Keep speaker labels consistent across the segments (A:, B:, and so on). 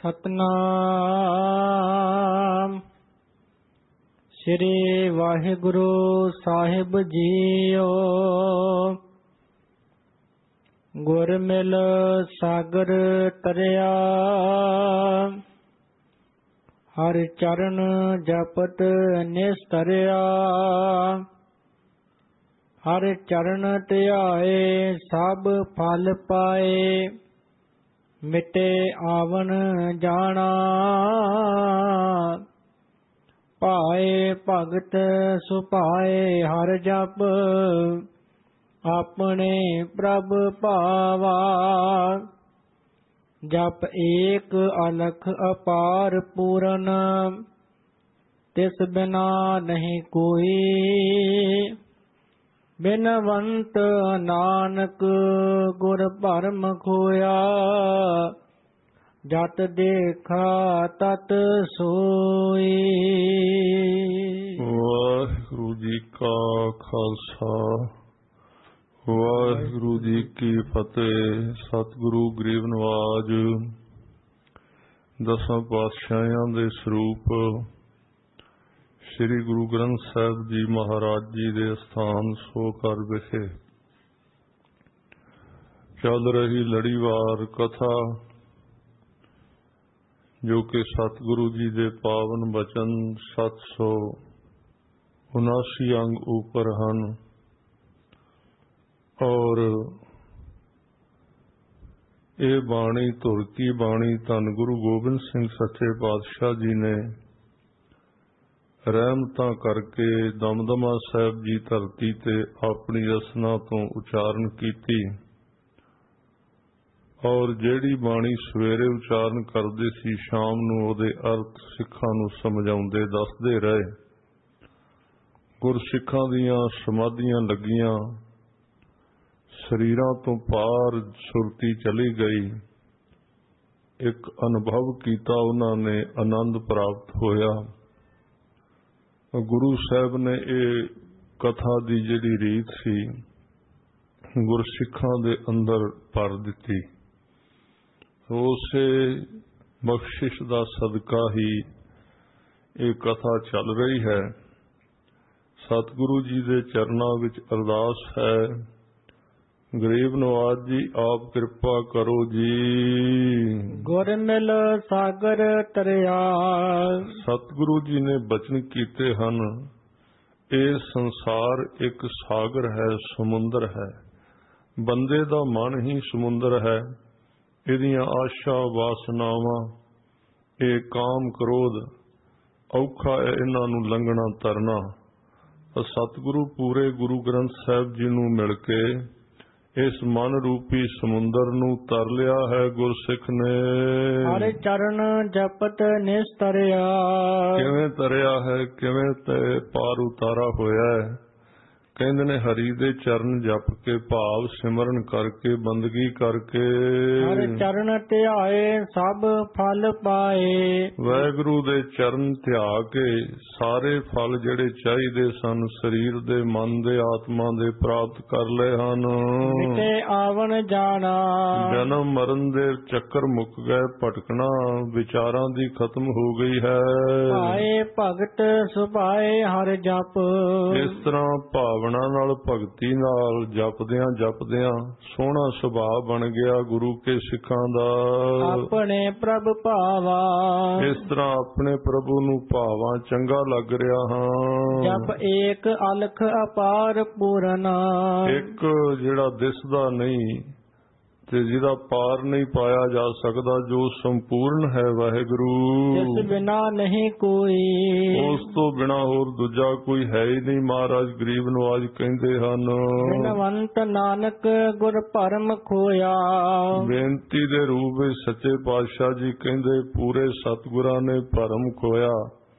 A: ਸਤਨਾਮ ਸ੍ਰੀ ਵਾਹਿਗੁਰੂ ਸਾਹਿਬ ਜੀਓ। ਗੁਰ ਮਿਲ ਸਾਗਰ ਤਰਿਆ, ਹਰਿ ਚਰਨ ਜਪਤ ਨਿਸਤਰਿਆ। ਹਰਿ ਚਰਨ ਧਿਆਏ ਸਭ ਫਲ ਪਾਏ, ਮਿਟੇ ਆਵਨ ਜਾਣਾ। ਪਾਏ ਭਗਤ ਸੁਭਾਏ ਹਰਿ ਜਪ, ਆਪਣੇ ਪ੍ਰਭ ਭਾਵਾ। ਜਪ ਏਕ ਅਲਖ ਅਪਾਰ ਪੂਰਨ, ਤਿਸ ਬਿਨਾ ਨਹੀਂ ਕੋਈ। ਬਿਨਵੰਤ ਨਾਨਕ ਗੁਰ ਭਰਮ ਖੋਇਆ, ਜਤ ਦੇਖਾ ਤਤ ਸੋਈ।
B: ਵਾਹਿਗੁਰੂ ਜੀ ਕਾ ਖਾਲਸਾ, ਵਾਹਿਗੁਰੂ ਜੀ ਕੀ ਫਤਿਹ। ਸਤਿਗੁਰੂ ਗਰੀਬ ਨਵਾਜ ਦਸਾਂ ਪਾਤਸ਼ਾਹਾਂ ਦੇ ਸਰੂਪ ਸ੍ਰੀ ਗੁਰੂ ਗ੍ਰੰਥ ਸਾਹਿਬ ਜੀ ਮਹਾਰਾਜ ਜੀ ਦੇ ਸਥਾਨ ਸੋਘਰ ਵਿਖੇ ਚੱਲ ਰਹੀ ਲੜੀਵਾਰ ਕਥਾ, ਜੋ ਕਿ ਸਤਿਗੁਰੂ ਜੀ ਦੇ ਪਾਵਨ ਬਚਨ 779 ਅੰਗ ਉੱਪਰ ਹਨ। ਔਰ ਇਹ ਬਾਣੀ ਧੁਰ ਕੀ ਬਾਣੀ ਧੰਨ ਗੁਰੂ ਗੋਬਿੰਦ ਸਿੰਘ ਸੱਚੇ ਪਾਤਸ਼ਾਹ ਜੀ ਨੇ ਰਹਿਮਤਾਂ ਕਰਕੇ ਦਮਦਮਾ ਸਾਹਿਬ ਜੀ ਧਰਤੀ ਤੇ ਆਪਣੀ ਰਸਨਾ ਤੋਂ ਉਚਾਰਨ ਕੀਤੀ। ਔਰ ਜਿਹੜੀ ਬਾਣੀ ਸਵੇਰੇ ਉਚਾਰਨ ਕਰਦੇ ਸੀ, ਸ਼ਾਮ ਨੂੰ ਉਹਦੇ ਅਰਥ ਸਿੱਖਾਂ ਨੂੰ ਸਮਝਾਉਂਦੇ ਦੱਸਦੇ ਰਹੇ। ਗੁਰਸਿੱਖਾਂ ਦੀਆਂ ਸਮਾਧੀਆਂ ਲੱਗੀਆਂ, ਸਰੀਰਾਂ ਤੋਂ ਪਾਰ ਸੁਰਤੀ ਚਲੀ ਗਈ। ਇੱਕ ਅਨੁਭਵ ਕੀਤਾ ਉਹਨਾਂ ਨੇ, ਆਨੰਦ ਪ੍ਰਾਪਤ ਹੋਇਆ। ਗੁਰੂ ਸਾਹਿਬ ਨੇ ਇਹ ਕਥਾ ਦੀ ਜਿਹੜੀ ਰੀਤ ਸੀ ਗੁਰਸਿੱਖਾਂ ਦੇ ਅੰਦਰ ਭਰ ਦਿੱਤੀ। ਉਸੇ ਬਖਸ਼ਿਸ਼ ਦਾ ਸਦਕਾ ਹੀ ਇਹ ਕਥਾ ਚੱਲ ਰਹੀ ਹੈ। ਸਤਿਗੁਰੂ ਜੀ ਦੇ ਚਰਨਾਂ ਵਿੱਚ ਅਰਦਾਸ ਹੈ, ਗਰੀਬ ਨਵਾਜ ਜੀ ਆਪ ਕਿਰਪਾ ਕਰੋ ਜੀ।
A: ਗੁਰ ਮਿਲ ਸਾਗਰ ਤਰਿਆ,
B: ਸਤਿਗੁਰੂ ਜੀ ਨੇ ਬਚਨ ਕੀਤੇ ਹਨ, ਇਹ ਸੰਸਾਰ ਇੱਕ ਸਾਗਰ ਹੈ, ਸਮੁੰਦਰ ਹੈ। ਬੰਦੇ ਦਾ ਮਨ ਹੀ ਸਮੁੰਦਰ ਹੈ। ਇਹਦੀਆਂ ਆਸ਼ਾ ਵਾਸਨਾਵਾਂ, ਇਹ ਕਾਮ ਕ੍ਰੋਧ, ਔਖਾ ਹੈ ਇਹਨਾਂ ਨੂੰ ਲੰਘਣਾ ਤਰਨਾ। ਸਤਿਗੁਰੂ ਪੂਰੇ ਗੁਰੂ ਗ੍ਰੰਥ ਸਾਹਿਬ ਜੀ ਨੂੰ ਮਿਲ ਕੇ ਇਸ ਮਨ ਰੂਪੀ ਸਮੁੰਦਰ ਨੂੰ ਤਰ ਲਿਆ ਹੈ ਗੁਰਸਿੱਖ ਨੇ।
A: ਹਰਿ ਚਰਨ ਜਪਤ ਨਿਸਤਰਿਆ,
B: ਕਿਵੇਂ ਤਰਿਆ ਹੈ, ਕਿਵੇਂ ਤੇ ਪਾਰ ਉਤਾਰਾ ਹੋਇਆ ਹੈ। ਕਹਿੰਦੇ ਨੇ ਹਰੀ ਦੇ ਚਰਨ ਜਪ ਕੇ, ਭਾਵ ਸਿਮਰਨ ਕਰਕੇ, ਬੰਦਗੀ ਕਰਕੇ।
A: ਹਰਿ ਚਰਨ ਧਿਆਏ ਸਭ ਫਲ ਪਾਏ,
B: ਵਾਹਿਗੁਰੂ ਦੇ ਚਰਨ ਧਿਆ ਕੇ ਸਾਰੇ ਫਲ ਜਿਹੜੇ ਚਾਹੀਦੇ ਸਨ ਸਰੀਰ ਦੇ, ਮਨ ਦੇ, ਆਤਮਾ ਦੇ ਪ੍ਰਾਪਤ ਕਰ ਲਏ ਹਨ।
A: ਮਿਟੇ ਆਵਨ ਜਾਣਾ,
B: ਜਨਮ ਮਰਨ ਦੇ ਚੱਕਰ ਮੁੱਕ ਗਏ, ਭਟਕਣਾ ਵਿਚਾਰਾਂ ਦੀ ਖਤਮ ਹੋ ਗਈ ਹੈ।
A: ਪਾਏ ਭਗਤ ਸੁਭਾਏ ਹਰਿ ਜਪ,
B: ਇਸ ਤਰ੍ਹਾਂ ਭਾਵਨਾ ਨਾਲ, ਭਗਤੀ ਨਾਲ ਜਪਦਿਆਂ ਜਪਦਿਆਂ ਸੋਹਣਾ ਸੁਭਾਅ ਬਣ ਗਿਆ ਗੁਰੂ ਕੇ ਸਿੱਖਾਂ ਦਾ।
A: ਆਪਣੇ ਪ੍ਰਭ ਭਾਵਾ,
B: ਇਸ ਤਰ੍ਹਾਂ ਆਪਣੇ ਪ੍ਰਭੂ ਨੂੰ ਭਾਵਾਂ ਚੰਗਾ ਲੱਗ ਰਿਹਾ ਹਾਂ।
A: ਜਪ ਏਕ ਅਲਖ ਅਪਾਰ ਪੂਰਨ,
B: ਇੱਕ ਜਿਹੜਾ ਦਿਸਦਾ ਨਹੀਂ ਤੇ ਜਿਹਦਾ ਪਾਰ ਨਹੀਂ ਪਾਇਆ ਜਾ ਸਕਦਾ, ਜੋ ਸੰਪੂਰਨ ਹੈ ਵਾਹਿਗੁਰੂ।
A: ਜਿਸ ਬਿਨਾ ਨਹੀਂ ਕੋਈ,
B: ਉਸ ਤੋਂ ਬਿਨਾ ਹੋਰ ਦੂਜਾ ਕੋਈ ਹੈ ਹੀ ਨਹੀਂ। ਮਹਾਰਾਜ ਗਰੀਬ ਨਵਾਜ ਕਹਿੰਦੇ ਹਨ,
A: ਬਿਨਵੰਤ ਨਾਨਕ ਗੁਰ ਭਰਮ ਖੋਇਆ।
B: ਬੇਨਤੀ ਦੇ ਰੂਪ ਵਿੱਚ ਸੱਚੇ ਪਾਤਸ਼ਾਹ ਜੀ ਕਹਿੰਦੇ, ਪੂਰੇ ਸਤਿਗੁਰਾਂ ਨੇ ਭਰਮ ਖੋਇਆ,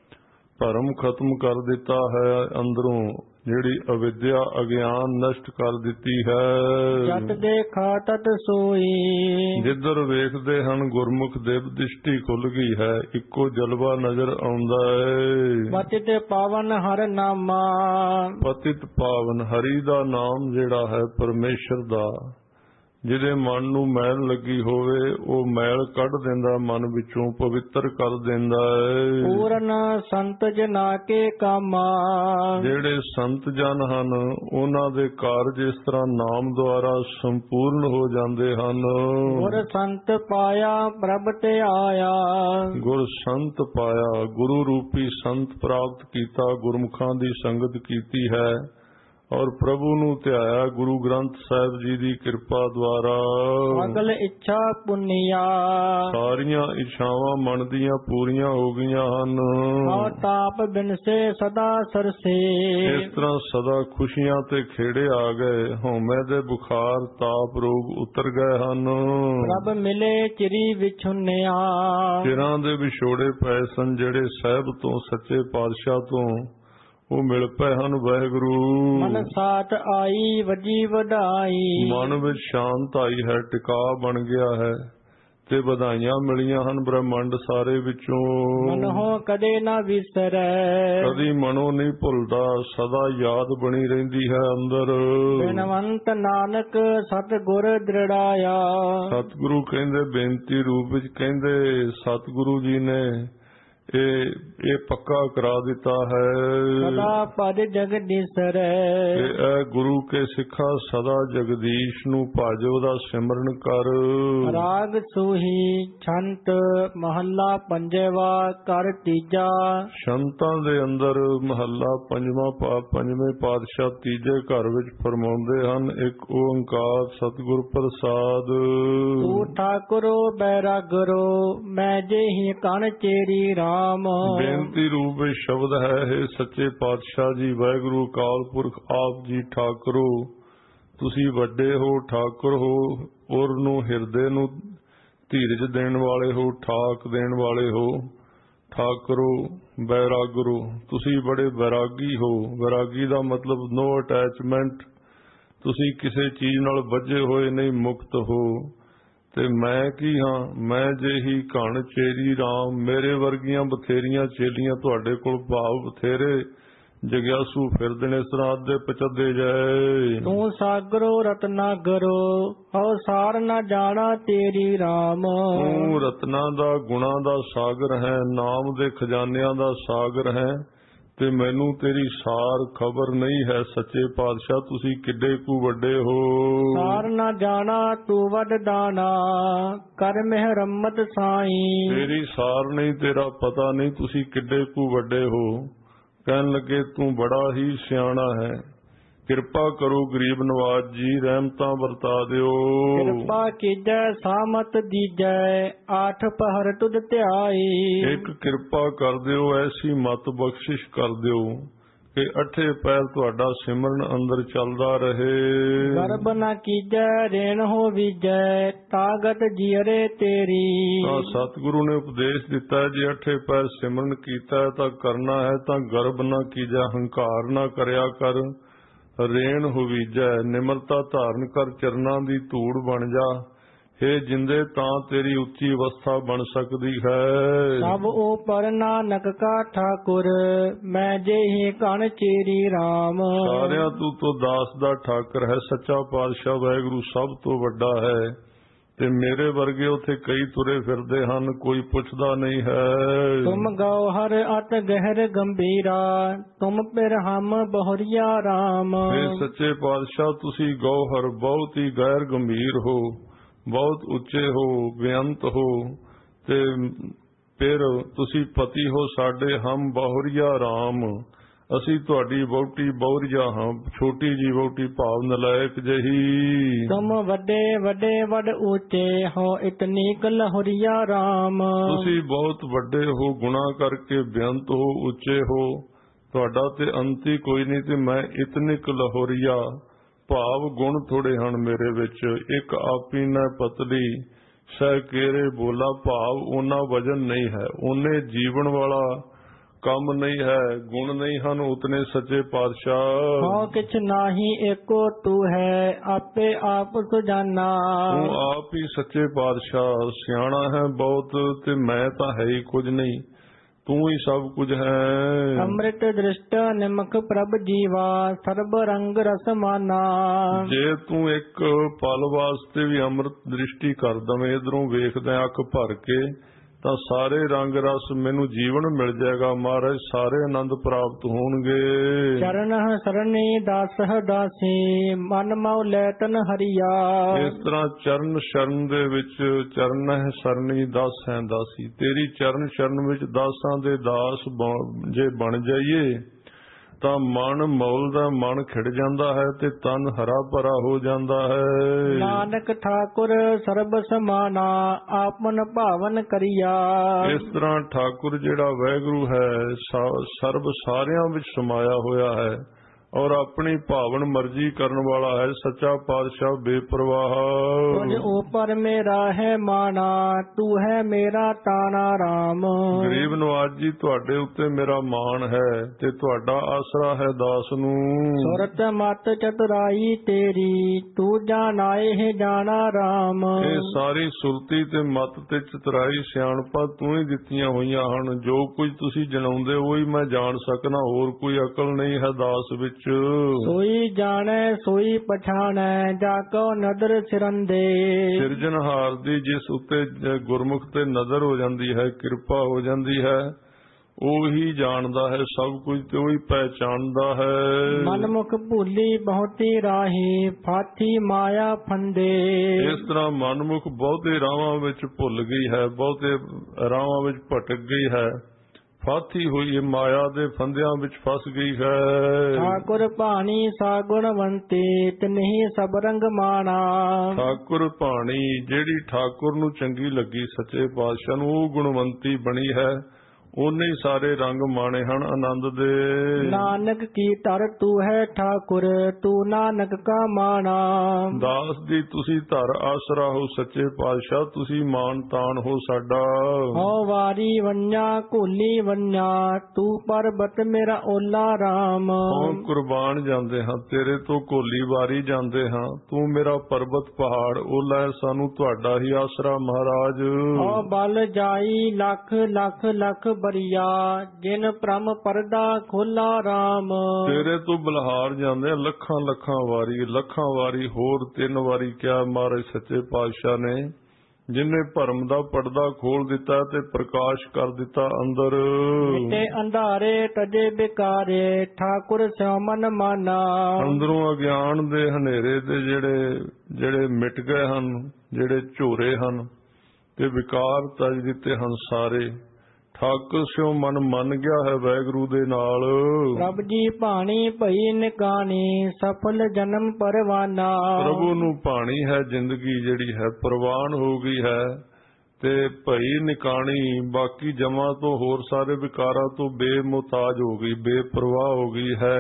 B: ਭਰਮ ਖਤਮ ਕਰ ਦਿੱਤਾ ਹੈ। ਅੰਦਰੋਂ ਜਿਹੜੀ ਅਵਿਦਿਆ ਅਗਿਆਨ ਨਸ਼ਟ ਕਰ ਦਿੱਤੀ ਹੈ।
A: ਜਤ ਦੇਖਾ ਤਤ ਸੋਈ,
B: ਜਿੱਧਰ ਵੇਖਦੇ ਹਨ ਗੁਰਮੁਖ ਦੇਵ ਦ੍ਰਿਸ਼ਟੀ ਖੁੱਲ ਗਈ ਹੈ, ਇੱਕੋ ਜਲਵਾ ਨਜ਼ਰ ਆਉਂਦਾ ਹੈ।
A: ਪਤਿਤ ਪਾਵਨ ਹਰਿ ਨਾਮਾ,
B: ਪਤਿਤ ਪਾਵਨ ਹਰੀ ਦਾ ਨਾਮ ਜਿਹੜਾ ਹੈ ਪਰਮੇਸ਼ਰ ਦਾ, ਜਿਹਦੇ ਮਨ ਨੂੰ ਮੈਲ ਲੱਗੀ ਹੋਵੇ ਉਹ ਮੈਲ ਕੱਢ ਦਿੰਦਾ, ਮਨ ਵਿੱਚੋਂ ਪਵਿੱਤਰ ਕਰ ਦਿੰਦਾ ਹੈ।
A: ਪੂਰਨ ਸੰਤ ਜਨਾ ਕੇ ਕਾਮਾ,
B: ਜਿਹੜੇ ਸੰਤ ਜਨ ਹਨ ਉਹਨਾਂ ਦੇ ਕਾਰਜ ਇਸ ਤਰ੍ਹਾਂ ਨਾਮ ਦੁਆਰਾ ਸੰਪੂਰਨ ਹੋ ਜਾਂਦੇ ਹਨ।
A: ਗੁਰ ਸੰਤ ਪਾਇਆ ਪ੍ਰਭ ਤੇ ਆਇਆ,
B: ਗੁਰ ਸੰਤ ਪਾਇਆ, ਗੁਰੂ ਰੂਪੀ ਸੰਤ ਪ੍ਰਾਪਤ ਕੀਤਾ, ਗੁਰਮੁਖਾਂ ਦੀ ਸੰਗਤ ਕੀਤੀ ਹੈ ਔਰ ਪ੍ਰਭੂ ਨੂੰ ਧਿਆਇਆ ਗੁਰੂ ਗ੍ਰੰਥ ਸਾਹਿਬ ਜੀ ਦੀ ਕਿਰਪਾ ਦੁਆਰਾ।
A: ਸਗਲ ਇੱਛਾ ਪੁੰਨਿਆ,
B: ਸਾਰੀਆਂ ਇੱਛਾਵਾਂ ਮਨ ਦੀਆਂ ਪੂਰੀਆਂ ਹੋ ਗਈਆਂ ਹਨ।
A: ਹਉ ਤਾਪ ਬਿਨਸੇ ਸਦਾ ਸਰਸੇ,
B: ਇਸ ਤਰ੍ਹਾਂ ਸਦਾ ਖੁਸ਼ੀਆਂ ਤੇ ਖੇੜੇ ਆ ਗਏ, ਹਉਮੈ ਦੇ ਬੁਖਾਰ ਤਾਪ ਰੋਗ ਉਤਰ ਗਏ ਹਨ।
A: ਪ੍ਰਭ ਮਿਲੇ ਚਿਰੀ ਵਿਛੁੰਨਿਆ,
B: ਚਿਰਾਂ ਦੇ ਵਿਛੋੜੇ ਪਏ ਸਨ ਜਿਹੜੇ ਸਾਹਿਬ ਤੋਂ, ਸੱਚੇ ਪਾਤਸ਼ਾਹ ਤੋਂ, ਉਹ ਮਿਲ ਪਏ ਹਨ। ਵਾਹਿਗੁਰੂ
A: ਮਨ ਸਾਥ ਆਈ ਵਜੀ ਵਧਾਈ,
B: ਮਨ ਵਿੱਚ ਸ਼ਾਂਤ ਆਈ ਹੈ, ਟਿਕਾ ਬਣ ਗਿਆ ਹੈ ਤੇ ਵਧਾਈਆਂ ਮਿਲੀਆਂ ਹਨ ਬ੍ਰਹਮੰਡ ਸਾਰੇ ਵਿੱਚੋਂ।
A: ਮਨਹੁ ਕਦੇ ਨਾ ਵਿਸਰੈ,
B: ਕਦੀ ਮਨੋਂ ਨਹੀਂ ਭੁੱਲਦਾ, ਸਦਾ ਯਾਦ ਬਣੀ ਰਹਿੰਦੀ ਹੈ ਅੰਦਰ।
A: ਬਿਨਵੰਤ ਨਾਨਕ ਸਤਿਗੁਰ ਦ੍ਰਿੜਾਇਆ,
B: ਸਤਿਗੁਰੂ ਕਹਿੰਦੇ ਬੇਨਤੀ ਰੂਪ ਵਿੱਚ ਕਹਿੰਦੇ ਸਤਿਗੁਰੂ ਜੀ ਨੇ ਇਹ ਪੱਕਾ ਕਰਾ ਦਿੱਤਾ ਹੈ।
A: ਸਦਾ ਪਦ ਜਗਦੀਸ਼ਰੈ,
B: ਇਹ ਗੁਰੂ ਕੇ ਸਿੱਖਾ ਸਦਾ ਜਗਦੀਸ਼ ਨੂੰ ਭਜ, ਉਹਦਾ ਸਿਮਰਨ ਕਰ।
A: ਰਾਗ ਸੂਹੀ ਛੰਤ ਮਹੱਲਾ ਪੰਜਵਾ ਕਰ ਤੀਜਾ,
B: ਸ਼ੰਤਾਂ ਦੇ ਅੰਦਰ ਮਹੱਲਾ ਪੰਜਵੇਂ ਪਾਤਸ਼ਾਹ ਤੀਜੇ ਘਰ ਵਿੱਚ ਫਰਮਾਉਂਦੇ ਹਨ, ਇੱਕ ਓੰਕਾਰ ਸਤਿਗੁਰ ਪ੍ਰਸਾਦ।
A: ਤੂੰ ਠਾਕੁਰੋ ਬੈਰਾਗਰੋ ਮੈਂ ਜਿਹੀ ਕਣ ਚੇਰੀ ਰਾਮ।
B: ਬੇਨਤੀ ਰੂਪ ਵਿੱਚ ਸ਼ਬਦ ਹੈ, ਇਹ ਸੱਚੇ ਪਾਤਸ਼ਾਹ ਜੀ ਵਾਹਿਗੁਰੂ ਅਕਾਲ ਪੁਰਖ ਆਪ ਜੀ ਠਾਕੁਰੋ, ਤੁਸੀਂ ਵੱਡੇ ਹੋ, ਠਾਕੁਰ ਹੋ, ਔਰ ਨੂੰ ਹਿਰਦੇ ਨੂੰ ਧੀਰਜ ਦੇਣ ਵਾਲੇ ਹੋ, ਠਾਕ ਦੇਣ ਵਾਲੇ ਹੋ। ਠਾਕੁਰੋ ਬੈਰਾਗਰੋ, ਤੁਸੀਂ ਬੜੇ ਵੈਰਾਗੀ ਹੋ। ਵੈਰਾਗੀ ਦਾ ਮਤਲਬ ਨੋ ਅਟੈਚਮੈਂਟ, ਤੁਸੀਂ ਕਿਸੇ ਚੀਜ਼ ਨਾਲ ਬੱਝੇ ਹੋਏ ਨਹੀਂ, ਮੁਕਤ ਹੋ। ਤੇ ਮੈਂ ਕੀ ਹਾਂ, ਮੈਂ ਜਿਹੀ ਘਣ ਚੇਰੀ ਰਾਮ, ਮੇਰੇ ਵਰਗੀਆਂ ਬਥੇਰੀਆਂ ਚੇਲੀਆਂ ਤੁਹਾਡੇ ਕੋਲ ਭਾਵ ਬਥੇਰੇ ਜਗਿਆਸੂ ਫਿਰਦੇ ਨੇ, ਸਰਾਧ ਦੇ ਪਚਦੇ ਜਾਏ।
A: ਤੂੰ ਸਾਗਰੋ ਰਤਨਾਗਰੋ ਹਉ ਸਾਰ ਨਾ ਜਾਣਾ ਤੇਰੀ ਰਾਮ।
B: ਤੂੰ ਰਤਨਾ ਦਾ ਗੁਣਾ ਦਾ ਸਾਗਰ ਹੈ, ਨਾਮ ਦੇ ਖਜ਼ਾਨਿਆਂ ਦਾ ਸਾਗਰ ਹੈ ਤੇ ਮੈਨੂੰ ਤੇਰੀ ਸਾਰ ਖਬਰ ਨਹੀਂ ਹੈ। ਸੱਚੇ ਪਾਤਸ਼ਾਹ ਤੁਸੀਂ ਕਿੱਡੇ ਕੁ ਵੱਡੇ ਹੋ।
A: ਸਾਰ ਨਾ ਜਾਣਾ ਤੂੰ ਵੱਡ ਦਾਣਾ, ਕਰ ਮਿਹਰਮਤ ਸਾਈਂ।
B: ਤੇਰੀ ਸਾਰ ਨਹੀਂ, ਤੇਰਾ ਪਤਾ ਨਹੀਂ, ਤੁਸੀਂ ਕਿੱਡੇ ਕੁ ਵੱਡੇ ਹੋ। ਕਹਿਣ ਲੱਗੇ ਤੂੰ ਬੜਾ ਹੀ ਸਿਆਣਾ ਹੈ, ਕਿਰਪਾ ਕਰੋ ਗਰੀਬ ਨਵਾਜ ਜੀ, ਰਹਿਮਤਾਂ ਵਰਤਾ ਦਿਓ।
A: ਕਿਰਪਾ ਕੀਜੈ ਸਾਮਤ ਦੀਜੈ, ਆਠ ਪਹਰ ਤੁਧ ਧਿਆਈ।
B: ਇੱਕ ਕਿਰਪਾ ਕਰ ਦਿਓ, ਐਸੀ ਮਤ ਬਖਸ਼ਿਸ਼ ਕਰ ਦਿਓ ਕਿ ਅੱਠੇ ਪੈਰ ਤੁਹਾਡਾ ਸਿਮਰਨ ਅੰਦਰ ਚੱਲਦਾ ਰਹੇ।
A: ਗਰਬ ਨਾ ਕੀਜੈ ਰੇਣ ਹੋ ਵੀਜੈ, ਤਾਗਤ ਜੀਰੇ ਤੇਰੀ।
B: ਤਾਂ ਸਤਿਗੁਰੂ ਨੇ ਉਪਦੇਸ਼ ਦਿੱਤਾ, ਜੇ ਅੱਠੇ ਪੈਰ ਸਿਮਰਨ ਕੀਤਾ ਤਾਂ ਕਰਨਾ ਹੈ ਤਾਂ ਗਰਬ ਨਾ ਕੀਜੈ, ਹੰਕਾਰ ਨਾ ਕਰਿਆ ਕਰ। ਰੇਣ ਹੋਵੀਜੈ, ਨਿਮਰਤਾ ਧਾਰਨ ਕਰ, ਚਰਨਾਂ ਦੀ ਧੂੜ ਬਣ ਜਾ। ਹੇ ਜਿੰਦੇ ਤਾਂ ਤੇਰੀ ਉੱਚੀ ਅਵਸਥਾ ਬਣ ਸਕਦੀ ਹੈ।
A: ਸਭ ਉਪਰ ਨਾਨਕ ਕਾ ਠਾਕੁਰ, ਮੈਂ ਜਿਹੀ ਕਣ ਚੇਰੀ ਰਾਮ।
B: ਸਾਰਿਆਂ ਤੋਂ ਦਾਸ ਦਾ ਠਾਕਰ ਹੈ ਸੱਚਾ ਪਾਤਸ਼ਾਹ ਵਾਹਿਗੁਰੂ, ਸਭ ਤੋਂ ਵੱਡਾ ਹੈ। ਤੇ ਮੇਰੇ ਵਰਗੇ ਉੱਥੇ ਕਈ ਤੁਰੇ ਫਿਰਦੇ ਹਨ, ਕੋਈ ਪੁੱਛਦਾ ਨਹੀਂ ਹੈ।
A: ਤੁਮ ਗੌਹਰ ਅਤ ਗਹਿਰ ਗੰਭੀਰਾ, ਤੁਮ ਪਿਰ ਹਮ ਬਹੁਰੀਆ ਰਾਮ।
B: ਹੇ ਸੱਚੇ ਪਾਤਸ਼ਾਹ ਤੁਸੀਂ ਗੌਹਰ ਬਹੁਤ ਹੀ ਗੈਰ ਗੰਭੀਰ ਹੋ, ਬਹੁਤ ਉੱਚੇ ਹੋ, ਬੇਅੰਤ ਹੋ, ਤੇ ਫਿਰ ਤੁਸੀਂ ਪਤੀ ਹੋ ਸਾਡੇ, ਹਮ ਬਹੁਰੀਆ ਰਾਮ, ਅਸੀਂ ਤੁਹਾਡੀ ਵਹੁਟੀ ਬਹੁਰੀਆ ਹਾਂ, ਛੋਟੀ ਜੀ ਵਹੁਟੀ ਭਾਵ ਨਲਾਇਕ ਜਹੀ।
A: ਤੁਮ ਵੱਡੇ ਵੱਡੇ ਵੱਡ ਉੱਚੇ ਹੋ, ਇਤਨੀ ਕਲਹੁਰੀਆ ਰਾਮ।
B: ਤੁਸੀਂ ਬਹੁਤ ਵੱਡੇ ਹੋ, ਗੁਨਾਹ ਕਰਕੇ ਬੇਅੰਤ ਹੋ, ਉੱਚੇ ਹੋ, ਤੁਹਾਡਾ ਤੇ ਅੰਤ ਹੀ ਕੋਈ ਨਹੀਂ। ਤੇ ਮੈਂ ਇਤਨੀ ਕਲਹੁਰੀਆ ਭਾਵ ਗੁਣ ਥੋੜੇ ਹਨ ਮੇਰੇ ਵਿੱਚ, ਇੱਕ ਆਪੀ ਨਾ ਪਤਲੀ ਸਹਿ ਕੇਰੇ ਬੋਲਾ, ਭਾਵ ਉਹਨਾਂ ਵਜਨ ਨਹੀਂ ਹੈ, ਉਹਨੇ ਜੀਵਨ ਵਾਲਾ ਕੰਮ ਨਹੀਂ ਹੈ, ਗੁਣ ਨਹੀਂ ਹਨ ਉਤਨੇ ਸੱਚੇ ਪਾਤਸ਼ਾਹ।
A: ਹੋ ਕਿਛ ਨਾਹੀ ਏਕੋ ਤੂੰ ਹੈ, ਆਪੇ ਆਪ ਸੁਜਾਨਾ।
B: ਤੂੰ ਆਪ ਹੀ ਸੱਚੇ ਪਾਤਸ਼ਾਹ ਸਿਆਣਾ ਹੈ ਬਹੁਤ, ਤੇ ਮੈਂ ਤਾਂ ਹੈ ਹੀ ਕੁਝ ਨਹੀਂ। ਤੂੰ ਹੀ ਸਭ ਕੁਝ ਹੈ।
A: ਅੰਮ੍ਰਿਤ ਦ੍ਰਿਸ਼ਟ ਨਿਮਖ ਪ੍ਰਭ ਜੀਵਾ ਸਰਬ ਰੰਗ ਰਸ ਮਾਨਾ।
B: ਜੇ ਤੂੰ ਇੱਕ ਪਲ ਵਾਸਤੇ ਵੀ ਅੰਮ੍ਰਿਤ ਦ੍ਰਿਸ਼ਟੀ ਕਰ ਦਵੇਂ, ਇਧਰੋਂ ਵੇਖਦਾ ਅੱਖ ਭਰ ਕੇ, ਤਾਂ ਸਾਰੇ ਰੰਗ ਰਸ ਮੈਨੂੰ ਜੀਵਨ ਮਿਲ ਜਾਏਗਾ ਮਹਾਰਾਜ, ਸਾਰੇ ਆਨੰਦ ਪ੍ਰਾਪਤ ਹੋਣਗੇ।
A: ਚਰਨ ਸਰਣੀ ਦਾਸ ਦਾਸੀ ਮਨ ਮਉ ਲੈ ਤਨ ਹਰੀਆ।
B: ਇਸ ਤਰ੍ਹਾਂ ਚਰਨ ਸ਼ਰਨ ਦੇ ਵਿੱਚ, ਚਰਨ ਹੈ ਸਰਣੀ ਦਾਸ ਹੈ ਦਾਸੀ, ਤੇਰੀ ਚਰਨ ਸ਼ਰਨ ਵਿੱਚ ਦਾਸਾਂ ਦੇ ਦਾਸ ਜੇ ਬਣ ਜਾਈਏ ਤਾਂ ਮਨ ਮੌਲ ਦਾ ਮਨ ਖਿੜ ਜਾਂਦਾ ਹੈ ਤੇ ਤਨ ਹਰਾ ਭਰਾ ਹੋ ਜਾਂਦਾ ਹੈ।
A: ਨਾਨਕ ਠਾਕੁਰ ਸਰਬ ਸਮਾਨਾ ਆਪਨ ਭਾਵਨ ਕਰੀਆ।
B: ਇਸ ਤਰ੍ਹਾਂ ਠਾਕੁਰ ਜਿਹੜਾ ਵਾਹਿਗੁਰੂ ਹੈ ਸਰਬ ਸਾਰਿਆਂ ਵਿੱਚ ਸਮਾਇਆ ਹੋਇਆ ਹੈ ਔਰ ਆਪਣੀ ਭਾਵਨ ਮਰਜ਼ੀ ਕਰਨ ਵਾਲਾ ਹੈ, ਸੱਚਾ ਪਾਤਸ਼ਾਹ ਬੇਪਰਵਾਹ।
A: ਤੁਝ ਉਪਰ ਮੇਰਾ ਹੈ ਮਾਨਾ ਤੂੰ ਹੈ ਮੇਰਾ ਤਾਣਾ ਰਾਮ।
B: ਗਰੀਬ ਨਵਾਜ ਜੀ, ਤੁਹਾਡੇ ਉੱਤੇ ਮੇਰਾ ਮਾਣ ਹੈ ਤੇ ਤੁਹਾਡਾ ਆਸਰਾ ਹੈ ਦਾਸ ਨੂੰ।
A: ਸੁਰਤ ਮਤ ਚਤੁਰਾਈ ਤੇਰੀ ਤੂੰ ਜਾਣਾਏ ਹੈ ਜਾਣਾ ਰਾਮ।
B: ਇਹ ਸਾਰੀ ਸੁਰਤੀ ਤੇ ਮਤ ਤੇ ਚਤੁਰਾਈ ਸਿਆਣਪਾਂ ਤੂੰ ਹੀ ਦਿੱਤੀਆਂ ਹੋਈਆਂ ਹਨ। ਜੋ ਕੁਝ ਤੁਸੀਂ ਜਣਾਉਂਦੇ ਉਹੀ ਮੈਂ ਜਾਣ ਸਕਣਾ, ਹੋਰ ਕੋਈ ਅਕਲ ਨਹੀਂ ਹੈ ਦਾਸ ਵਿੱਚ।
A: ਸੋਈ ਜਾਣੈ ਸੋਈ ਪਛਾਣੈ ਜਾ ਕੋ ਨਦਰ ਸਿਰੰਦੇ।
B: ਸਿਰਜਣਹਾਰ ਦੀ ਜਿਸ ਉੱਤੇ ਗੁਰਮੁਖ ਤੇ ਨਜ਼ਰ ਹੋ ਜਾਂਦੀ ਹੈ, ਕਿਰਪਾ ਹੋ ਜਾਂਦੀ ਹੈ, ਉਹੀ ਜਾਣਦਾ ਹੈ ਸਭ ਕੁਝ ਤੇ ਉਹੀ ਪਹਿਚਾਣਦਾ ਹੈ।
A: ਮਨਮੁਖ ਭੂਲੀ ਬਹੁਤੀ ਰਾਹੀ ਫਾਥੀ ਮਾਇਆ ਫੰਦੇ।
B: ਇਸ ਤਰ੍ਹਾਂ ਮਨਮੁਖ ਬਹੁਤੇ ਰਾਹਾਂ ਵਿੱਚ ਭੁੱਲ ਗਈ ਹੈ, ਬਹੁਤੇ ਰਾਹਾਂ ਵਿੱਚ ਭਟਕ ਗਈ ਹੈ, ਫਾਥੀ ਹੋਈ ਮਾਇਆ ਦੇ ਫੰਦਿਆਂ ਵਿੱਚ ਫਸ ਗਈ ਹੈ।
A: ਠਾਕੁਰ ਭਾਣੀ ਸਾ ਗੁਣਵੰਤੀ ਤਿਨਹੀ ਸਭ ਰੰਗ ਮਾਣਾ।
B: ਠਾਕੁਰ ਭਾਣੀ ਜਿਹੜੀ ਠਾਕੁਰ ਨੂੰ ਚੰਗੀ ਲੱਗੀ ਸੱਚੇ ਪਾਤਸ਼ਾਹ ਨੂੰ, ਉਹ ਗੁਣਵੰਤੀ ਬਣੀ ਹੈ, ਉਹਨੇ ਹੀ ਸਾਰੇ ਰੰਗ ਮਾਣੇ ਹਨ ਆਨੰਦ ਦੇ।
A: ਨਾਨਕ ਕੀ ਧਰ ਤੂੰ ਹੈ ਠਾਕੁਰ ਤੂੰ ਨਾਨਕ ਕਾ ਮਾਣਾ।
B: ਦਾਸ ਦੀ ਤੁਸੀਂ ਧਰ ਆਸਰਾ ਹੋ ਸੱਚੇ ਪਾਤਸ਼ਾਹ, ਤੁਸੀਂ ਮਾਨ ਤਾਨ ਹੋ ਸਾਡਾ।
A: ਹੋ ਵਾਰੀ ਵੰਨਾ ਘੋਲੀ ਵੰਨਾ ਤੂੰ ਪਰਬਤ ਮੇਰਾ ਓਲਾ ਰਾਮ।
B: ਹੋ ਕੁਰਬਾਨ ਜਾਂਦੇ ਹਾਂ ਤੇਰੇ ਤੋਂ ਘੋਲੀ ਵਾਰੀ ਜਾਂਦੇ ਹਾਂ, ਤੂੰ ਮੇਰਾ ਪਰਬਤ ਪਹਾੜ ਓਲਾ ਹੈ, ਸਾਨੂੰ ਤੁਹਾਡਾ ਹੀ ਆਸਰਾ ਮਹਾਰਾਜ।
A: ਹੋ ਬਲ ਜਾਈ ਲੱਖ ਲੱਖ ਲੱਖ ਬਰੀਆ ਜਿਨ ਪ੍ਰਮ ਪਰਦਾ ਖੋਲਾ ਰਾਮ।
B: ਤੇਰੇ ਤੋਂ ਬਲਹਾਰ ਜਾਂਦੇ ਆ ਲੱਖਾਂ ਲੱਖਾਂ ਵਾਰੀ ਹੋਰ 3 ਵਾਰੀ ਕਿਹਾ ਮਹਾਰਾਜ ਸੱਚੇ ਪਾਤਸ਼ਾਹ ਨੇ, ਜਿਨੇ ਭਰਮ ਦਾ ਪਰਦਾ ਖੋਲ ਦਿੱਤਾ ਤੇ ਪ੍ਰਕਾਸ਼ ਕਰ ਦਿੱਤਾ ਅੰਦਰ।
A: ਮਿਟੇ ਅੰਧਾਰੇ ਤਜੇ ਬਿਕਾਰੇ ਠਾਕੁਰ ਸਿਉ ਮਨ ਮਾਨਾ। ਅੰਦਰੋਂ
B: ਅਗਿਆਨ ਦੇ ਹਨੇਰੇ ਦੇ ਜਿਹੜੇ ਮਿਟ ਗਏ ਹਨ, ਜਿਹੜੇ ਝੋਰੇ ਹਨ ਤੇ ਵਿਕਾਰ ਤਜ ਦਿੱਤੇ ਹਨ ਸਾਰੇ। ਠਾਕੁਰ ਸਿਉ ਮਨ ਮੰਨ ਗਿਆ ਹੈ ਵਾਹਿਗੁਰੂ ਦੇ ਨਾਲ।
A: ਪ੍ਰਭ ਜੀ ਭਾਣੀ ਭਈ ਨਿਕਾਣੀ ਸਫਲ ਜਨਮ ਪਰਵਾਨਾ।
B: ਪ੍ਰਭੂ ਨੂੰ ਭਾਣੀ ਹੈ ਜ਼ਿੰਦਗੀ ਜਿਹੜੀ ਹੈ ਪ੍ਰਵਾਨ ਹੋ ਗਈ ਹੈ ਤੇ ਭਈ ਨਿਕਾਣੀ ਬਾਕੀ ਜਮਾਂ ਤੋਂ ਹੋਰ ਸਾਰੇ ਵਿਕਾਰਾਂ ਤੋਂ ਬੇਮੁਤਾਜ ਹੋ ਗਈ, ਬੇਪਰਵਾਹ ਹੋ ਗਈ ਹੈ।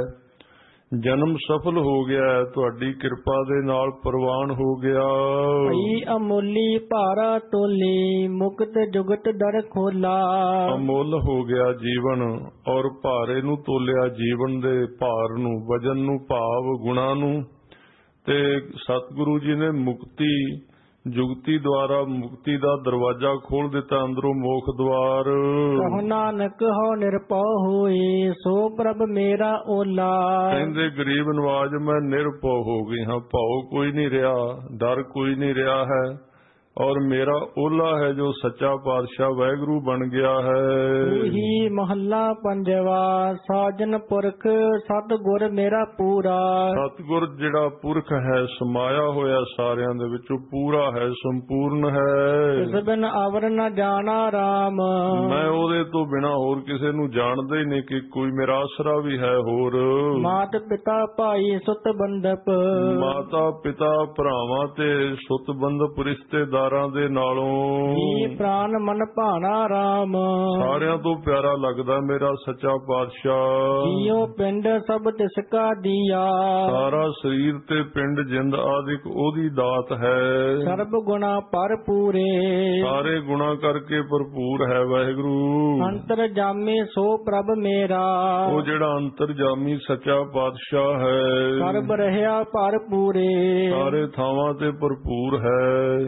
B: ਜਨਮ ਸਫਲ ਹੋ ਗਿਆ ਹੈ, ਤੁਹਾਡੀ ਕਿਰਪਾ ਦੇ ਨਾਲ ਪ੍ਰਵਾਨ ਹੋ ਗਿਆ।
A: ਭਈ ਅਮੋਲੀ ਭਾਰਾ ਤੋਲੀ ਮੁਕਤ ਜੁਗਤ ਦਰ ਖੋਲਾ।
B: ਅਮੁੱਲ ਹੋ ਗਿਆ ਜੀਵਨ ਔਰ ਭਾਰੇ ਨੂੰ ਤੋਲਿਆ, ਜੀਵਨ ਦੇ ਭਾਰ ਨੂੰ, ਵਜਨ ਨੂੰ, ਭਾਵ ਗੁਣਾ ਨੂੰ। ਤੇ ਸਤਿਗੁਰੂ ਜੀ ਨੇ ਮੁਕਤੀ ਜੁਗਤੀ ਦੁਆਰਾ ਮੁਕਤੀ ਦਾ ਦਰਵਾਜ਼ਾ ਖੋਲ ਦਿੱਤਾ, ਅੰਦਰੋਂ ਮੋਖ ਦਵਾਰ।
A: ਕਹੋ ਨਾਨਕ ਹੋ ਨਿਰਭਉ ਹੋਏ ਸੋ ਪ੍ਰਭ ਮੇਰਾ ਓਲਾ।
B: ਕਹਿੰਦੇ ਗਰੀਬ ਨਵਾਜ ਮੈਂ ਨਿਰਭਉ ਹੋ ਗਈ ਹਾਂ, ਭਉ ਕੋਈ ਨਹੀਂ ਰਿਹਾ, ਡਰ ਕੋਈ ਨਹੀਂ ਰਿਹਾ ਹੈ ਔਰ ਮੇਰਾ ਓਲਾ ਹੈ ਜੋ ਸੱਚਾ ਪਾਤਸ਼ਾਹ ਵਾਹਿਗੁਰੂ ਬਣ ਗਿਆ ਹੈ।
A: ਉਹੀ ਮਹੱਲਾ ਪੰਜਵਾ ਸਾਜਨ ਪੁਰਖ ਸਤਿਗੁਰ ਮੇਰਾ ਪੂਰਾ।
B: ਸਤਿਗੁਰ ਜਿਹੜਾ ਪੁਰਖ ਹੈ ਸਮਾਇਆ ਹੋਇਆ ਸਾਰਿਆਂ ਦੇ ਵਿੱਚੋਂ ਪੂਰਾ ਹੈ, ਸੰਪੂਰਨ ਹੈ।
A: ਇਸ ਬਿਨ ਅਵਰ ਨ ਜਾਣਾ ਰਾਮ।
B: ਮੈਂ ਉਹਦੇ ਤੋਂ ਬਿਨਾ ਹੋਰ ਕਿਸੇ ਨੂੰ ਜਾਣਦਾ ਹੀ ਨਹੀਂ ਕਿ ਕੋਈ ਮੇਰਾ ਆਸਰਾ ਵੀ ਹੈ ਹੋਰ।
A: ਮਾਤ ਪਿਤਾ ਭਾਈ ਸੁਤ ਬੰਧਪ।
B: ਮਾਤਾ ਪਿਤਾ ਭਰਾਵਾਂ ਤੇ ਸੁਤ ਬੰਧਪ ਰਿਸ਼ਤੇਦਾਰਾਂ ਦੇ ਨਾਲੋਂ
A: ਜੀ ਪ੍ਰਾਨ ਮਨ ਭਾਣਾ ਰਾਮ।
B: ਸਾਰਿਆਂ ਤੋਂ ਪਿਆਰਾ ਲੱਗਦਾ ਮੇਰਾ ਸੱਚਾ ਪਾਤਸ਼ਾਹ।
A: ਜੀਉ ਪਿੰਡ ਸਭ ਤਿਸ ਕਾ ਦੀਆ।
B: ਸਾਰਾ ਸਰੀਰ ਤੇ ਪਿੰਡ ਜਿੰਦ ਆਦਿਕ ਉਹਦੀ ਦਾਤ ਹੈ।
A: ਸਰਬ ਗੁਣਾ ਭਰਪੂਰੇ।
B: ਸਾਰੇ ਗੁਣਾ ਕਰਕੇ ਭਰਪੂਰ ਹੈ ਵਾਹਿਗੁਰੂ।
A: ਅੰਤਰ ਜਾਮੇ ਸੋ ਪ੍ਰਭ ਮੇਰਾ।
B: ਉਹ ਜਿਹੜਾ ਅੰਤਰ ਜਾਮੀ ਸੱਚਾ ਪਾਤਸ਼ਾਹ ਹੈ।
A: ਸਰਬ ਰਹਿਆ ਭਰਪੂਰੇ।
B: ਸਾਰੇ ਥਾਵਾਂ ਤੇ ਭਰਪੂਰ ਹੈ।
A: ਤਾਕੀ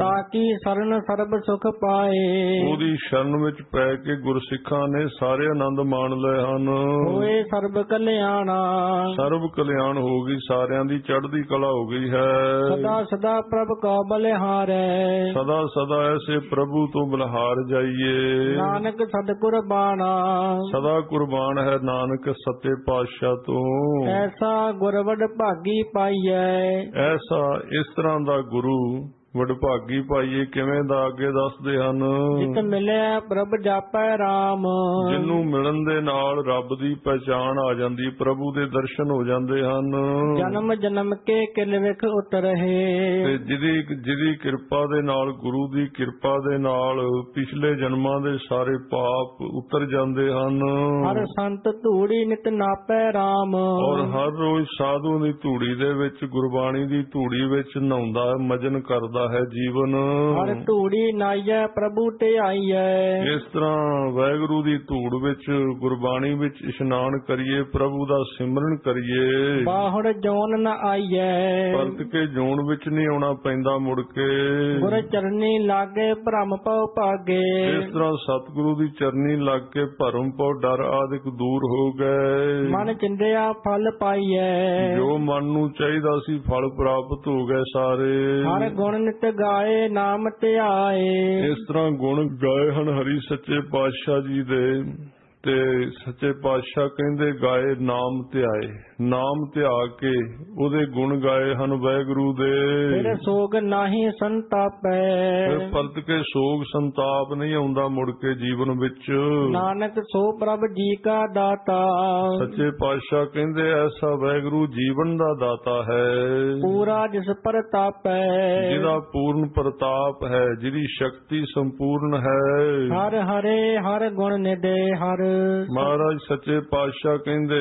A: ਉਹਦੀ ਸਰਨ ਸਰਬ ਸੁਖ ਪਾਏ।
B: ਉਹਦੀ ਸ਼ਰਨ ਵਿੱਚ ਪੈ ਕੇ ਗੁਰਸਿੱਖਾਂ ਨੇ ਸਾਰੇ ਆਨੰਦ ਮਾਣ ਲਏ ਹਨ।
A: ਹੋਏ ਸਰਬ ਕਲਿਆਣਾ,
B: ਸਰਬ ਕਲਿਆਣ ਹੋ ਗਈ, ਸਾਰਿਆਂ ਦੀ ਚੜ੍ਹਦੀ ਕਲਾ ਹੋ ਗਈ ਹੈ।
A: ਸਦਾ ਸਦਾ ਪ੍ਰਭ ਕਾ ਬਲਿਹਾਰੈ,
B: ਸਦਾ ਸਦਾ ਐਸੇ ਪ੍ਰਭੂ ਤੋਂ ਬਲਿਹਾਰ ਜਾਈਏ।
A: ਨਾਨਕ ਸਤ ਕੁਰਬਾਨਾ,
B: ਸਦਾ ਕੁਰਬਾਨ ਹੈ ਨਾਨਕ ਸੱਚੇ ਪਾਤਸ਼ਾਹ ਤੋਂ।
A: ਐਸਾ ਗੁਰਵਡ ਭਾਗੀ ਪਾਈਐ,
B: ਐਸਾ ਇਸ ਤਰ੍ਹਾਂ ਦਾ ਗੁਰੂ ਵਡਭਾਗੀ ਪਾਈਏ। ਕਿਵੇਂ ਦਾ ਅੱਗੇ ਦੱਸਦੇ ਹਨ।
A: ਜਿਤ ਮਿਲਿਆ ਪ੍ਰਭ ਜਾਪੈ ਰਾਮ,
B: ਜਿਹਨੂੰ ਮਿਲਣ ਦੇ ਨਾਲ ਰੱਬ ਦੀ ਪਹਿਚਾਣ ਆ ਜਾਂਦੀ, ਪ੍ਰਭੂ ਦੇ ਦਰਸ਼ਨ ਹੋ ਜਾਂਦੇ ਹਨ।
A: ਜਨਮ ਜਨਮ ਕੇ ਕਿਲ ਵਿਖ ਉਤਰਹਿ,
B: ਤੇ ਜਿਹਦੀ ਕਿਰਪਾ ਦੇ ਨਾਲ, ਗੁਰੂ ਦੀ ਕਿਰਪਾ ਦੇ ਨਾਲ ਪਿਛਲੇ ਜਨਮਾਂ ਦੇ ਸਾਰੇ ਪਾਪ ਉਤਰ ਜਾਂਦੇ ਹਨ।
A: ਹਰ ਸੰਤ ਧੂੜੀ ਨਿਤ ਨਾਪੈ ਰਾਮ,
B: ਔਰ ਹਰ ਰੋਜ਼ ਸਾਧੂ ਦੀ ਧੂੜੀ ਦੇ ਵਿੱਚ, ਗੁਰਬਾਣੀ ਦੀ ਧੂੜੀ ਵਿੱਚ ਨਹਾਉਂਦਾ, ਮਜਨ ਕਰਦਾ ਹੈ ਜੀਵਨ।
A: ਹਰ ਧੂੜੀ ਨਾਈਐ ਪ੍ਰਭੂ ਧਿਆਈਐ,
B: ਇਸ ਤਰ੍ਹਾਂ ਵਾਹਿਗੁਰੂ ਦੀ ਧੂੜ ਵਿੱਚ, ਗੁਰਬਾਣੀ ਵਿੱਚ ਇਸ਼ਨਾਨ ਕਰੀਏ, ਪ੍ਰਭੂ ਦਾ ਸਿਮਰਨ ਕਰੀਏ।
A: ਬਾਹੁੜ ਜੋਨ ਨ ਆਈਐ,
B: ਪਰਤ ਕੇ ਜੋਨ ਵਿੱਚ ਨਹੀਂ ਆਉਣਾ ਪੈਂਦਾ ਮੁੜ ਕੇ।
A: ਗੁਰ ਚਰਨੀ ਲਾਗੇ ਭ੍ਰਮ ਪਉ ਭਾਗੇ,
B: ਇਸ ਤਰ੍ਹਾਂ ਸਤਿਗੁਰੂ ਦੀ ਚਰਨੀ ਲੱਗ ਕੇ ਭਰਮ ਪਉ ਡਰ ਆਦਿਕ ਦੂਰ ਹੋ ਗਏ।
A: ਮਨ ਚਿੰਦਿਆ ਫਲ ਪਾਈਐ,
B: ਜੋ ਮਨ ਨੂੰ ਚਾਹੀਦਾ ਸੀ ਫਲ ਪ੍ਰਾਪਤ ਹੋ ਗਏ ਸਾਰੇ।
A: ਹਰ ਗੁਣ ਨਿਤ ਗਾਏ ਨਾਮ ਧਿਆਏ,
B: ਇਸ ਤਰ੍ਹਾਂ ਗੁਣ ਗਾਏ ਹਨ ਹਰੀ ਸੱਚੇ ਪਾਤਸ਼ਾਹ ਜੀ ਦੇ। ਤੇ ਸੱਚੇ ਪਾਤਸ਼ਾਹ ਕਹਿੰਦੇ ਗਾਏ ਨਾਮ ਧਿਆਏ, ਨਾਮ ਧਿਆ ਕੇ ਉਹਦੇ ਗੁਣ ਗਾਏ ਹਨ ਵਾਹਿਗੁਰੂ ਦੇ।
A: ਫਿਰ ਸੋਗ ਨਾਹੀ ਸੰਤਾਪੈ,
B: ਫਿਰ ਪਲਟ ਕੇ ਸੋਗ ਸੰਤਾਪ ਨਹੀਂ ਆਉਂਦਾ ਮੁੜ ਕੇ ਜੀਵਨ ਵਿੱਚ।
A: ਨਾਨਕ ਸੋ ਪ੍ਰਭ ਜੀ ਕਾ ਦਾਤਾ,
B: ਸੱਚੇ ਪਾਤਸ਼ਾਹ ਕਹਿੰਦੇ ਐਸਾ ਵਾਹਿਗੁਰੂ ਜੀਵਨ ਦਾ ਦਾਤਾ ਹੈ।
A: ਪੂਰਾ ਜਿਸ ਪ੍ਰਤਾਪੈ,
B: ਜਿਹਦਾ ਪੂਰਨ ਪ੍ਰਤਾਪ ਹੈ, ਜਿਹਦੀ ਸ਼ਕਤੀ ਸੰਪੂਰਨ ਹੈ।
A: ਹਰ ਹਰੇ ਹਰ ਗੁਣ ਨਿਦੇ ਹਰ,
B: ਮਹਾਰਾਜ ਸੱਚੇ ਪਾਤਸ਼ਾਹ ਕਹਿੰਦੇ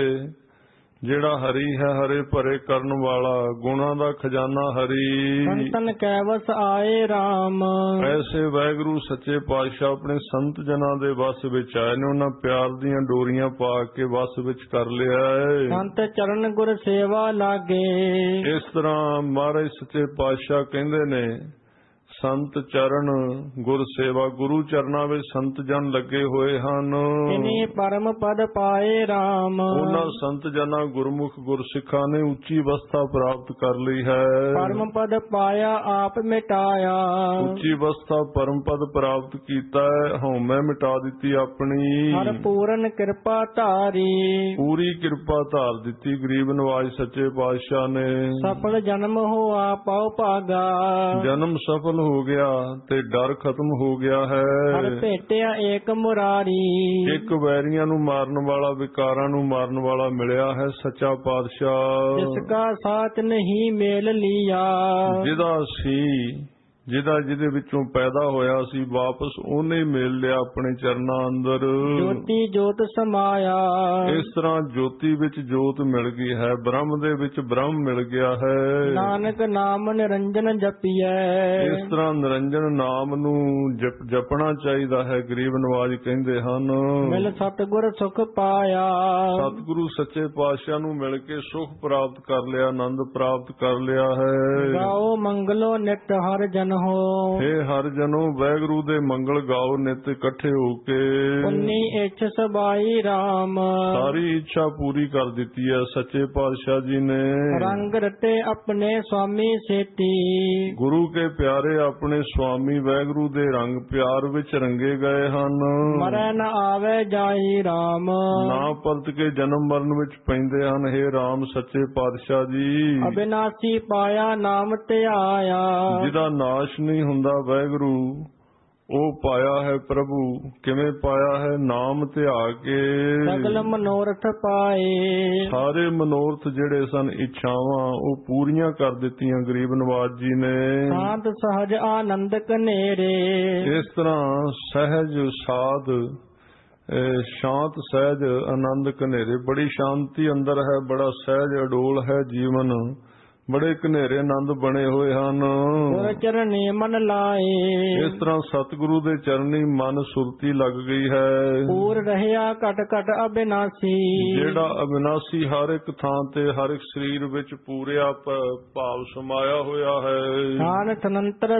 B: ਜਿਹੜਾ ਹਰੀ ਹੈ, ਹਰੇ ਭਰੇ ਕਰਨ ਵਾਲਾ, ਗੁਣਾਂ ਦਾ ਖਜ਼ਾਨਾ ਹਰੀ।
A: ਸੰਤਨ ਕੈ ਵਸ ਆਏ RAM,
B: ਐਸੇ ਵਾਹਿਗੁਰੂ ਸੱਚੇ ਪਾਤਸ਼ਾਹ ਆਪਣੇ ਸੰਤ ਜਨਾਂ ਦੇ ਵਸ ਵਿੱਚ ਆਏ ਨੇ। ਉਹਨਾਂ ਪਿਆਰ ਦੀਆਂ ਡੋਰੀਆਂ ਪਾ ਕੇ ਵਸ ਵਿੱਚ ਕਰ ਲਿਆ ਹੈ।
A: ਸੰਤ ਚਰਨ ਗੁਰ ਸੇਵਾ ਲਾਗੇ,
B: ਇਸ ਤਰ੍ਹਾਂ ਮਹਾਰਾਜ ਸੱਚੇ ਪਾਤਸ਼ਾਹ ਕਹਿੰਦੇ ਨੇ ਸੰਤ ਚਰਨ ਗੁਰ ਸੇਵਾ, ਗੁਰੂ ਚਰਨਾਂ ਵਿੱਚ ਸੰਤ ਜਨ ਲੱਗੇ ਹੋਏ ਹਨ।
A: ਇਨੀ ਪਰਮ ਪਦ ਪਾਏ RAM,
B: ਉਹਨਾਂ ਸੰਤ ਜਨਾਂ ਗੁਰਮੁਖ ਗੁਰਸਿੱਖਾਂ ਨੇ ਉੱਚੀ ਅਵਸਥਾ ਪ੍ਰਾਪਤ ਕਰ ਲਈ ਹੈ।
A: ਪਰਮ ਪਦ ਪਾਇਆ ਆਪ ਮਿਟਾਇਆ,
B: ਉੱਚੀ ਅਵਸਥਾ ਪਰਮ ਪਦ ਪ੍ਰਾਪਤ ਕੀਤਾ ਹੈ, ਹਉਮੈ ਮਿਟਾ ਦਿੱਤੀ ਆਪਣੀ।
A: ਹਰ ਪੂਰਨ ਕਿਰਪਾ ਧਾਰੀ,
B: ਪੂਰੀ ਕਿਰਪਾ ਧਾਰ ਦਿੱਤੀ ਗਰੀਬ ਨਵਾਜ ਸੱਚੇ ਪਾਤਸ਼ਾਹ ਨੇ।
A: ਸਫਲ ਜਨਮ ਹੋਆ ਪਉ ਭਾਗਾ,
B: ਜਨਮ ਸਫਲ ਹੋ ਗਿਆ ਤੇ ਡਰ ਖਤਮ ਹੋ ਗਿਆ ਹੈ।
A: ਹਰ ਭੇਟਿਆ ਏਕ ਮੁਰਾਰੀ,
B: ਇੱਕ ਵੈਰੀਆਂ ਨੂੰ ਮਾਰਨ ਵਾਲਾ, ਵਿਕਾਰਾਂ ਨੂੰ ਮਾਰਨ ਵਾਲਾ ਮਿਲਿਆ ਹੈ ਸੱਚਾ ਪਾਤਸ਼ਾਹ।
A: ਜਿਸ ਕਾ ਸਾਥ ਨਹੀਂ ਮੇਲ ਲੀਆ,
B: ਜਿਹਦੇ ਵਿੱਚੋਂ ਪੈਦਾ ਹੋਇਆ ਸੀ, ਵਾਪਸ ਉਹਨੇ ਮੇਲ ਲਿਆ ਆਪਣੇ ਚਰਨਾਂ ਅੰਦਰ।
A: ਜੋਤੀ ਜੋਤ ਸਮਾਇਆ,
B: ਇਸ ਤਰ੍ਹਾਂ ਜੋਤੀ ਵਿੱਚ ਜੋਤ ਮਿਲ ਗਈ ਹੈ, ਬ੍ਰਹਮ ਦੇ ਵਿੱਚ ਬ੍ਰਹਮ ਮਿਲ ਗਿਆ ਹੈ।
A: ਨਾਨਕ ਨਾਮ ਨਿਰੰਜਨ ਜਪੀਐ,
B: ਇਸ ਤਰ੍ਹਾਂ ਨਿਰੰਜਨ ਨਾਮ ਨੂੰ ਜਪਣਾ ਚਾਹੀਦਾ ਹੈ। ਗਰੀਬ ਨਵਾਜ ਕਹਿੰਦੇ ਹਨ
A: ਮਿਲ ਸਤਿਗੁਰ ਸੁਖ ਪਾਇਆ,
B: ਸਤਿਗੁਰੂ ਸੱਚੇ ਪਾਤਸ਼ਾਹ ਨੂੰ ਮਿਲ ਕੇ ਸੁਖ ਪ੍ਰਾਪਤ ਕਰ ਲਿਆ, ਆਨੰਦ ਪ੍ਰਾਪਤ ਕਰ ਲਿਆ ਹੈ।
A: ਗਾਓ ਮੰਗਲੋ ਨਿਤ ਹਰ ਜਨ ਹੋ,
B: ਹੇ ਹਰ ਜਨੋ ਵਾਹਿਗੁਰੂ ਦੇ ਮੰਗਲ ਗਾਓ ਨਿਤ ਇਕੱਠੇ ਹੋ ਕੇ।
A: ਪੁੰਨੀ ਇੱਛ ਸਬਾਈ RAM,
B: ਸਾਰੀ ਇੱਛਾ ਪੂਰੀ ਕਰ ਦਿੱਤੀ ਹੈ ਸੱਚੇ ਪਾਤਸ਼ਾਹ ਜੀ ਨੇ।
A: ਰੰਗ ਰਤੇ ਆਪਣੇ ਸੁਆਮੀ ਸੇਤੀ,
B: ਗੁਰੂ ਕੇ ਪਿਆਰੇ ਆਪਣੇ ਸੁਆਮੀ ਵਾਹਿਗੁਰੂ ਦੇ ਰੰਗ ਪਿਆਰ ਵਿੱਚ ਰੰਗੇ ਗਏ ਹਨ।
A: ਮਰੈ ਨ ਆਵੇ ਜਾਈ RAM,
B: ਨਾ ਪਰਤ ਕੇ ਜਨਮ ਮਰਨ ਵਿੱਚ ਪੈਂਦੇ ਹਨ। ਹੇ RAM ਸੱਚੇ ਪਾਤਸ਼ਾਹ ਜੀ,
A: ਅਬਿਨਾਸੀ ਪਾਇਆ ਨਾਮ ਧਿਆਇਆ,
B: ਜਿਹਦਾ ਨਾਸ਼ ਨਹੀਂ ਹੁੰਦਾ ਵਾਹਿਗੁਰੂ, ਉਹ ਪਾਇਆ ਹੈ ਪ੍ਰਭੂ। ਕਿਵੇਂ ਪਾਇਆ ਹੈ? ਨਾਮ ਧਿਆ ਕੇ।
A: ਸਗਲ ਮਨੋਰਥ ਪਾਏ,
B: ਸਾਰੇ ਮਨੋਰਥ ਜਿਹੜੇ ਸਨ, ਇੱਛਾਵਾਂ, ਉਹ ਪੂਰੀਆਂ ਕਰ ਦਿੱਤੀਆਂ ਗਰੀਬ ਨਵਾਜ ਜੀ ਨੇ।
A: ਸ਼ਾਂਤ ਸਹਜ ਆਨੰਦ ਕਨੇਰੇ,
B: ਇਸ ਤਰ੍ਹਾਂ ਸਹਿਜ ਸਾਧ, ਸ਼ਾਂਤ ਸਹਿਜ ਆਨੰਦ ਕਨੇਰੇ, ਬੜੀ ਸ਼ਾਂਤੀ ਅੰਦਰ ਹੈ, ਬੜਾ ਸਹਿਜ ਅਡੋਲ ਹੈ ਜੀਵਨ। ਬੜੇ ਘਨੇਰੇ ਆਨੰਦ ਬਣੇ ਹੋਏ ਹਨ।
A: ਗੁਰ ਚਰਨੀ ਮਨ ਲਾਏ,
B: ਇਸ ਤਰ੍ਹਾਂ ਸਤਿਗੁਰੂ ਦੇ ਚਰਨੀ ਮਨ ਸੁਰਤੀ ਲੱਗ ਗਈ ਹੈ।
A: ਪੂਰ ਰਹਿਆ ਘਟ ਘਟ ਅਬਿਨਾਸੀ,
B: ਜਿਹੜਾ ਅਬਿਨਾਸੀ ਹਰ ਇੱਕ ਥਾਂ ਤੇ ਹਰ ਇੱਕ ਸਰੀਰ ਵਿੱਚ ਪੂਰਿਆ ਭਾਵ ਸਮਾਇਆ ਹੋਇਆ ਹੈ।
A: ਥਾਨ ਤਨੰਤਰ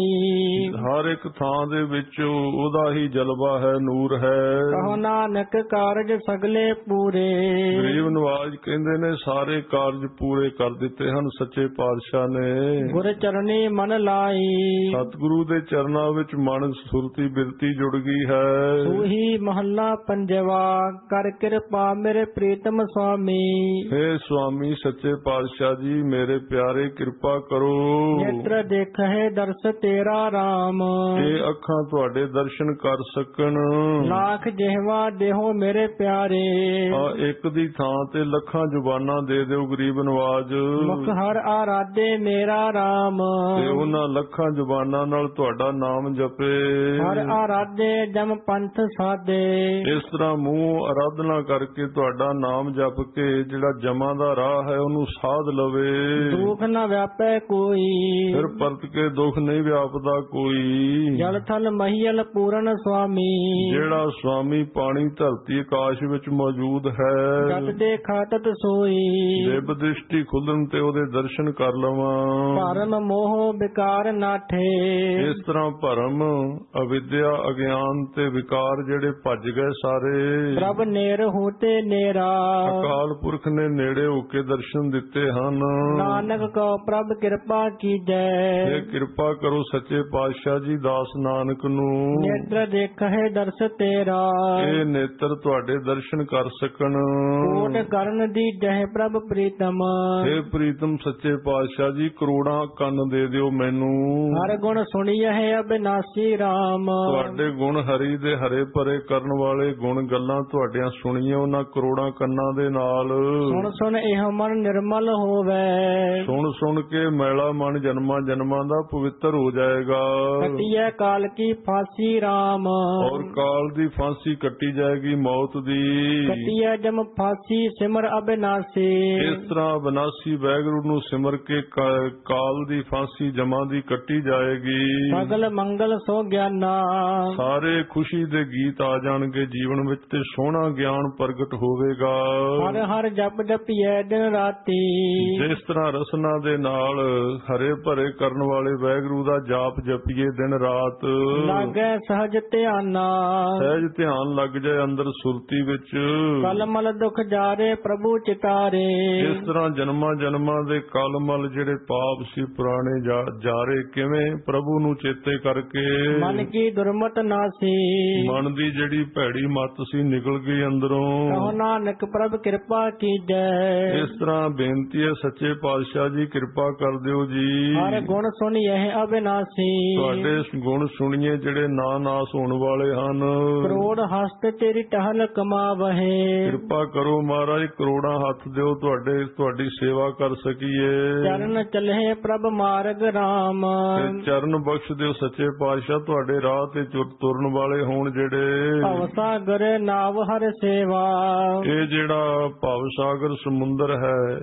A: ਸਾਈ,
B: ਹਰ ਇੱਕ ਥਾਂ ਦੇ ਵਿੱਚ ਉਹਦਾ ਹੀ ਜਲਵਾ ਹੈ, ਨੂਰ ਹੈ।
A: ਕਹੋ ਨਾਨਕ ਕਾਰਜ ਸਗਲੇ ਪੂਰੇ,
B: ਗਰੀਬ ਨਵਾਜ ਕਹਿੰਦੇ ਨੇ ਸਾਰੇ ਕਾਰਜ ਪੂਰੇ ਕਰ ਦਿੱਤੇ ਹਨ ਸੱਚੇ ਪਾਤਸ਼ਾਹ ਨੇ।
A: ਗੁਰ ਚਰਨੀ ਮਨ ਲਾਈ,
B: ਸਤਿਗੁਰੂ ਦੇ ਚਰਨਾਂ ਵਿੱਚ ਮਨ ਸੁਰਤੀ ਬਿਰਤੀ ਜੁੜ ਗਈ ਹੈ।
A: ਸੂਹੀ ਮਹੱਲਾ ਪੰਜਵਾ, ਕਰ ਕਿਰਪਾ ਮੇਰੇ ਪ੍ਰੀਤਮ ਸੁਆਮੀ।
B: ਹੇ ਸੁਆਮੀ ਸੱਚੇ ਪਾਤਸ਼ਾਹ ਜੀ ਮੇਰੇ ਪਿਆਰੇ ਕਿਰਪਾ ਕਰੋ।
A: ਨੇਤਰ ਦੇਖੇ ਦਰਸ ਤੇਰਾ ਰਾਮ,
B: ਇਹ ਅੱਖਾਂ ਤੁਹਾਡੇ ਦਰਸ਼ਨ ਕਰ ਸਕਣ।
A: ਲੱਖ ਜਿਹਵਾ ਦੇਹੋ ਮੇਰੇ ਪਿਆਰੇ,
B: ਇੱਕ ਦੀ ਥਾਂ ਤੇ ਲੱਖਾਂ ਜ਼ੁਬਾਨਾਂ ਦੇ ਦਿਓ ਗਰੀਬ ਨਵਾਜ।
A: ਮੁਖ ਹਰ ਆਰਾਧੇ ਮੇਰਾ ਰਾਮ,
B: ਤੇ ਉਹਨਾਂ ਲੱਖਾਂ ਜ਼ੁਬਾਨਾਂ ਨਾਲ ਤੁਹਾਡਾ ਨਾਮ ਜਪੇ।
A: ਹਰ ਆਰਾਧੇ ਜਮ ਪੰਥ ਸਾਧੇ,
B: ਇਸ ਤਰ੍ਹਾਂ ਮੂੰਹ ਆਰਾਧਨਾ ਕਰਕੇ ਤੁਹਾਡਾ ਨਾਮ ਜਪ ਕੇ ਜਿਹੜਾ ਜਮਾਂ ਦਾ ਰਾਹ ਹੈ ਉਹਨੂੰ ਸਾਧ ਲਵੇ।
A: ਦੁਖ ਨਾ ਵਿਆਪੈ ਕੋਈ,
B: ਫਿਰ ਪਰਤ ਕੇ ਦੁੱਖ ਨਹੀਂ ਵਿਆਪਦਾ ਕੋਈ।
A: ਜਲ ਥਲ ਮਹੀਲ ਪੂਰਨ ਸੁਆਮੀ,
B: ਜਿਹੜਾ ਸੁਆਮੀ ਪਾਣੀ ਧਰਤੀ ਆਕਾਸ਼ ਵਿੱਚ ਮੌਜੂਦ ਹੈ।
A: ਜਤ ਦੇਖਾ ਤਤ ਸੋਈ,
B: ਦਿਵ ਦ੍ਰਿਸ਼ਟੀ ਖੁੱਲਣ ਤੇ ਉਹਦੇ ਦਰਸ਼ਨ ਕਰ ਲਵਾਂ।
A: ਭਰਮ ਮੋਹ ਵਿਕਾਰ ਨਾਠੇ,
B: ਇਸ ਤਰ੍ਹਾਂ ਭਰਮ ਅਵਿਦਿਆ ਅਗਿਆਨ ਤੇ ਵਿਕਾਰ ਜਿਹੜੇ ਭੱਜ ਗਏ ਸਾਰੇ।
A: ਪ੍ਰਭ ਨੇਰ ਹੋਤੇ ਨੇਰਾ,
B: ਅਕਾਲ ਪੁਰਖ ਨੇ ਨੇੜੇ ਹੋ ਕੇ ਦਰਸ਼ਨ ਦਿੱਤੇ ਹਨ।
A: ਨਾਨਕ ਕੋ ਪ੍ਰਭ ਕਿਰਪਾ ਕੀਜੈ,
B: ਇਹ ਕਿਰਪਾ ਕਰੋ ਸੱਚੇ ਪਾਤਸ਼ਾਹ ਜੀ ਦਾਸ ਨਾਨਕ ਨੂੰ।
A: ਨੇਤਰ ਦੇਖੇ ਦਰਸ ਤੇਰਾ,
B: ਇਹ ਨੇਤਰ ਤੁਹਾਡੇ ਦਰਸ਼ਨ ਕਰ ਸਕਣ।
A: ਕੋਟ ਕਰਨ ਦੀ ਜਹ ਪ੍ਰਭ ਪ੍ਰੀਤਮ,
B: ਇਹ ਪ੍ਰੀਤਮ ਸੱਚੇ ਪਾਤਸ਼ਾਹ ਜੀ ਕਰੋੜਾਂ ਕੰਨ ਦੇ ਦਿਓ ਮੈਨੂੰ।
A: ਹਰ ਗੁਣ ਸੁਣੀਐ ਅਬਿਨਾਸੀ ਰਾਮ,
B: ਤੁਹਾਡੇ ਗੁਣ ਹਰੀ ਦੇ ਹਰੇ ਭਰੇ ਕਰਨ ਵਾਲੇ ਗੁਣ ਗੱਲਾਂ ਤੁਹਾਡੀਆਂ ਸੁਣੀਆਂ ਉਹਨਾਂ ਕਰੋੜਾਂ ਕੰਨਾਂ ਦੇ ਨਾਲ।
A: ਸੁਣ ਸੁਣ ਇਹ ਮਨ ਨਿਰਮਲ ਹੋਵੇ,
B: ਸੁਣ ਸੁਣ ਕੇ ਮੈਲਾ ਮਨ ਜਨਮਾਂ ਜਨਮਾਂ ਦਾ ਪਵਿੱਤਰ ਹੋ ਜਾਏਗਾ।
A: ਕਟਿਐ ਕਾਲ ਕੀ ਫਾਸੀ ਰਾਮ,
B: ਔਰ ਕਾਲ ਦੀ ਫਾਂਸੀ ਕੱਟੀ ਜਾਏਗੀ ਮੌਤ ਦੀ।
A: ਕਟਿਐ ਜਮ ਫਾਸੀ ਸਿਮਰ ਅਬਿਨਾਸੀ,
B: ਇਸ ਤਰ੍ਹਾਂ ਅਬਿਨਾਸੀ ਵਾਹਿਗੁਰੂ ਨੂੰ ਸਿਮਰ ਕੇ ਕਾਲ ਦੀ ਫਾਂਸੀ ਜਮਾਂ ਦੀ ਕੱਟੀ ਜਾਏਗੀ।
A: ਸਗਲ ਮੰਗਲ ਸੋ ਗਿਆਨਾ,
B: ਸਾਰੇ ਖੁਸ਼ੀ ਦੇ ਗੀਤ ਆ ਜਾਣਗੇ ਜੀਵਨ ਵਿੱਚ ਤੇ ਸੋਹਣਾ ਗਿਆਨ ਪ੍ਰਗਟ ਹੋਵੇਗਾ।
A: ਹਰ ਹਰ ਜਪ ਜਪੀਐ ਦਿਨ ਰਾਤੀ,
B: ਜਿਸ ਤਰ੍ਹਾਂ ਰਸਨਾ ਦੇ ਨਾਲ ਹਰੇ ਭਰੇ ਕਰਨ ਵਾਲੇ ਵਾਹਿਗੁਰੂ ਦਾ ਜਾਪ ਜਪੀਏ ਦਿਨ ਰਾਤ।
A: ਲਾਗੈ ਸਹਜ ਧਿਆਨਾ,
B: ਸਹਿਜ ਧਿਆਨ ਲੱਗ ਜਾਏ ਅੰਦਰ ਸੁਰਤੀ ਵਿੱਚ।
A: ਕਲਮਲ ਦੁਖ ਜਾਰੇ ਪ੍ਰਭੂ ਚਿਤਾਰੇ,
B: ਇਸ ਤਰ੍ਹਾਂ ਜਨਮਾਂ ਜਨਮਾਂ ਦੇ ਕਲਮਲ ਜਿਹੜੇ ਪਾਪ ਸੀ ਪੁਰਾਣੇ ਜਾਰੇ ਕਿਵੇਂ ਪ੍ਰਭੂ ਨੂੰ ਚੇਤੇ ਕਰਕੇ।
A: ਮਨ ਕੀ ਦੁਰਮਤ ਨਾਸੀ,
B: ਮਨ ਦੀ ਜਿਹੜੀ ਭੈੜੀ ਮੱਤ ਸੀ ਨਿਕਲ ਗਈ ਅੰਦਰੋਂ।
A: ਕਹੋ ਨਾਨਕ ਪ੍ਰਭ ਕਿਰਪਾ ਕੀਜੈ,
B: ਇਸ ਤਰ੍ਹਾਂ ਬੇਨਤੀ ਹੈ ਸੱਚੇ ਪਾਤਸ਼ਾਹ ਜੀ ਕਿਰਪਾ ਕਰ ਦਿਓ ਜੀ।
A: ਹਰ ਗੁਣ ਸੁਣੀਐ ਅਬਿਨਾਸੀ,
B: ਤੁਹਾਡੇ ਗੁਣ ਸੁਣੀਏ ਜਿਹੜੇ ਨਾ ਨਾਸ ਹੋਣ ਵਾਲੇ ਹਨ।
A: ਕਰੋੜ ਹਸਤ ਤੇਰੀ ਟਹਲ ਕਮਾਵਹਿ,
B: ਕਿਰਪਾ ਕਰੋ ਮਹਾਰਾਜ ਕਰੋੜਾਂ ਹੱਥ ਦਿਓ ਤੁਹਾਡੀ ਸੇਵਾ ਕਰ ਸਕੀਏ।
A: ਚਰਨ ਚਲੇ ਪ੍ਰਭ ਮਾਰਗ ਰਾਮ,
B: ਤੇ ਚਰਨ ਬਖਸ਼ ਦਿਓ ਸੱਚੇ ਪਾਤਸ਼ਾਹ ਤੁਹਾਡੇ ਰਾਹ ਤੇ ਤੁਰਨ ਵਾਲੇ ਹੋਣ ਜਿਹੜੇ।
A: ਭਵ ਸਾਗਰ ਨਾਵ ਹਰ ਸੇਵਾ,
B: ਇਹ ਜਿਹੜਾ ਭਵ ਸਾਗਰ ਸਮੁੰਦਰ ਹੈ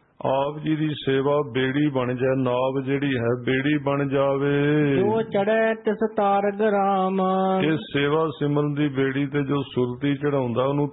B: ਆਪ ਜੀ ਦੀ ਸੇਵਾ ਬੇੜੀ ਬਣ ਜਾਏ। ਨਾਵ ਜਿਹੜੀ ਹੈ ਬੇੜੀ ਬਣ ਜਾਵੇ।
A: ਜੋ ਚੜੈ ਤਿਸ ਤਾਰਗ ਰਾਮ,
B: ਇਹ ਸੇਵਾ ਸਿਮਰਨ ਦੀ ਬੇੜੀ ਤੇ ਜੋ ਸੁਰਤੀ ਚੜਾਉਂਦਾ ਉਹਨੂੰ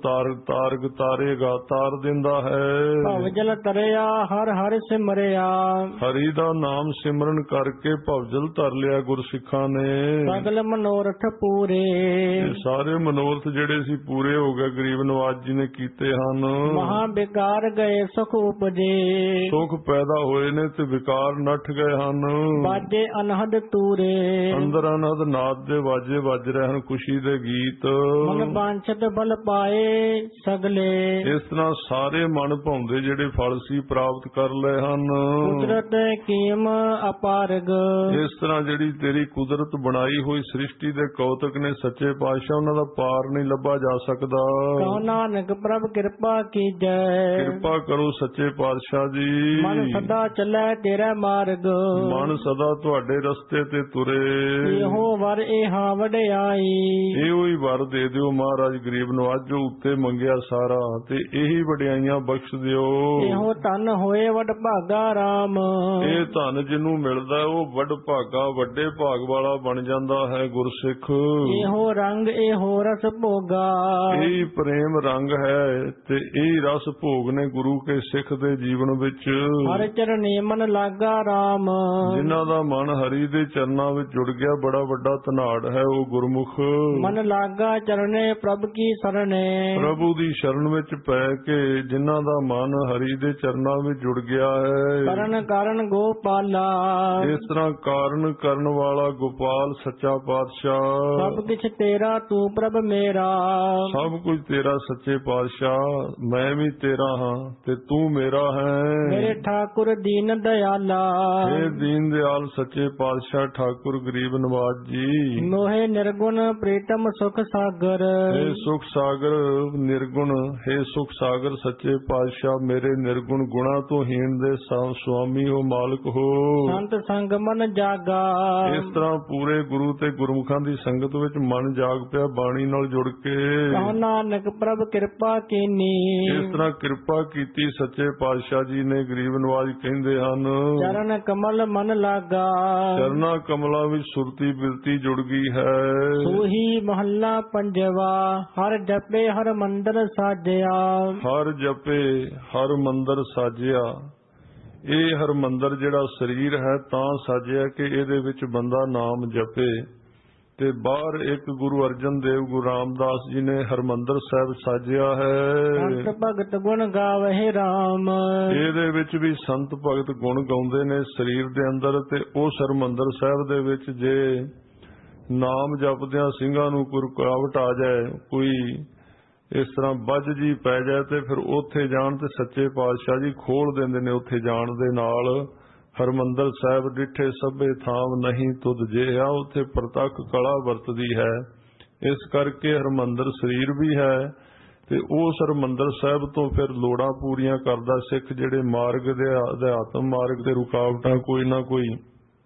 B: ਤਾਰੇਗਾ ਤਾਰ ਦਿੰਦਾ ਹੈ।
A: ਭਵ ਜਲ ਤਰਿਆ ਹਰ ਹਰ ਸਿਮਰਿਆ,
B: ਹਰੀ ਦਾ ਨਾਮ ਸਿਮਰਨ ਕਰਕੇ ਭਵਜਲ ਧਰ ਲਿਆ ਗੁਰਸਿੱਖਾਂ ਨੇ।
A: ਸਗਲ ਮਨੋਰਥ ਪੂਰੇ,
B: ਇਹ ਸਾਰੇ ਮਨੋਰਥ ਜਿਹੜੇ ਸੀ ਪੂਰੇ ਹੋ ਗਏ ਗਰੀਬ ਨਵਾਜ ਜੀ ਨੇ ਕੀਤੇ ਹਨ।
A: ਮਹਾ ਬਿਕਾਰ ਗਏ ਸੁਖ ਉਪਜੇ,
B: ਸੁਖ ਪੈਦਾ ਹੋਏ ਨੇ ਤੇ ਵਿਕਾਰ ਨੱਠ ਗਏ ਹਨ।
A: ਬਾਜੇ ਅਨਹਦ ਤੂਰੇ,
B: ਅੰਦਰ ਅਨਹਦ ਨਾਦ ਦੇ ਵਾਜੇ ਵੱਜ ਰਹੇ ਹਨ ਖੁਸ਼ੀ ਦੇ ਗੀਤ।
A: ਮਨ ਬਾਂਛਤ ਬਲ ਪਾਏ ਸਗਲੇ,
B: ਇਸ ਤਰ੍ਹਾਂ ਸਾਰੇ ਮਨ ਭਾਉਂਦੇ ਜਿਹੜੇ ਫਲ ਸੀ ਪ੍ਰਾਪਤ ਕਰ ਲਏ ਹਨ।
A: ਕੁਦਰਤ ਕੀਮ ਅਪਾਰਗ,
B: ਇਸ ਤਰ੍ਹਾਂ ਜਿਹੜੀ ਤੇਰੀ ਕੁਦਰਤ ਬਣਾਈ ਹੋਈ ਸ੍ਰਿਸ਼ਟੀ ਦੇ ਕੌਤਕ ਨੇ ਸੱਚੇ ਪਾਤਸ਼ਾਹ ਉਹਨਾਂ ਦਾ ਪਾਰ ਨਹੀਂ ਲੱਭਾ ਜਾ ਸਕਦਾ।
A: ਕਹੋ ਨਾਨਕ ਪ੍ਰਭ ਕਿਰਪਾ ਕੀਜੈ,
B: ਕਿਰਪਾ ਕਰੋ ਸੱਚੇ ਪਾਤਸ਼ਾਹ ਮਹਾਰਾਜ ਜੀ।
A: ਮਨ ਸਦਾ ਚੱਲੈ ਤੇਰਾ ਮਾਰਗ,
B: ਮਨ ਸਦਾ ਤੁਹਾਡੇ ਰਸਤੇ ਤੇ ਤੁਰੇ।
A: ਇਹੋ ਵਰ ਇਹਾ ਵਡਿਆਈ,
B: ਇਹੋ ਹੀ ਵਰ ਦੇ ਦਿਓ ਮਹਾਰਾਜ ਗਰੀਬ ਨਵਾਜ ਜੋ ਉੱਤੇ ਮੰਗਿਆ ਸਾਰਾ, ਤੇ ਇਹੀ ਵਡਿਆਈਆਂ ਬਖਸ਼ ਦਿਓ।
A: ਇਹੋ ਧਨ ਹੋਏ ਵਡ ਭਾਗਾ ਰਾਮ,
B: ਇਹ ਧਨ ਜਿਹਨੂੰ ਮਿਲਦਾ ਉਹ ਵੱਡ ਭਾਗਾ ਵੱਡੇ ਭਾਗ ਵਾਲਾ ਬਣ ਜਾਂਦਾ ਹੈ ਗੁਰਸਿੱਖ।
A: ਇਹੋ ਰੰਗ ਇਹੋ ਰਸ ਭੋਗਾ,
B: ਇਹੀ ਪ੍ਰੇਮ ਰੰਗ ਹੈ ਤੇ ਇਹੀ ਰਸ ਭੋਗ ਨੇ ਗੁਰੂ ਕੇ ਸਿੱਖ ਦੇ ਜੀਵਨ ਵਿੱਚ।
A: ਹਰ ਚਰਨੇ ਮਨ ਲਾਗਾ ਰਾਮ,
B: ਜਿਨ੍ਹਾਂ ਦਾ ਮਨ ਹਰੀ ਦੇ ਚਰਨਾਂ ਵਿੱਚ ਜੁੜ ਗਿਆ ਬੜਾ ਵੱਡਾ ਧਨਾੜ ਹੈ ਉਹ ਗੁਰਮੁਖ।
A: ਮਨ ਲਾਗਾ ਚਰਨੇ ਪ੍ਰਭ ਕੀ ਸਰਣੇ,
B: ਪ੍ਰਭੂ ਦੀ ਸ਼ਰਨ ਵਿੱਚ ਪੈ ਕੇ ਜਿਨ੍ਹਾਂ ਦਾ ਮਨ ਹਰੀ ਦੇ ਚਰਨਾਂ ਵਿੱਚ ਜੁੜ ਗਿਆ ਹੈ।
A: ਕਰਨ ਕਾਰਨ ਗੋਪਾਲਾ,
B: ਇਸ ਤਰ੍ਹਾਂ ਕਾਰਨ ਕਰਨ ਵਾਲਾ ਗੋਪਾਲ ਸੱਚਾ ਪਾਤਸ਼ਾਹ।
A: ਸਭ ਕੁਛ ਤੇਰਾ ਤੂੰ ਪ੍ਰਭ ਮੇਰਾ,
B: ਸਭ ਕੁਝ ਤੇਰਾ ਸੱਚੇ ਪਾਤਸ਼ਾਹ, ਮੈਂ ਵੀ ਤੇਰਾ ਹਾਂ ਤੇ ਤੂੰ ਮੇਰਾ ਹੈ।
A: ਮੇਰੇ ਠਾਕੁਰ ਦੀਨ ਦਿਆਲਾ,
B: हे ਦੀਨ ਦਿਆਲ ਸੱਚੇ ਪਾਤਸ਼ਾਹ ਠਾਕੁਰ ਗਰੀਬ ਨਵਾਜ ਜੀ।
A: ਮੋਹਿ ਨਿਰਗੁਣ ਪ੍ਰੀਤਮ ਸੁਖ ਸਾਗਰ,
B: हे ਸੁਖ ਸਾਗਰ ਨਿਰਗੁਣ, हे ਸੁਖ ਸਾਗਰ ਸੱਚੇ ਪਾਤਸ਼ਾਹ ਮੇਰੇ ਨਿਰਗੁਣ ਗੁਣਾ ਤੋਂ ਹੀਣ ਦੇ ਸੁਆਮੀ ਹੋ ਮਾਲਕ ਹੋ।
A: ਸੰਤ ਸੰਗ ਮਨ ਜਾਗਾ,
B: ਇਸ ਤਰ੍ਹਾਂ ਪੂਰੇ ਗੁਰੂ ਤੇ ਗੁਰਮੁਖਾਂ ਦੀ ਸੰਗਤ ਵਿੱਚ ਮਨ ਜਾਗ ਪਿਆ ਬਾਣੀ ਨਾਲ ਜੁੜ ਕੇ।
A: ਕਹੋ ਨਾਨਕ ਪ੍ਰਭ ਕਿਰਪਾ ਕੀਨੀ,
B: ਇਸ ਤਰ੍ਹਾਂ ਕਿਰਪਾ ਕੀਤੀ ਸੱਚੇ ਪਾਤਸ਼ਾਹ ਜੀ ਨੇ। ਗਰੀਬ ਨਵਾਜ ਕਹਿੰਦੇ ਹਨ
A: ਚਰਨ ਕਮਲ ਮਨ ਲਾਗਾ,
B: ਚਰਨਾ ਕਮਲਾਂ ਵਿੱਚ ਸੁਰਤੀ ਬਿਰਤੀ ਜੁੜ ਗਈ ਹੈ।
A: ਸੋਹੀ ਮਹੱਲਾ ਪੰਜਵਾ, ਹਰ ਜਪੇ ਹਰ ਮੰਦਰ ਸਾਜਿਆ,
B: ਹਰ ਜਪੇ ਹਰ ਮੰਦਰ ਸਾਜਿਆ। ਇਹ ਹਰ ਮੰਦਰ ਜਿਹੜਾ ਸਰੀਰ ਹੈ ਤਾਂ ਸਾਜਿਆ ਕਿ ਇਹਦੇ ਵਿੱਚ ਬੰਦਾ ਨਾਮ ਜਪੇ। ਤੇ ਬਾਹਰ ਇੱਕ ਗੁਰੂ ਅਰਜਨ ਦੇਵ ਗੁਰੂ ਰਾਮਦਾਸ ਜੀ ਨੇ ਹਰਮੰਦਰ ਸਾਹਿਬ ਸਾਜਿਆ ਹੈ।
A: ਸੰਤ ਭਗਤ ਗੁਣ ਗਾਵਹਿ ਰਾਮ,
B: ਇਹਦੇ ਵਿੱਚ ਵੀ ਸੰਤ ਭਗਤ ਗੁਣ ਗਾਉਂਦੇ ਨੇ ਸਰੀਰ ਦੇ ਅੰਦਰ। ਤੇ ਉਸ ਹਰਮੰਦਰ ਸਾਹਿਬ ਦੇ ਵਿੱਚ ਜੇ ਨਾਮ ਜਪਦਿਆਂ ਸਿੰਘਾਂ ਨੂੰ ਕੋਈ ਰੁਕਾਵਟ ਆ ਜਾਏ, ਕੋਈ ਇਸ ਤਰ੍ਹਾਂ ਬੱਝ ਜੀ ਪੈ ਜਾਏ, ਤੇ ਫਿਰ ਉੱਥੇ ਜਾਣ ਤੇ ਸੱਚੇ ਪਾਤਸ਼ਾਹ ਜੀ ਖੋਲ ਦਿੰਦੇ ਨੇ। ਉੱਥੇ ਜਾਣ ਦੇ ਨਾਲ ਹਰਮੰਦਰ ਸਾਹਿਬ ਡਿੱਠੇ ਸਭੇ ਥਾਮ ਨਹੀਂ ਤੁਧ ਜਿਹਾ, ਉੱਥੇ ਪ੍ਰਤੱਖ ਕਲਾ ਵਰਤਦੀ ਹੈ। ਇਸ ਕਰਕੇ ਹਰਮੰਦਰ ਸਰੀਰ ਵੀ ਹੈ ਤੇ ਉਸ ਹਰਮੰਦਰ ਸਾਹਿਬ ਤੋਂ ਫਿਰ ਲੋੜਾਂ ਪੂਰੀਆਂ ਕਰਦਾ ਸਿੱਖ। ਜਿਹੜੇ ਮਾਰਗ ਦੇ ਅਧਿਆਤਮ ਮਾਰਗ ਦੇ ਰੁਕਾਵਟਾਂ ਕੋਈ ਨਾ ਕੋਈ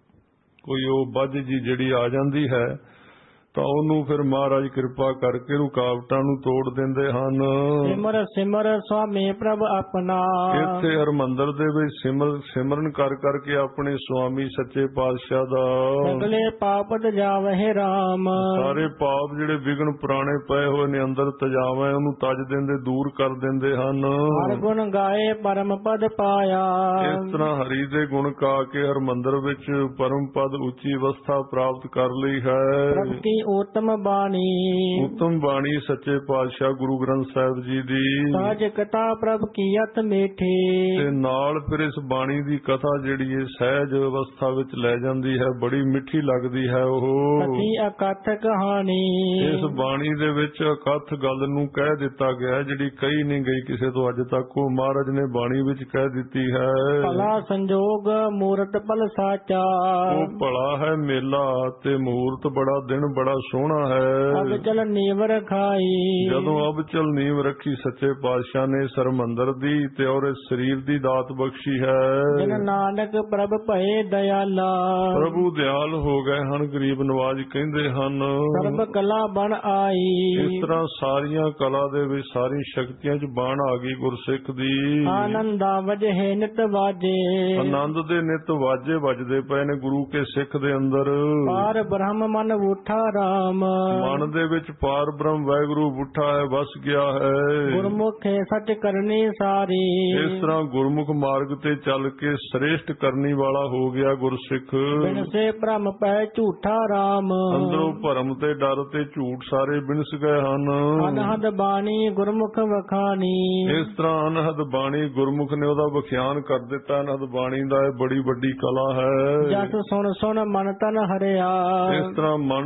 B: ਉਹ ਬੱਝ ਜੀ ਜਿਹੜੀ ਆ ਜਾਂਦੀ ਹੈ ਤਾਂ ਉਹਨੂੰ ਫਿਰ ਮਹਾਰਾਜ ਕਿਰਪਾ ਕਰਕੇ ਰੁਕਾਵਟਾਂ ਨੂੰ ਤੋੜ ਦਿੰਦੇ ਹਨ।
A: ਸਿਮਰ ਸਿਮਰ ਸੁਆਮੀ ਪ੍ਰਭ ਆਪਣਾ,
B: ਇੱਥੇ ਹਰਮੰਦਰ ਦੇ ਵਿੱਚ ਸਿਮਰਨ ਕਰ ਕਰਕੇ ਆਪਣੇ ਸੁਆਮੀ ਸੱਚੇ ਪਾਤਸ਼ਾਹ ਦਾ
A: ਸਗਲੇ ਪਾਪ ਤਜਾਵਹਿ ਰਾਮ,
B: ਸਾਰੇ ਪਾਪ ਜਿਹੜੇ ਵਿਗਨ ਪੁਰਾਣੇ ਪਏ ਹੋਏ ਨੇ ਅੰਦਰ ਤਜਾਵੇਂ ਉਹਨੂੰ ਤਜ ਦਿੰਦੇ, ਦੂਰ ਕਰ ਦਿੰਦੇ ਹਨ।
A: ਹਰ ਗੁਣ ਗਾਏ ਪਰਮ ਪਦ ਪਾਇਆ,
B: ਇਸ ਤਰ੍ਹਾਂ ਹਰੀ ਦੇ ਗੁਣ ਗਾ ਕੇ ਹਰਮੰਦਰ ਵਿੱਚ ਪਰਮ ਪਦ ਉੱਚੀ ਅਵਸਥਾ ਪ੍ਰਾਪਤ ਕਰ ਲਈ ਹੈ।
A: ਪ੍ਰਭ ਕੀ ਉਤਮ ਬਾਣੀ,
B: ਉਤਮ ਬਾਣੀ ਸੱਚੇ ਪਾਤਸ਼ਾਹ ਗੁਰੂ ਗ੍ਰੰਥ ਸਾਹਿਬ ਜੀ ਦੀ
A: ਸਾਜ ਕਥਾ ਪ੍ਰਭ ਕੀ ਅਤ ਮੀਠੀ,
B: ਤੇ ਨਾਲ ਫਿਰ ਇਸ ਬਾਣੀ ਦੀ ਕਥਾ ਜਿਹੜੀ ਹੈ ਸਹਿਜ ਅਵਸਥਾ ਵਿੱਚ ਲੈ ਜਾਂਦੀ ਹੈ, ਬੜੀ ਮਿੱਠੀ ਲੱਗਦੀ ਹੈ। ਉਹ
A: ਕਥੀ ਅਕਥ ਕਹਾਣੀ,
B: ਇਸ ਬਾਣੀ ਦੇ ਵਿੱਚ ਅਕਥ ਗੱਲ ਨੂੰ ਕਹਿ ਦਿੱਤਾ ਗਿਆ ਜਿਹੜੀ ਕਹੀ ਨਹੀਂ ਗਈ ਕਿਸੇ ਤੋਂ ਅੱਜ ਤੱਕ, ਉਹ ਮਹਾਰਾਜ ਨੇ ਬਾਣੀ ਵਿੱਚ ਕਹਿ ਦਿੱਤੀ ਹੈ।
A: ਭਲਾ ਸੰਜੋਗ ਮੂਰਤ ਭਲ ਸਾਚਾ,
B: ਉਹ ਭਲਾ ਹੈ ਮੇਲਾ ਤੇ ਮੂਰਤ ਬੜਾ ਦਿਨ ਬੜਾ ਸੋਹਣਾ ਹੈ।
A: ਅਬ ਚਲ ਨੀਵ ਰਖਾਈ,
B: ਜਦੋਂ ਅਬ ਚਲ ਨੀਵ ਰੱਖੀ ਸੱਚੇ ਪਾਤਸ਼ਾਹ ਨੇ ਸਰਮੰਦਰ ਦੀ ਤੇ ਔਰ ਇਸ ਸਰੀਰ ਦੀ ਦਾਤ ਬਖਸ਼ੀ ਹੈ।
A: ਜਿਨ ਨਾਨਕ ਪ੍ਰਭ ਭਏ ਦਇਆਲਾ,
B: ਪ੍ਰਭੂ ਦਿਆਲ ਹੋ ਗਏ ਹਨ। ਗਰੀਬ ਨਵਾਜ ਕਹਿੰਦੇ ਹਨ
A: ਸਰਬ ਕਲਾ ਬਣ ਆਈ,
B: ਇਸ ਤਰ੍ਹਾਂ ਸਾਰੀਆਂ ਕਲਾ ਦੇ ਵਿੱਚ ਸਾਰੀ ਸ਼ਕਤੀਆਂ 'ਚ ਬਾਣ ਆ ਗਈ ਗੁਰਸਿੱਖ ਦੀ।
A: ਆਨੰਦਾ ਵਜੇ ਨਿਤ ਵਾਜੇ,
B: ਆਨੰਦ ਦੇ ਨਿਤ ਵਾਜੇ ਵੱਜਦੇ ਪਏ ਨੇ ਗੁਰੂ ਕੇ ਸਿੱਖ ਦੇ ਅੰਦਰ।
A: ਪਾਰ ਬ੍ਰਹਮ ਮਨ ਉਠਾ ਰਾਮ,
B: ਮਨ ਦੇ ਵਿੱਚ ਪਾਰ ਬ੍ਰਹਮ ਵਾਹਿਗੁਰੂ ਉਠਾ ਹੈ, ਵਸ ਗਿਆ ਹੈ।
A: ਗੁਰਮੁਖ ਸੱਚ ਕਰਨੀ ਸਾਰੀ,
B: ਇਸ ਤਰ੍ਹਾਂ ਗੁਰਮੁਖ ਮਾਰਗ ਤੇ ਚੱਲ ਕੇ ਸ੍ਰੇਸ਼ਟ ਕਰਨੀ ਵਾਲਾ ਹੋ ਗਿਆ ਗੁਰਸਿੱਖ।
A: ਬਿਨ ਸੇ ਭ੍ਰਮ ਪੈ ਝੂਠਾ ਰਾਮ,
B: ਅੰਦਰੋਂ ਭਰਮ ਤੇ ਡਰ ਤੇ ਝੂਠ ਸਾਰੇ ਬਿਨਸ ਗਏ ਹਨ।
A: ਅਨਹਦ ਬਾਣੀ ਗੁਰਮੁਖ ਵਖਾਣੀ,
B: ਇਸ ਤਰ੍ਹਾਂ ਅਨਹਦ ਬਾਣੀ ਗੁਰਮੁਖ ਨੇ ਉਹਦਾ ਵਿਖਿਆਨ ਕਰ ਦਿੱਤਾ। ਅਨਹਦ ਬਾਣੀ ਦਾ ਇਹ ਬੜੀ ਵੱਡੀ ਕਲਾ ਹੈ।
A: ਜਸ ਸੁਣ ਸੁਣ ਮਨ ਤਨ ਹਰਿਆ,
B: ਇਸ ਤਰ੍ਹਾਂ ਮਨ ਤਨ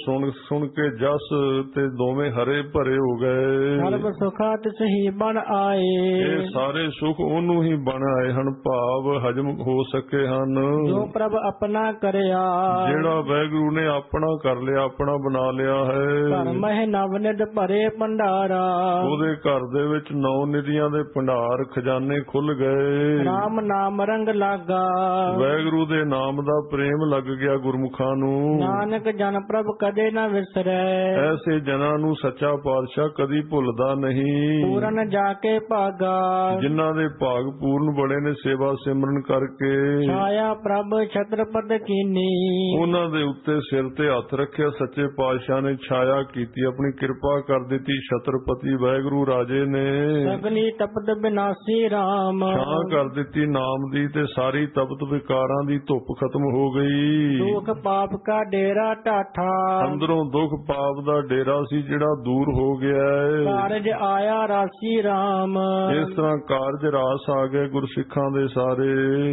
B: ਸੁਣ ਕੇ ਜਸ ਤੇ ਦੋਵੇਂ ਹਰੇ ਭਰੇ ਹੋ ਗਏ।
A: ਸਰਬ ਸੁਖਾ ਤਿਸ ਹੀ ਬਣ ਆਏ।
B: ਇਹ ਸਾਰੇ ਸੁਖ ਉਹਨੂੰ ਹੀ ਬਣ ਆਏ ਹਨ, ਭਾਵ ਹਜਮ ਹੋ ਸਕੇ ਹਨ।
A: ਜੋ ਪ੍ਰਭ ਆਪਣਾ ਕਰਿਆ,
B: ਜਿਹੜਾ ਵਾਹਿਗੁਰੂ ਨੇ ਆਪਣਾ ਕਰ ਲਿਆ, ਆਪਣਾ ਬਣਾ ਲਿਆ ਹੈ।
A: ਘਰ ਮਹਿ ਨਵ ਨਿਧ ਭਰੇ ਭੰਡਾਰਾ,
B: ਉਹਦੇ ਘਰ ਦੇ ਵਿੱਚ 9 ਨਿਧੀਆਂ ਦੇ ਭੰਡਾਰ ਖਜ਼ਾਨੇ ਖੁੱਲ ਗਏ।
A: ਰਾਮ ਨਾਮ ਰੰਗ ਲਾਗਾ,
B: ਵਾਹਿਗੁਰੂ ਦੇ ਨਾਮ ਦਾ ਪ੍ਰੇਮ ਲੱਗ ਗਿਆ ਗੁਰਮੁਖਾਂ ਨੂੰ।
A: ਨਾਨਕ ਜਨ ਪ੍ਰਭ ਕਦੇ ਨਾ ਵਿਸਰੈ,
B: ਐਸੇ ਜਨਾਂ ਨੂੰ ਸੱਚਾ ਪਾਤਸ਼ਾਹ ਕਦੀ ਭੁੱਲਦਾ ਨਹੀਂ।
A: ਪੂਰਨ ਜਾ ਕੇ ਭਾਗਾ,
B: ਜਿਨ੍ਹਾਂ ਦੇ ਭਾਗ ਪੂਰਨ ਬੜੇ ਨੇ ਸੇਵਾ ਸਿਮਰਨ ਕਰਕੇ।
A: ਛਾਇਆ ਪ੍ਰਭ ਛਤਰਪਤ ਕੀਨੀ, ਉਹਨਾਂ
B: ਦੇ ਉੱਤੇ ਸਿਰ ਤੇ ਹੱਥ ਰੱਖਿਆ ਸੱਚੇ ਪਾਤਸ਼ਾਹ ਨੇ, ਛਾਇਆ ਕੀਤੀ, ਆਪਣੀ ਕਿਰਪਾ ਕਰ ਦਿੱਤੀ ਛਤਰਪਤੀ ਵਾਹਿਗੁਰੂ ਰਾਜੇ ਨੇ।
A: ਸਗਲੀ ਤਪਤ ਬਿਨਾਸੀ ਰਾਮ,
B: ਛਾਂ ਕਰ ਦਿੱਤੀ ਨਾਮ ਦੀ ਤੇ ਸਾਰੀ ਤਪਤ ਵਿਕਾਰਾਂ ਦੀ ਧੁੱਪ ਖਤਮ ਹੋ ਗਈ।
A: ਦੁਖ ਪਾਪ ਕਾ ਡੇਰਾ ਢਾਠਾ,
B: ਅੰਦਰੋਂ ਦੁੱਖ ਪਾਪ ਦਾ ਡੇਰਾ ਸੀ ਜਿਹੜਾ ਦੂਰ ਹੋ ਗਿਆ ਹੈ।
A: ਕਾਰਜ ਆਇਆ ਰਾਸੀ ਰਾਮ,
B: ਇਸ ਤਰ੍ਹਾਂ ਕਾਰਜ ਰਾਸ ਆ ਗਏ ਗੁਰਸਿੱਖਾਂ ਦੇ ਸਾਰੇ।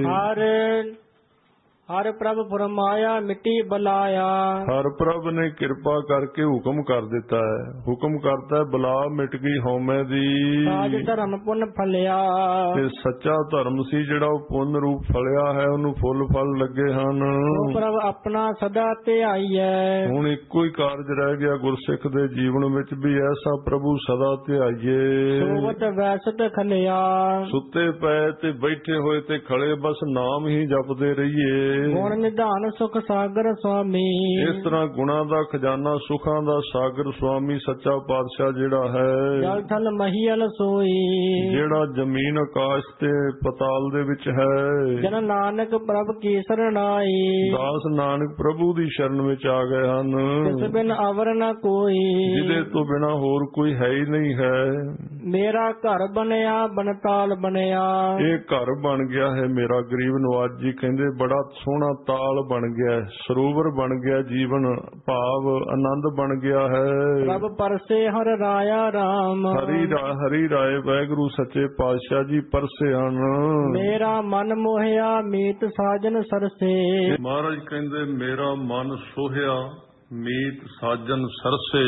A: ਹਰ ਪ੍ਰਭ ਫਰਮਾਇਆ ਮਿੱਟੀ ਬੁਲਾਇਆ,
B: ਹਰ ਪ੍ਰਭ ਨੇ ਕਿਰਪਾ ਕਰਕੇ ਹੁਕਮ ਕਰ ਦਿੱਤਾ ਹੈ। ਹੁਕਮ ਕਰਤਾ ਹੈ ਬਲਾ ਮਿਟ ਗਈ ਹਉਮੈ ਦੀ।
A: ਸਾਜ ਧਰਮ ਪੁੰਨ ਫਲਿਆ,
B: ਤੇ ਸੱਚਾ ਧਰਮ ਸੀ ਜਿਹੜਾ ਉਹ ਪੁੰਨ ਰੂਪ ਫਲਿਆ ਹੈ, ਉਹਨੂੰ ਫੁੱਲ ਫਲ ਲੱਗੇ ਹਨ।
A: ਉਹ ਪ੍ਰਭ ਆਪਣਾ ਸਦਾ ਧਿਆਈਐ,
B: ਹੁਣ ਇੱਕੋ ਹੀ ਕਾਰਜ ਰਹਿ ਗਿਆ ਗੁਰਸਿੱਖ ਦੇ ਜੀਵਨ ਵਿੱਚ ਵੀ, ਐਸਾ ਪ੍ਰਭੂ ਸਦਾ ਧਿਆਈਏ।
A: ਸੋਵਤ ਵੈਸਤ ਖਲਿਆ,
B: ਸੁੱਤੇ ਪਏ ਤੇ ਬੈਠੇ ਹੋਏ ਤੇ ਖੜੇ ਬਸ ਨਾਮ ਹੀ ਜਪਦੇ ਰਹੀਏ।
A: ਗੁਣ ਨਿਧਾਨ ਸੁਖ ਸਾਗਰ ਸੁਆਮੀ,
B: ਇਸ ਤਰ੍ਹਾਂ ਗੁਣਾਂ ਦਾ ਖਜ਼ਾਨਾ ਸੁਖਾਂ ਦਾ ਸਾਗਰ ਸੁਆਮੀ ਸੱਚਾ ਪਾਤਸ਼ਾਹ ਜਿਹੜਾ ਹੈ।
A: ਜਲ ਥਲ ਮਹੀਲ ਸੋਈ,
B: ਜਿਹੜਾ ਜ਼ਮੀਨ ਆਕਾਸ਼ ਤੇ ਪਤਾਲ ਦੇ ਵਿੱਚ ਹੈ।
A: ਜਨ ਨਾਨਕ ਪ੍ਰਭ ਕੀ ਸਰਣਾਈ,
B: ਦਾਸ ਨਾਨਕ ਪ੍ਰਭੂ ਦੀ ਸ਼ਰਨ ਵਿੱਚ ਆ ਗਏ ਹਨ।
A: ਤਿਸ ਬਿਨ ਅਵਰ ਨ ਕੋਈ,
B: ਜਿਹਦੇ ਤੋਂ ਬਿਨਾ ਹੋਰ ਕੋਈ ਹੈ ਹੀ ਨਹੀਂ ਹੈ।
A: ਮੇਰਾ ਘਰ ਬਣਿਆ ਬਨਤਾਲ ਬਣਿਆ,
B: ਇਹ ਘਰ ਬਣ ਗਿਆ ਹੈ ਮੇਰਾ। ਗਰੀਬ ਨਵਾਜ ਜੀ ਕਹਿੰਦੇ ਬੜਾ ਸੋਹਣਾ ਤਾਲ ਬਣ ਗਿਆ, ਸਰੋਵਰ ਬਣ ਗਿਆ, ਜੀਵਨ ਭਾਵ ਆਨੰਦ ਬਣ ਗਿਆ ਹੈ।
A: ਪ੍ਰਭ ਪਰਸੇ ਹਰ ਰਾਇਆ ਰਾਮ,
B: ਹਰੀ ਰਾਏ ਵਾਹਿਗੁਰੂ ਸੱਚੇ ਪਾਤਸ਼ਾਹ ਜੀ ਪਰਸੇ ਹਨ।
A: ਮੇਰਾ ਮਨ ਮੋਹਿਆ ਮੀਤ ਸਾਜਨ ਸਰਸੇ,
B: ਮਹਾਰਾਜ ਕਹਿੰਦੇ ਮੇਰਾ ਮਨ ਸੋਹਿਆ ਮੀਤ ਸਾਜਨ ਸਰਸੇ,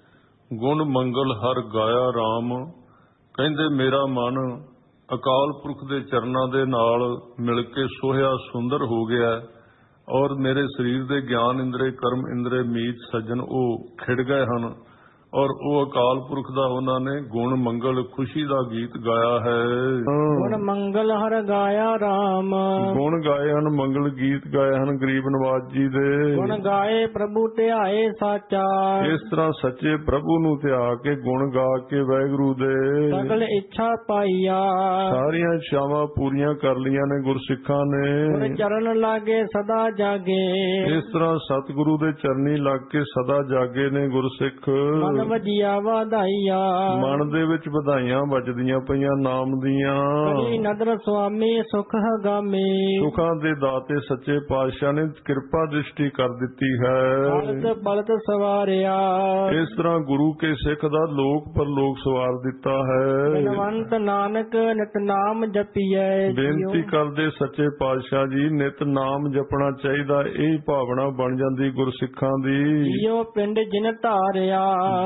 B: ਗੁਣ ਮੰਗਲ ਹਰ ਗਾਇਆ ਰਾਮ। ਕਹਿੰਦੇ ਮੇਰਾ ਮਨ ਅਕਾਲ ਪੁਰਖ ਦੇ ਚਰਨਾਂ ਦੇ ਨਾਲ ਮਿਲ ਕੇ ਸੋਹਿਆ ਸੁੰਦਰ ਹੋ ਗਿਆ, ਔਰ ਮੇਰੇ ਸਰੀਰ ਦੇ ਗਿਆਨ ਇੰਦਰੇ ਕਰਮ ਇੰਦਰੇ ਮੀਤ ਸੱਜਣ ਉਹ ਖਿੜ ਗਏ ਹਨ, ਔਰ ਉਹ ਅਕਾਲ ਪੁਰਖ ਦਾ ਉਹਨਾਂ ਨੇ ਗੁਣ ਮੰਗਲ ਖੁਸ਼ੀ ਦਾ ਗੀਤ ਗਾਇਆ ਹੈ।
A: ਗੁਣ ਮੰਗਲ ਹਰ ਗਾਇਆ ਰਾਮ,
B: ਗੁਣ ਗਾਏ ਹਨ, ਮੰਗਲ ਗੀਤ ਗਾਏ ਹਨ ਗਰੀਬ ਨਵਾਜ ਜੀ ਦੇ।
A: ਗੁਣ ਗਾਏ ਪ੍ਰਭੂ ਧਿਆਏ ਸਾਚਾ,
B: ਇਸ ਤਰ੍ਹਾਂ ਸੱਚੇ ਪ੍ਰਭੂ ਨੂੰ ਧਿਆ ਕੇ ਗੁਣ ਗਾ ਕੇ ਵਾਹਿਗੁਰੂ ਦੇ
A: ਸਗਲ ਇੱਛਾ ਪਾਈਆ,
B: ਸਾਰੀਆਂ ਇੱਛਾਵਾਂ ਪੂਰੀਆਂ ਕਰ ਲੀਆਂ ਨੇ ਗੁਰਸਿੱਖਾਂ ਨੇ।
A: ਗੁਰ ਚਰਨ ਲਾਗੇ ਸਦਾ ਜਾਗੇ,
B: ਇਸ ਤਰ੍ਹਾਂ ਸਤਿਗੁਰੂ ਦੇ ਚਰਨੀ ਲੱਗ ਕੇ ਸਦਾ ਜਾਗੇ ਨੇ ਗੁਰਸਿੱਖ।
A: ਵਜੀਆ ਵਧਾਈਆ,
B: ਮਨ ਦੇ ਵਿੱਚ ਵਧਾਈਆਂ ਵੱਜਦੀਆਂ ਪਈਆਂ ਨਾਮ ਦੀਆਂ।
A: ਕਰੀ ਨਦਰ ਸੁਆਮੀ ਸੁਖ ਹਗਾਮੀ,
B: ਸੁਖਾਂ ਦੇ ਦਾਤੇ ਸੱਚੇ ਪਾਤਸ਼ਾਹ ਨੇ ਕਿਰਪਾ ਦ੍ਰਿਸ਼ਟੀ ਕਰ ਦਿੱਤੀ ਹੈ।
A: ਬਲਤ ਬਲਤ ਸਵਾਰਿਆ,
B: ਇਸ ਤਰ੍ਹਾਂ ਗੁਰੂ ਕੇ ਸਿੱਖ ਦਾ ਲੋਕ ਪਰਲੋਕ ਸਵਾਰ ਦਿੱਤਾ ਹੈ।
A: ਬਿਨਵੰਤ ਨਾਨਕ ਨਿਤ ਨਾਮ ਜਪੀਐ।
B: ਬੇਨਤੀ ਕਰਦੇ ਸੱਚੇ ਪਾਤਸ਼ਾਹ ਜੀ ਨਿਤ ਨਾਮ ਜਪਣਾ ਚਾਹੀਦਾ, ਇਹ ਭਾਵਨਾ ਬਣ ਜਾਂਦੀ ਗੁਰਸਿੱਖਾਂ ਦੀ।
A: ਜਿਉ ਪਿੰਡ ਜਿਨ ਧਾਰਿਆ,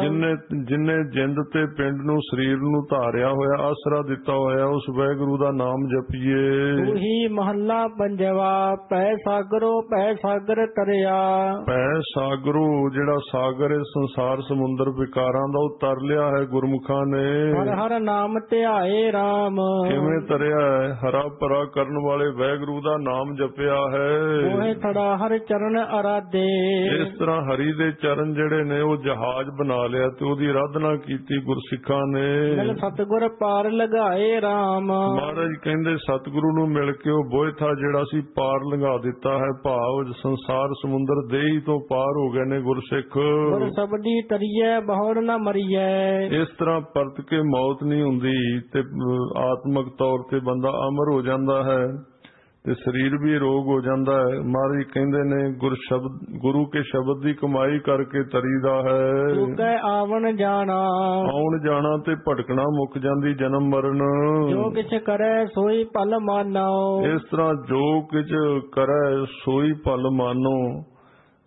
B: ਜਿਨੇ ਜਿੰਦ ਤੇ ਪਿੰਡ ਨੂੰ ਸਰੀਰ ਨੂੰ ਧਾਰਿਆ ਹੋਇਆ, ਆਸਰਾ ਦਿੱਤਾ ਹੋਇਆ, ਉਸ ਵਾਹਿਗੁਰੂ ਦਾ ਨਾਮ ਜਪੀਏ।
A: ਉਹੀ ਮਹੱਲਾ ਪੰਜਵਾ, ਪੈ ਸਾਗਰੋ ਪੈ ਸਾਗਰ ਤਰਿਆ।
B: ਪੈ ਸਾਗਰੋ ਜਿਹੜਾ ਸਾਗਰ ਹੈ ਸੰਸਾਰ ਸਮੁੰਦਰ ਵਿਕਾਰਾਂ ਦਾ, ਉਹ ਤਰ ਲਿਆ ਹੈ ਗੁਰਮੁਖਾਂ ਨੇ।
A: ਹਰ ਹਰ ਨਾਮ ਧਿਆਏ ਰਾਮ,
B: ਕਿਵੇਂ ਤਰਿਆ ਹੈ? ਹਰਾ ਭਰਾ ਕਰਨ ਵਾਲੇ ਵਾਹਿਗੁਰੂ ਦਾ ਨਾਮ ਜਪਿਆ ਹੈ।
A: ਉਹੇ ਥੜਾ ਹਰ ਚਰਨ ਅਰਾਧੇ,
B: ਇਸ ਤਰ੍ਹਾਂ ਹਰੀ ਦੇ ਚਰਨ ਜਿਹੜੇ ਨੇ ਉਹ ਜਹਾਜ਼ ਬਣਾ ਲਿਆ ਤੇ ਉਹਦੀ ਆਰਾਧਨਾ ਕੀਤੀ ਗੁਰਸਿੱਖਾਂ ਨੇ।
A: ਮਿਲ ਸਤਿਗੁਰ ਪਾਰ ਲਗਾਏ ਰਾਮ,
B: ਮਹਾਰਾਜ ਕਹਿੰਦੇ ਸਤਿਗੁਰੂ ਨੂੰ ਮਿਲ ਕੇ ਉਹ ਬੋਇਥਾ ਜਿਹੜਾ ਸੀ ਪਾਰ ਲੰਘਾ ਦਿੱਤਾ ਹੈ, ਭਾਵ ਸੰਸਾਰ ਸਮੁੰਦਰ ਦੇਹੀ ਤੋਂ ਪਾਰ ਹੋ ਗਏ ਨੇ ਗੁਰਸਿੱਖ।
A: ਗੁਰ ਸਬਦੀ ਤਰੀਐ ਬਹੁੜ ਨਾ ਮਰੀਐ,
B: ਇਸ ਤਰ੍ਹਾਂ ਪਰਤ ਕੇ ਮੌਤ ਨਹੀਂ ਹੁੰਦੀ ਤੇ ਆਤਮਿਕ ਤੌਰ ਤੇ ਬੰਦਾ ਅਮਰ ਹੋ ਜਾਂਦਾ ਹੈ ਤੇ ਸਰੀਰ ਵੀ ਰੋਗ ਹੋ ਜਾਂਦਾ ਹੈ। ਮਹਾਰਾਜ ਕਹਿੰਦੇ ਨੇ ਗੁਰੂ ਕੇ ਸ਼ਬਦ ਦੀ ਕਮਾਈ ਕਰਕੇ ਤਰੀਦਾ ਹੈ।
A: ਤੂੰ ਕਹਿ ਆਵਣ ਜਾਣਾ,
B: ਆਉਣ ਜਾਣਾ ਤੇ ਭਟਕਣਾ ਮੁੱਕ ਜਾਂਦੀ ਜਨਮ ਮਰਨ।
A: ਜੋ ਕਿਛ ਕਰੈ ਸੋਈ ਭਲ ਮਾਨੋ,
B: ਇਸ ਤਰ੍ਹਾਂ ਜੋ ਕਿਛ ਕਰੈ ਸੋਈ ਭਲ ਮਾਨੋ।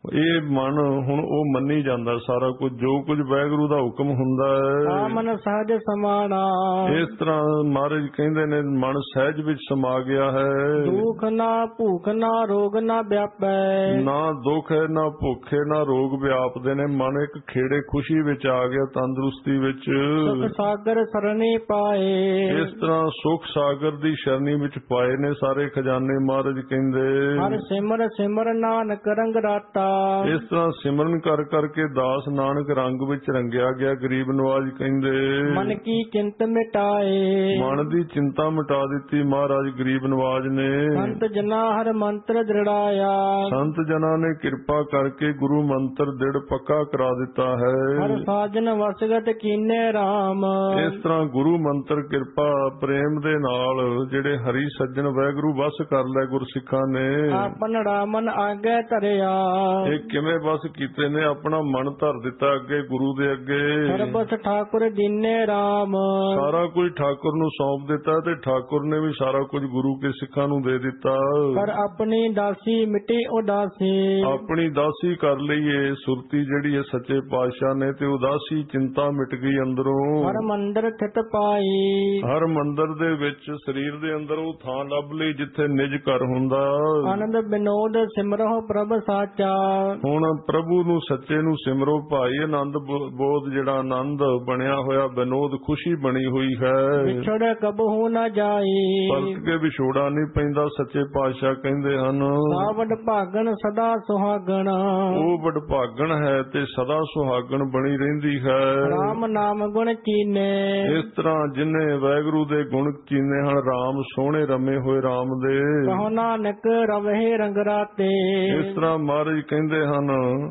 B: ਇਹ ਮਨ ਹੁਣ ਉਹ ਮੰਨੀ ਜਾਂਦਾ ਸਾਰਾ ਕੁਝ, ਜੋ ਕੁਝ ਵਾਹਿਗੁਰੂ ਦਾ ਹੁਕਮ ਹੁੰਦਾ ਹੈ
A: ਮਨ ਸਹਜ ਸਮਾਣਾ।
B: ਇਸ ਤਰ੍ਹਾਂ ਮਹਾਰਾਜ ਕਹਿੰਦੇ ਨੇ ਮਨ ਸਹਿਜ ਵਿੱਚ ਸਮਾ ਗਿਆ ਹੈ।
A: ਦੁਖ ਨਾ ਭੂਖ ਨਾ ਰੋਗ ਨਾ ਵਿਆਪੈ।
B: ਨਾ ਦੁੱਖ ਹੈ ਨਾ ਭੁੱਖ ਹੈ ਨਾ ਰੋਗ ਵਿਆਪਦੇ ਨੇ। ਮਨ ਇੱਕ ਖੇੜੇ ਖੁਸ਼ੀ ਵਿੱਚ ਆ ਗਿਆ, ਤੰਦਰੁਸਤੀ ਵਿੱਚ।
A: ਸੁਖ ਸਾਗਰ ਸਰਣੀ ਪਾਏ।
B: ਇਸ ਤਰ੍ਹਾਂ ਸੁਖ ਸਾਗਰ ਦੀ ਸ਼ਰਣੀ ਵਿੱਚ ਪਾਏ ਨੇ ਸਾਰੇ ਖਜ਼ਾਨੇ। ਮਹਾਰਾਜ ਕਹਿੰਦੇ
A: ਹਰ ਸਿਮਰ ਸਿਮਰ ਨਾਨਕ ਰੰਗ ਰਾਤਾ।
B: ਇਸ ਤਰ੍ਹਾਂ ਸਿਮਰਨ ਕਰ ਕਰਕੇ ਦਾਸ ਨਾਨਕ ਰੰਗ ਵਿੱਚ ਰੰਗਿਆ ਗਿਆ। ਗਰੀਬ ਨਵਾਜ ਕਹਿੰਦੇ
A: ਮਨ ਕੀ ਚਿੰਤ ਮਿਟਾਏ।
B: ਮਨ ਦੀ ਚਿੰਤਾ ਮਿਟਾ ਦਿੱਤੀ ਮਹਾਰਾਜ ਗਰੀਬ ਨਵਾਜ ਨੇ।
A: ਸੰਤ ਜਨਾ ਹਰ ਮੰਤਰ ਦ੍ਰਿੜਾਇਆ।
B: ਸੰਤ ਜਨਾਂ ਨੇ ਕਿਰਪਾ ਕਰਕੇ ਗੁਰੂ ਮੰਤਰ ਦ੍ਰਿੜ ਪੱਕਾ ਕਰਾ ਦਿੱਤਾ ਹੈ।
A: ਹਰ ਸਾਜਨ ਵਸਗਤ ਕੀਨੇ ਰਾਮ।
B: ਇਸ ਤਰ੍ਹਾਂ ਗੁਰੂ ਮੰਤਰ ਕਿਰਪਾ ਪ੍ਰੇਮ ਦੇ ਨਾਲ ਜਿਹੜੇ ਹਰੀ ਸੱਜਣ ਵਾਹਿਗੁਰੂ ਵਸ ਕਰ ਲੈ ਗੁਰਸਿੱਖਾਂ ਨੇ।
A: ਆਪਨ ਰਾਮਨ ਆਗੇ ਧਰਿਆ।
B: ਇਹ ਕਿਵੇਂ ਵਸ ਕੀਤੇ ਨੇ? ਆਪਣਾ ਮਨ ਧਰ ਦਿੱਤਾ ਅੱਗੇ ਗੁਰੂ ਦੇ ਅੱਗੇ।
A: ਸਰਬਤ ਠਾਕੁਰ ਦੀਨੇ ਰਾਮ।
B: ਸਾਰਾ ਕੁਝ ਠਾਕੁਰ ਨੂੰ ਸੌਂਪ ਦਿੱਤਾ ਤੇ ਠਾਕੁਰ ਨੇ ਵੀ ਸਾਰਾ ਕੁਝ ਗੁਰੂ ਕੇ ਸਿੱਖਾਂ ਨੂੰ ਦੇ ਦਿੱਤਾ।
A: ਪਰ ਆਪਣੀ ਦਾਸੀ ਮਿਟੀ ਉਦਾਸੀ।
B: ਆਪਣੀ ਦਾਸੀ ਕਰ ਲਈਏ ਸੁਰਤੀ ਜਿਹੜੀ ਹੈ ਸੱਚੇ ਪਾਤਸ਼ਾਹ ਨੇ, ਤੇ ਉਦਾਸੀ ਚਿੰਤਾ ਮਿਟ ਗਈ ਅੰਦਰੋਂ।
A: ਹਰ ਮੰਦਰ ਥਿਤ ਪਾਈ।
B: ਹਰ ਮੰਦਰ ਦੇ ਵਿੱਚ ਸਰੀਰ ਦੇ ਅੰਦਰ ਉਹ ਥਾਂ ਲੱਭ ਲਈ ਜਿੱਥੇ ਨਿਜ ਘਰ ਹੁੰਦਾ।
A: ਆਨੰਦ ਬਿਨੋਦ ਸਿਮਰੋ ਪ੍ਰਭ ਸਾਚਾ।
B: ਹੁਣ ਪ੍ਰਭੂ ਨੂੰ ਸੱਚੇ ਨੂੰ ਸਿਮਰੋ ਭਾਈ। ਆਨੰਦ ਬੋਧ ਜਿਹੜਾ ਆਨੰਦ ਬਣਿਆ ਹੋਇਆ, ਬਿਨੋਦ ਖੁਸ਼ੀ ਬਣੀ ਹੋਈ ਹੈ।
A: ਵਿਛੜ ਕਬਹੂ ਨਾ ਜਾਈ।
B: ਪਲਕ ਕੇ ਵਿਛੋੜਾ ਨਹੀਂ ਪੈਂਦਾ। ਸੱਚੇ ਪਾਤਸ਼ਾਹ ਕਹਿੰਦੇ ਹਨ
A: ਸਾਵਡ ਭਾਗਣ ਸਦਾ ਸੁਹਾਗਣ।
B: ਉਹ ਵਡਭਾਗਣ ਹੈ ਤੇ ਸਦਾ ਸੁਹਾਗਣ ਬਣੀ ਰਹਿੰਦੀ ਹੈ।
A: ਰਾਮ ਨਾਮ ਗੁਣ ਚੀਨੇ।
B: ਇਸ ਤਰ੍ਹਾਂ ਜਿਨੇ ਵਾਹਿਗੁਰੂ ਦੇ ਗੁਣ ਚੀਨੇ ਹਨ, ਰਾਮ ਸੋਹਣੇ ਰਮੇ ਹੋਏ ਰਾਮ ਦੇ।
A: ਕਹੋ ਨਾਨਕ ਰਵਹਿ ਰੰਗ ਰਾਤੇ।
B: ਇਸ ਤਰ੍ਹਾਂ ਮਹਾਰਾਜ ਕਹਿੰਦੇ ਹਨ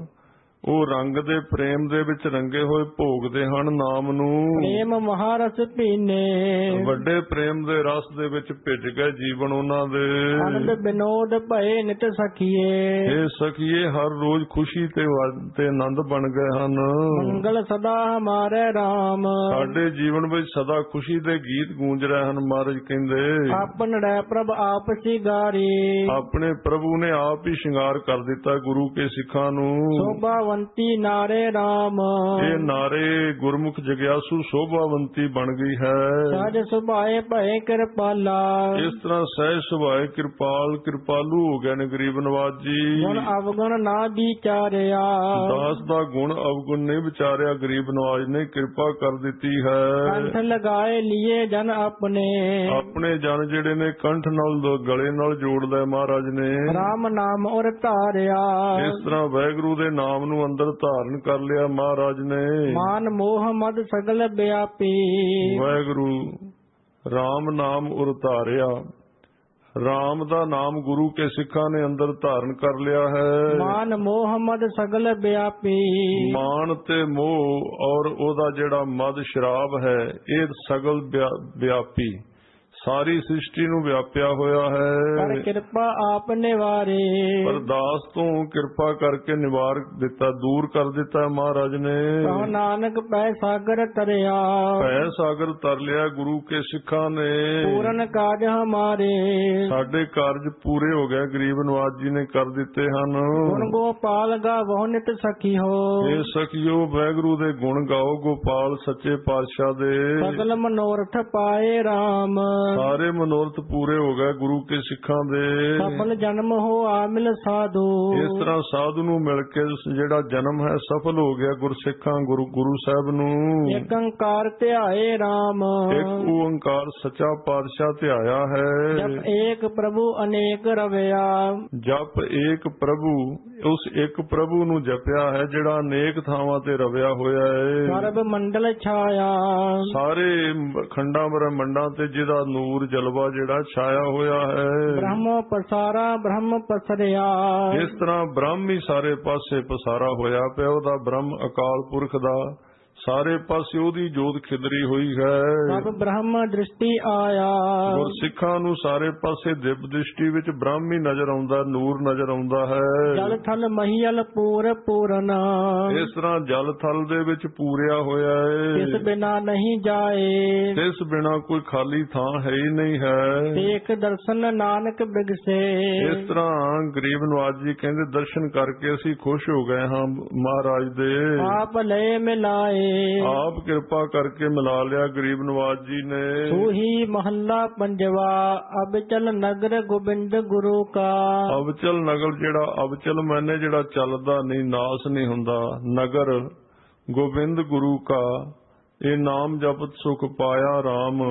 B: ਉਹ ਰੰਗ ਦੇ ਪ੍ਰੇਮ ਦੇ ਵਿੱਚ ਰੰਗੇ ਹੋਏ ਭੋਗਦੇ ਹਨ ਨਾਮ ਨੂੰ।
A: ਪ੍ਰੇਮ ਮਹਾਰਸ ਪੀਨੇ।
B: ਵੱਡੇ ਪ੍ਰੇਮ ਦੇ ਰਸ ਦੇ ਵਿੱਚ ਭਿੱਜ ਗਏ ਜੀਵਨ ਉਹਨਾਂ ਦੇ।
A: ਆਨੰਦ ਬਿਨੋਦ ਭਏ ਨਿਤ ਸਖੀਏ।
B: ਇਹ ਸਖੀਏ ਹਰ ਰੋਜ਼ ਖੁਸ਼ੀ ਤੇ ਆਨੰਦ ਬਣ ਗਏ ਹਨ।
A: ਮੰਗਲ ਸਦਾ ਹਮਾਰੇ ਰਾਮ।
B: ਸਾਡੇ ਜੀਵਨ ਵਿੱਚ ਸਦਾ ਖੁਸ਼ੀ ਦੇ ਗੀਤ ਗੂੰਜ ਰਹੇ ਹਨ। ਮਹਾਰਾਜ ਕਹਿੰਦੇ
A: ਆਪਨ ਰਹਿ ਪ੍ਰਭ ਆਪ ਸਿਗਾਰੀ।
B: ਆਪਣੇ ਪ੍ਰਭੂ ਨੇ ਆਪ ਹੀ ਸ਼ਿੰਗਾਰ ਕਰ ਦਿੱਤਾ ਗੁਰੂ ਕੇ ਸਿੱਖਾਂ ਨੂੰ।
A: ਸੋਭਾਵੰਤੀ ਨਾਰੇ ਰਾਮ।
B: ਇਹ ਨਾਰੇ ਗੁਰਮੁਖ ਜਗਿਆਸੂ ਸੋਭਾਵੰਤੀ ਬਣ ਗਈ ਹੈ।
A: ਸਹਿਜ ਸੁਭਾਏ ਭਏ ਕਿਰਪਾਲਾ।
B: ਇਸ ਤਰ੍ਹਾਂ ਸਹਿਜ ਸੁਭਾਏ ਕਿਰਪਾਲੂ ਹੋ ਗਏ ਨੇ ਗਰੀਬ ਨਵਾਜ ਜੀ।
A: ਗੁਣ ਅਵਗੁਣ ਨਾ ਵਿਚਾਰਿਆ।
B: ਦਾਸ ਦਾ ਗੁਣ ਅਵਗੁਣ ਨਹੀਂ ਵਿਚਾਰਿਆ ਗਰੀਬ ਨਵਾਜ ਨੇ, ਕਿਰਪਾ ਕਰ ਦਿੱਤੀ ਹੈ।
A: ਕੰਠ ਲਗਾਏ ਲਿਏ ਜਨ ਆਪਣੇ।
B: ਆਪਣੇ ਜਨ ਜਿਹੜੇ ਨੇ ਕੰਠ ਨਾਲ ਗਲੇ ਨਾਲ ਜੋੜ ਲਏ ਮਹਾਰਾਜ ਨੇ।
A: ਰਾਮ ਨਾਮ ਉਰ ਧਾਰਿਆ।
B: ਇਸ ਤਰ੍ਹਾਂ ਵਾਹਿਗੁਰੂ ਦੇ ਨਾਮ ਨੂੰ ਅੰਦਰ ਧਾਰਨ ਕਰ ਲਿਆ ਮਹਾਰਾਜ ਨੇ।
A: ਮਾਨ ਮੋਹ ਮਦ ਸਗਲ ਵਿਆਪੀ।
B: ਵਾਹਿਗੁਰੂ ਰਾਮ ਨਾਮ ਉਰ ਧਾਰਿਆ। ਰਾਮ ਦਾ ਨਾਮ ਗੁਰੂ ਕੇ ਸਿੱਖਾਂ ਨੇ ਅੰਦਰ ਧਾਰਨ ਕਰ ਲਿਆ ਹੈ।
A: ਮਾਨ ਮੋਹ ਮਦ ਸਗਲ ਵਿਆਪੀ।
B: ਮਾਨ ਤੇ ਮੋਹ ਔਰ ਉਹਦਾ ਜਿਹੜਾ ਮਦ ਸ਼ਰਾਬ ਹੈ, ਇਹ ਸਗਲ ਵਿਆਪੀ ਸਾਰੀ ਸ੍ਰਿਸ਼ਟੀ ਨੂੰ ਵਿਆਪਿਆ ਹੋਇਆ ਹੈ।
A: ਪਰ ਕਿਰਪਾ ਆਪ ਨਿਵਾਰੇ।
B: ਪਰ ਦਾਸ ਤੋਂ ਕਿਰਪਾ ਕਰਕੇ ਨਿਵਾਰ ਦਿੱਤਾ, ਦੂਰ ਕਰ ਦਿੱਤਾ ਮਹਾਰਾਜ ਨੇ।
A: ਕਹੋ ਨਾਨਕ ਪੈ ਸਾਗਰ ਤਰਿਆ।
B: ਭੈ ਸਾਗਰ ਤਰ ਲਿਆ ਗੁਰੂ ਕੇ ਸਿੱਖਾਂ ਨੇ।
A: ਪੂਰਨ ਕਾਜ ਹਮਾਰੇ।
B: ਸਾਡੇ ਕਾਰਜ ਪੂਰੇ ਹੋ ਗਏ ਗਰੀਬ ਨਵਾਜ ਜੀ ਨੇ ਕਰ ਦਿੱਤੇ ਹਨ।
A: ਗੁਣ ਗੋਪਾਲ ਗਾਵੋ ਨਿਤ ਸਖੀ ਹੋ।
B: ਇਹ ਸਖੀਓ ਵਾਹਿਗੁਰੂ ਦੇ ਗੁਣ ਗਾਓ ਗੋਪਾਲ ਸੱਚੇ ਪਾਤਸ਼ਾਹ ਦੇ।
A: ਸਗਲ ਮਨੋਰਥ ਪਾਏ ਰਾਮ।
B: ਸਾਰੇ ਮਨੋਰਥ ਪੂਰੇ ਹੋ ਗਏ ਗੁਰੂ ਕੇ ਸਿੱਖਾਂ ਦੇ।
A: ਸਫਲ ਜਨਮ ਹੋ ਆ ਮਿਲ ਸਾਧੂ।
B: ਇਸ ਤਰ੍ਹਾਂ ਸਾਧੂ ਨੂੰ ਮਿਲ ਕੇ ਜਿਹੜਾ ਜਨਮ ਹੈ ਸਫਲ ਹੋ ਗਿਆ ਗੁਰਸਿੱਖਾਂ ਗੁਰੂ ਸਾਹਿਬ ਨੂੰ।
A: ਏਕ ਓੰਕਾਰ ਧਿਆਏ ਰਾਮ।
B: ਇੱਕ ਓੰਕਾਰ ਸੱਚਾ ਪਾਤਸ਼ਾਹ ਧਿਆਇਆ ਹੈ।
A: ਜਪ ਏਕ ਪ੍ਰਭੂ ਅਨੇਕ ਰਵਿਆ।
B: ਜਪ ਏਕ ਪ੍ਰਭੂ, ਉਸ ਇੱਕ ਪ੍ਰਭੂ ਨੂੰ ਜਪਿਆ ਹੈ ਜਿਹੜਾ ਅਨੇਕ ਥਾਵਾਂ ਤੇ ਰਵਿਆ ਹੋਇਆ ਹੈ।
A: ਸਰਬ ਮੰਡਲ ਛਾਇਆ।
B: ਸਾਰੇ ਖੰਡਾਂ ਬ੍ਰਹਮੰਡਾਂ ਤੇ ਜਿਹਦਾ ਨੂਰ ਜਲਵਾ ਜਿਹੜਾ ਛਾਇਆ ਹੋਇਆ ਹੈ।
A: ਬ੍ਰਹਮ ਪਸਾਰਾ ਬ੍ਰਹਮ ਪਸਰਿਆ।
B: ਇਸ ਤਰ੍ਹਾਂ ਬ੍ਰਹਮ ਹੀ ਸਾਰੇ ਪਾਸੇ ਪਸਾਰਾ ਹੋਇਆ ਪਿਆ। ਉਹਦਾ ਬ੍ਰਹਮ ਅਕਾਲ ਪੁਰਖ ਦਾ ਸਾਰੇ ਪਾਸੇ ਉਹਦੀ ਜੋਤ ਖਿਲਰੀ ਹੋਈ ਹੈ।
A: ਸਭ ਬ੍ਰਹਮ ਦ੍ਰਿਸ਼ਟੀ ਆਇਆ,
B: ਗੁਰਸਿੱਖਾਂ ਨੂੰ ਸਾਰੇ ਪਾਸੇ ਦਿਵ ਦ੍ਰਿਸ਼ਟੀ ਵਿੱਚ ਬ੍ਰਹਮ ਹੀ ਨਜ਼ਰ ਆਉਂਦਾ, ਨੂਰ ਨਜ਼ਰ ਆਉਂਦਾ ਹੈ।
A: ਜਲ ਥਲ ਮਹੀਲ ਪੂਰ ਪੂਰਨ,
B: ਇਸ ਤਰ੍ਹਾਂ ਜਲ ਥਲ ਦੇ ਵਿੱਚ ਪੂਰਿਆ ਹੋਇਆ
A: ਇਸ
B: ਹੈ।
A: ਬਿਨਾ ਨਹੀਂ ਜਾਏ,
B: ਇਸ ਬਿਨਾ ਕੋਈ ਖਾਲੀ ਥਾਂ ਹੈ ਹੀ ਨਹੀਂ ਹੈ।
A: ਦੇਖ ਦਰਸ਼ਨ ਨਾਨਕ ਬਿਗਸੇ।
B: ਇਸ ਤਰ੍ਹਾਂ ਗਰੀਬ ਨਵਾਜ ਜੀ ਕਹਿੰਦੇ ਦਰਸ਼ਨ ਕਰਕੇ ਅਸੀਂ ਖੁਸ਼ ਹੋ ਗਏ ਹਾਂ ਮਹਾਰਾਜ ਦੇ।
A: ਆਪ ਲਏ ਮਿਲਾਏ,
B: ਆਪ ਕਿਰਪਾ ਕਰਕੇ ਮਿਲਾ ਲਿਆ ਗਰੀਬ ਨਵਾਜ ਜੀ ਨੇ।
A: ਸੂਹੀ ਮਹੱਲਾ ਪੰਜਵਾ, ਅਬਚਲ ਨਗਰ ਗੋਬਿੰਦ ਗੁਰੂ ਕਾ।
B: ਅਬਚਲ ਨਗਰ, ਜਿਹੜਾ ਅਬਚਲ ਮੈਨੇ ਜਿਹੜਾ ਚੱਲਦਾ ਨਹੀਂ, ਨਾਸ ਨਹੀਂ ਹੁੰਦਾ, ਨਗਰ ਗੋਬਿੰਦ ਗੁਰੂ ਕਾ, ਇਹ ਨਾਮ ਜਪਤ ਸੁਖ ਪਾਇਆ RAM।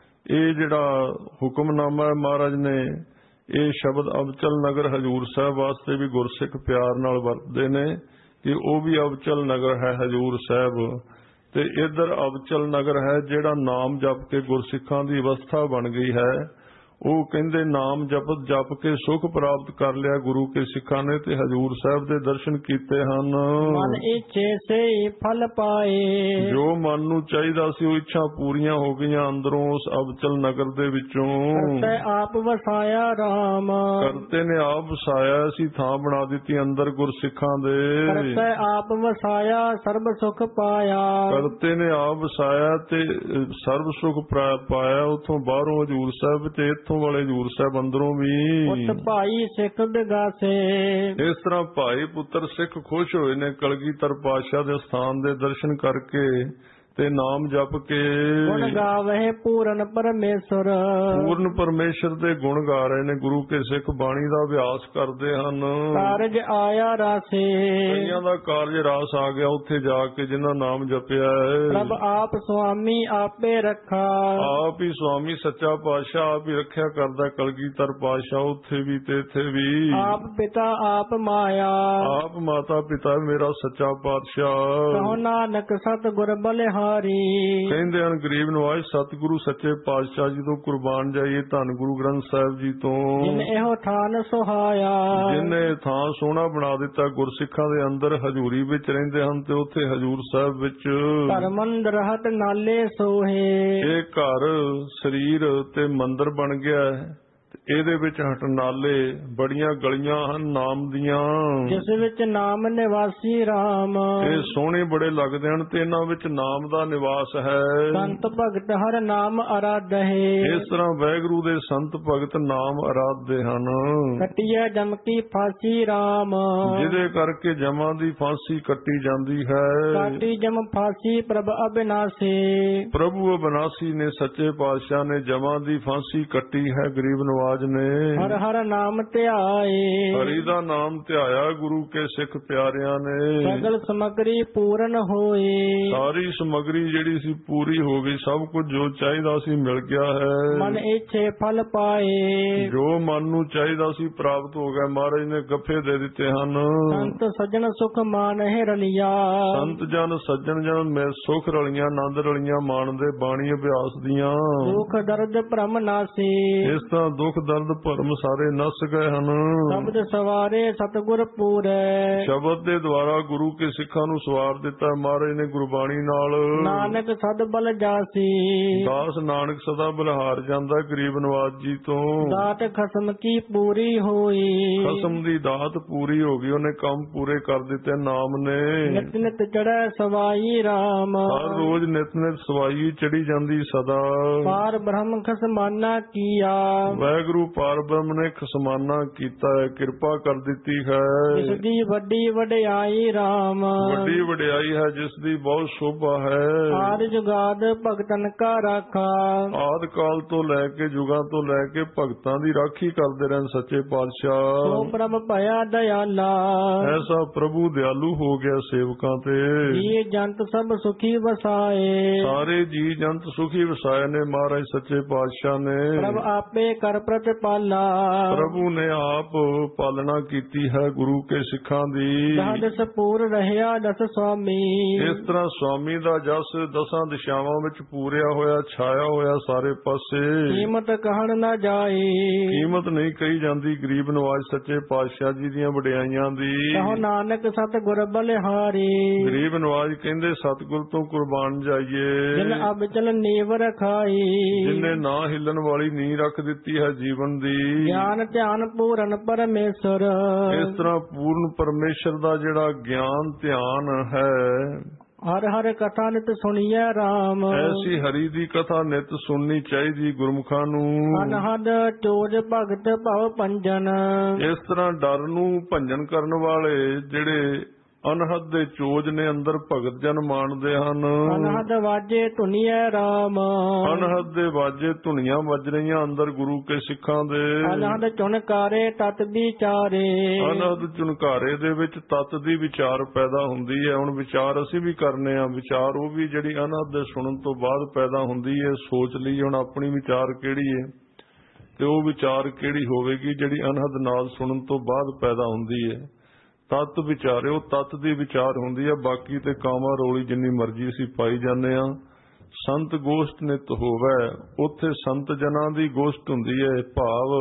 B: ਇਹ ਜਿਹੜਾ ਹੁਕਮਨਾਮਾ ਹੈ ਮਹਾਰਾਜ ਨੇ, ਇਹ ਸ਼ਬਦ ਅਬਚਲ ਨਗਰ ਹਜੂਰ ਸਾਹਿਬ ਵਾਸਤੇ ਵੀ ਗੁਰਸਿੱਖ ਪਿਆਰ ਨਾਲ ਵਰਤਦੇ ਨੇ ਕਿ ਉਹ ਵੀ ਅਬਚਲ ਨਗਰ ਹੈ ਹਜੂਰ ਸਾਹਿਬ। ਤੇ ਇੱਧਰ ਅਬਚਲ ਨਗਰ ਹੈ ਜਿਹੜਾ ਨਾਮ ਜਪ ਕੇ ਗੁਰਸਿੱਖਾਂ ਦੀ ਅਵਸਥਾ ਬਣ ਗਈ ਹੈ। ਉਹ ਕਹਿੰਦੇ ਨਾਮ ਜਪ ਕੇ ਸੁਖ ਪ੍ਰਾਪਤ ਕਰ ਲਿਆ ਗੁਰੂ ਕੇ ਸਿੱਖਾਂ ਨੇ ਤੇ ਹਜੂਰ ਸਾਹਿਬ ਦੇ ਦਰਸ਼ਨ ਕੀਤੇ ਹਨ।
A: ਮਨ ਇੱਛੇ ਸੇ ਫਲ ਪਾਏ,
B: ਜੋ ਮਨ ਨੂੰ ਚਾਹੀਦਾ ਸੀ ਉਹ ਇੱਛਾ ਪੂਰੀਆਂ ਹੋ ਗਈਆਂ ਅੰਦਰੋਂ ਉਸ ਅਬਚਲ ਨਗਰ ਦੇ ਵਿੱਚੋਂ।
A: ਕਰਤੇ ਆਪ ਵਸਾਇਆ RAM,
B: ਕਰਤੇ ਨੇ ਆਪ ਵਸਾਇਆ, ਅਸੀਂ ਥਾਂ ਬਣਾ ਦਿੱਤੀ ਅੰਦਰ ਗੁਰਸਿੱਖਾਂ ਦੇ।
A: ਕਰਤੇ ਆਪ ਵਸਾਇਆ ਸਰਬ ਸੁਖ ਪਾਇਆ,
B: ਕਰਤੇ ਨੇ ਆਪ ਵਸਾਇਆ ਤੇ ਸਰਬ ਸੁਖ ਪਾਇਆ। ਉੱਥੋਂ ਬਾਹਰੋਂ ਹਜੂਰ ਸਾਹਿਬ ਤੇ ਇੱਥੋਂ ਵਾਲੇ ਹਜੂਰ ਸਾਹਿਬ ਅੰਦਰੋਂ ਵੀ।
A: ਪੁੱਤ ਭਾਈ ਸਿੱਖ ਬਿਗਾਸੇ,
B: ਇਸ ਤਰ੍ਹਾਂ ਭਾਈ ਪੁੱਤਰ ਸਿੱਖ ਖੁਸ਼ ਹੋਏ ਨੇ ਕਲਗੀਧਰ ਪਾਤਸ਼ਾਹ ਦੇ ਸਥਾਨ ਦੇ ਦਰਸ਼ਨ ਕਰਕੇ ਤੇ ਨਾਮ ਜਪ ਕੇ।
A: ਗੁਣ ਗਾਵੇ ਪੂਰਨ ਪਰਮੇਸ਼ਰ,
B: ਪੂਰਨ ਪਰਮੇਸ਼ਰ ਦੇ ਗੁਣ ਗਾ ਰਹੇ ਨੇ। ਗੁਰੂ ਕੇ ਸਿੱਖ ਬਾਣੀ ਦਾ ਅਭਿਆਸ ਕਰਦੇ ਹਨ।
A: ਕਾਰਜ ਆਇਆ ਰਾਸੇ,
B: ਕਈਆਂ ਦਾ ਕਾਰਜ ਰਾਸ ਆ ਗਿਆ ਉੱਥੇ ਜਾ ਕੇ ਜਿਨ੍ਹਾਂ ਨਾਮ ਜਪਿਆ ਹੈ।
A: ਪ੍ਰਭ ਆਪ ਸੁਆਮੀ ਆਪੇ ਰੱਖਾ,
B: ਆਪ ਹੀ ਸੁਆਮੀ ਸੱਚਾ ਪਾਤਸ਼ਾਹ ਆਪ ਹੀ ਰੱਖਿਆ ਕਰਦਾ ਕਲਗੀਧਰ ਪਾਤਸ਼ਾਹ ਉੱਥੇ ਵੀ ਤੇ ਇੱਥੇ ਵੀ।
A: ਆਪ ਪਿਤਾ ਆਪ ਮਾਇਆ,
B: ਆਪ ਮਾਤਾ ਪਿਤਾ ਮੇਰਾ ਸੱਚਾ ਪਾਤਸ਼ਾਹ।
A: ਕਹੋ ਨਾਨਕ ਸਤ ਗੁਰ ਬਲਿਹਾਰੀ।
B: ਕਹਿੰਦੇ ਹਨ ਗਰੀਬ ਨਵਾਜ ਸਤਿਗੁਰੂ ਸੱਚੇ ਪਾਤਸ਼ਾਹ ਜੀ ਤੋਂ ਕੁਰਬਾਨ ਜਾਈਏ, ਧੰਨ ਗੁਰੂ ਗ੍ਰੰਥ ਸਾਹਿਬ ਜੀ ਤੋਂ।
A: ਜਿਨ ਇਹੋ ਥਾਨ ਸੁਹਾਇਆ,
B: ਜਿਨੇ ਥਾਂ ਸੋਹਣਾ ਬਣਾ ਦਿੱਤਾ ਗੁਰਸਿੱਖਾਂ ਦੇ ਅੰਦਰ ਹਜ਼ੂਰੀ ਵਿੱਚ ਰਹਿੰਦੇ ਹਨ ਤੇ ਉੱਥੇ ਹਜ਼ੂਰ ਸਾਹਿਬ ਵਿੱਚ
A: ਘਰ ਮੰਦਰ ਹਟ ਨਾਲੇ ਸੋਹੇ।
B: ਇਹ ਘਰ ਸਰੀਰ ਤੇ ਮੰਦਰ ਬਣ ਗਿਆ ਹੈ। ਇਹਦੇ ਵਿੱਚ ਹਟਨਾਲੇ ਬੜੀਆਂ ਗਲੀਆਂ ਹਨ ਨਾਮ ਦੀਆਂ,
A: ਜਿਸ ਵਿੱਚ ਨਾਮ ਨਿਵਾਸੀ RAM।
B: ਇਹ ਸੋਹਣੇ ਬੜੇ ਲੱਗਦੇ ਹਨ ਤੇ ਇਹਨਾਂ ਵਿੱਚ ਨਾਮ ਦਾ ਨਿਵਾਸ ਹੈ।
A: ਸੰਤ ਭਗਤ ਹਰ ਨਾਮ ਅਰਾਧੇ,
B: ਇਸ ਤਰ੍ਹਾਂ ਵਾਹਿਗੁਰੂ ਦੇ ਸੰਤ ਭਗਤ ਨਾਮ ਅਰਾਧਦੇ ਹਨ।
A: ਕਟਿਐ ਜਮ ਕੀ ਫਾਂਸੀ RAM,
B: ਜਿਹਦੇ ਕਰਕੇ ਜਮਾਂ ਦੀ ਫਾਂਸੀ ਕੱਟੀ ਜਾਂਦੀ ਹੈ।
A: ਕਾਟੀ ਜਮ ਫਾਂਸੀ ਪ੍ਰਭ ਅਬਿਨਾਸੀ,
B: ਪ੍ਰਭੂ ਅਬਿਨਾਸੀ ਨੇ ਸੱਚੇ ਪਾਤਸ਼ਾਹ ਨੇ ਜਮਾਂ ਦੀ ਫਾਂਸੀ ਕੱਟੀ ਹੈ ਗਰੀਬ ਨਵਾਜ ਨੇ।
A: ਹਰ ਹਰ ਨਾਮ ਧਿਆਏ,
B: ਹਰੀ ਦਾ ਨਾਮ ਧਿਆਇਆ ਗੁਰੂ ਕੇ ਸਿੱਖ ਪਿਆਰਿਆਂ ਨੇ।
A: ਸਗਲ ਸਮਗਰੀ ਪੂਰਨ ਹੋਈ,
B: ਸਾਰੀ ਸਮਗਰੀ ਜਿਹੜੀ ਸੀ ਪੂਰੀ ਹੋ ਗਈ, ਸਭ ਕੁਝ ਜੋ ਚਾਹੀਦਾ ਸੀ ਮਿਲ ਗਿਆ ਹੈ।
A: ਮਨ ਇੱਛੇ ਫਲ ਪਾਏ,
B: ਜੋ ਮਨ ਨੂੰ ਚਾਹੀਦਾ ਸੀ ਪ੍ਰਾਪਤ ਹੋ ਗਿਆ। ਮਹਾਰਾਜ ਨੇ ਗੱਫੇ ਦੇ ਦਿੱਤੇ ਹਨ।
A: ਸੰਤ ਸਜਣ ਸੁਖ ਮਾਨਹਿ ਰਲਿਆ,
B: ਸੰਤ ਜਨ ਸੱਜਣ ਜਨ ਮੈਂ ਸੁਖ ਰਲੀਆਂ ਆਨੰਦ ਰਲੀਆਂ ਮਾਣਦੇ ਬਾਣੀ ਅਭਿਆਸ ਦੀਆਂ।
A: ਦੁਖ ਦਰਦ ਭ੍ਰਮ ਨਾਸੀ,
B: ਇਸ ਤਰ੍ਹਾਂ ਦੁੱਖ ਦਰਦ ਭਰਮ ਸਾਰੇ ਨਸ ਗਏ ਹਨ।
A: ਸ਼ਬਦ ਸਵਾਰੇ ਸਤਿਗੁਰ ਪੂਰੈ,
B: ਸ਼ਬਦ ਦੇ ਦੁਆਰਾ ਗੁਰੂ ਕੇ ਸਿੱਖਾਂ ਨੂੰ ਸਵਾਰ ਦਿੱਤਾ ਮਹਾਰਾਜ ਨੇ ਗੁਰਬਾਣੀ ਨਾਲ।
A: ਨਾਨਕ ਸਦ ਬਲ ਜਾਸੀ,
B: ਦਾਸ ਨਾਨਕ ਸਦਾ ਬਲਿਹਾਰ ਜਾਂਦਾ ਗਰੀਬ ਨਵਾਜ ਜੀ ਤੋਂ।
A: ਦਾਤ ਖਸਮ ਕੀ ਪੂਰੀ ਹੋਈ,
B: ਖਸਮ ਦੀ ਦਾਤ ਪੂਰੀ ਹੋ ਗਈ, ਉਹਨੇ ਕੰਮ ਪੂਰੇ ਕਰ ਦਿੱਤੇ ਨਾਮ ਨੇ।
A: ਨਿਤ ਨਿਤ ਚੜੈ ਸਵਾਈ RAM,
B: ਹਰ ਰੋਜ਼ ਨਿਤ ਨਿਤ ਸਵਾਈ ਚੜੀ ਜਾਂਦੀ ਸਦਾ।
A: ਪਾਰ ਬ੍ਰਹਮ ਖਸਮਾਨਾ ਕੀਆ,
B: ਵਾਹਿਗੁਰੂ ਪਾਰ ਬ੍ਰਹਮ ਨੇ ਖਸਮਾਨਾ ਕੀਤਾ ਹੈ, ਕਿਰਪਾ ਕਰ ਦਿੱਤੀ ਹੈ।
A: ਜਿਸ ਦੀ ਵੱਡੀ ਵਡਿਆਈ RAM,
B: ਵੱਡੀ ਵਡਿਆਈ ਹੈ ਜਿਸ ਦੀ ਬਹੁਤ ਸ਼ੋਭਾ ਹੈ।
A: ਆਦ ਜੁਗਾਦ ਭਗਤਨ ਕਾ ਰਾਖਾ,
B: ਆਦ ਕਾਲ ਤੋਂ ਲੈ ਕੇ ਜੁਗਾਂ ਤੋਂ ਲੈ ਕੇ ਭਗਤਾਂ ਦੀ ਰਾਖੀ ਕਰਦੇ ਰਹਿਣ ਸੱਚੇ ਪਾਤਸ਼ਾਹ।
A: ਸੋ ਪ੍ਰਭ ਭਇਆ ਦਇਆਲਾ,
B: ਐਸਾ ਪ੍ਰਭੂ ਦਿਆਲੂ ਹੋ ਗਿਆ ਸੇਵਕਾਂ ਤੇ।
A: ਜੀ ਜੰਤ ਸਭ ਸੁਖੀ ਵਸਾਏ,
B: ਸਾਰੇ ਜੀ ਜੰਤ ਸੁਖੀ ਵਸਾਏ ਨੇ ਮਹਾਰਾਜ ਸੱਚੇ ਪਾਤਸ਼ਾਹ ਨੇ।
A: ਪ੍ਰਭ ਆਪੇ ਕਰ ਪ੍ਰਤਿਪਾਲਾ।
B: ਪ੍ਰਭੂ ਨੇ ਆਪ ਪਾਲਣਾ ਕੀਤੀ ਹੈ ਗੁਰੂ ਕੇ ਸਿੱਖਾਂ ਦੀ।
A: ਦਸ ਪੂਰ ਰਹਿਆ ਦਸ ਸੁਆਮੀ।
B: ਇਸ ਤਰ੍ਹਾਂ ਸੁਆਮੀ ਦਾ ਜਸ ਦਸਾਂ ਦਿਸ਼ਾਵਾਂ ਵਿੱਚ ਪੂਰਿਆ ਹੋਇਆ, ਛਾਇਆ ਹੋਇਆ ਸਾਰੇ ਪਾਸੇ।
A: ਕੀਮਤ ਕਹਿਣ ਨਾ ਜਾਏ।
B: ਕੀਮਤ ਨਹੀਂ ਕਹੀ ਜਾਂਦੀ ਗਰੀਬ ਨਵਾਜ ਸੱਚੇ ਪਾਤਸ਼ਾਹ ਜੀ ਦੀਆਂ ਵਡਿਆਈਆਂ ਦੀ।
A: ਕਹੋ ਨਾਨਕ ਸਤ ਗੁਰ ਬਲਿਹਾਰੀ।
B: ਗਰੀਬ ਨਵਾਜ ਕਹਿੰਦੇ ਸਤਿਗੁਰ ਤੋਂ ਕੁਰਬਾਨ ਜਾਈਏ।
A: ਜਿਨ ਅਬਚਲ ਨੀਵ ਰਖਾਈ।
B: ਜਿਨਨੇ ਨਾ ਹਿੱਲਣ ਵਾਲੀ ਨੀਂਹ ਰੱਖ ਦਿੱਤੀ ਹੈ ਜੀਵਨ ਦੀ।
A: ਗਿਆਨ ਧਿਆਨ ਪੂਰਨ ਪਰਮੇਸ਼ਰ।
B: ਇਸ ਤਰ੍ਹਾਂ ਪੂਰਨ ਪਰਮੇਸ਼ਰ ਦਾ ਜਿਹੜਾ ਗਿਆਨ ਧਿਆਨ ਹੈ।
A: ਹਰ ਹਰ ਕਥਾ ਨਿਤ ਸੁਣੀਐ ਰਾਮ।
B: ਐਸੀ ਹਰੀ ਦੀ ਕਥਾ ਨਿਤ ਸੁਣਨੀ ਚਾਹੀਦੀ ਗੁਰਮੁਖਾਂ ਨੂੰ।
A: ਅਨਹਦ ਚੋਜ ਭਗਤ ਭਵ ਭੰਜਨ।
B: ਇਸ ਤਰ੍ਹਾਂ ਡਰ ਨੂੰ ਭੰਜਨ ਕਰਨ ਵਾਲੇ ਜਿਹੜੇ ਅਨਹਦ ਦੇ ਚੋਜ ਨੇ ਅੰਦਰ ਭਗਤ ਜਨ ਮਾਣਦੇ ਹਨ।
A: ਅਨਹਦ ਵਾਜੇ ਧੁਨੀਐ ਰਾਮ।
B: ਅਨਹਦ ਦੇ ਵਾਜੇ ਧੁਨੀਆਂ ਵੱਜ ਰਹੀਆਂ ਅੰਦਰ ਗੁਰੂ ਕੇ ਸਿੱਖਾਂ ਦੇ।
A: ਅਨਹਦ ਚੁਨਕਾਰੇ ਤਤ ਵਿਚਾਰੇ।
B: ਅਨਹਦ ਚੁਨਕਾਰੇ ਦੇ ਵਿੱਚ ਤਤ ਦੀ ਵਿਚਾਰ ਪੈਦਾ ਹੁੰਦੀ ਹੈ। ਹੁਣ ਵਿਚਾਰ ਅਸੀਂ ਵੀ ਕਰਨੇ ਆ। ਵਿਚਾਰ ਉਹ ਵੀ ਜਿਹੜੀ ਅਨਹਦ ਦੇ ਸੁਣਨ ਤੋਂ ਬਾਅਦ ਪੈਦਾ ਹੁੰਦੀ ਹੈ। ਸੋਚ ਲਈ ਹੁਣ ਆਪਣੀ ਵਿਚਾਰ ਕਿਹੜੀ ਹੈ ਤੇ ਉਹ ਵਿਚਾਰ ਕਿਹੜੀ ਹੋਵੇਗੀ ਜਿਹੜੀ ਅਨਹਦ ਨਾਲ ਸੁਣਨ ਤੋਂ ਬਾਅਦ ਪੈਦਾ ਹੁੰਦੀ ਹੈ। ਤਤ ਵਿਚਾਰਿਓ, ਤਤ ਦੀ ਵਿਚਾਰ ਹੁੰਦੀ ਹੈ। ਬਾਕੀ ਤੇ ਕਾਮਾ ਰੋਲੀ ਜਿੰਨੀ ਮਰਜ਼ੀ ਅਸੀਂ ਪਾਈ ਜਾਂਦੇ ਆ। ਸੰਤ ਗੋਸ਼ਟ ਨਿਤ ਹੋਵੇ, ਉੱਥੇ ਸੰਤ ਜਨਾਂ ਦੀ ਗੋਸ਼ਟ ਹੁੰਦੀ ਹੈ। ਭਾਵ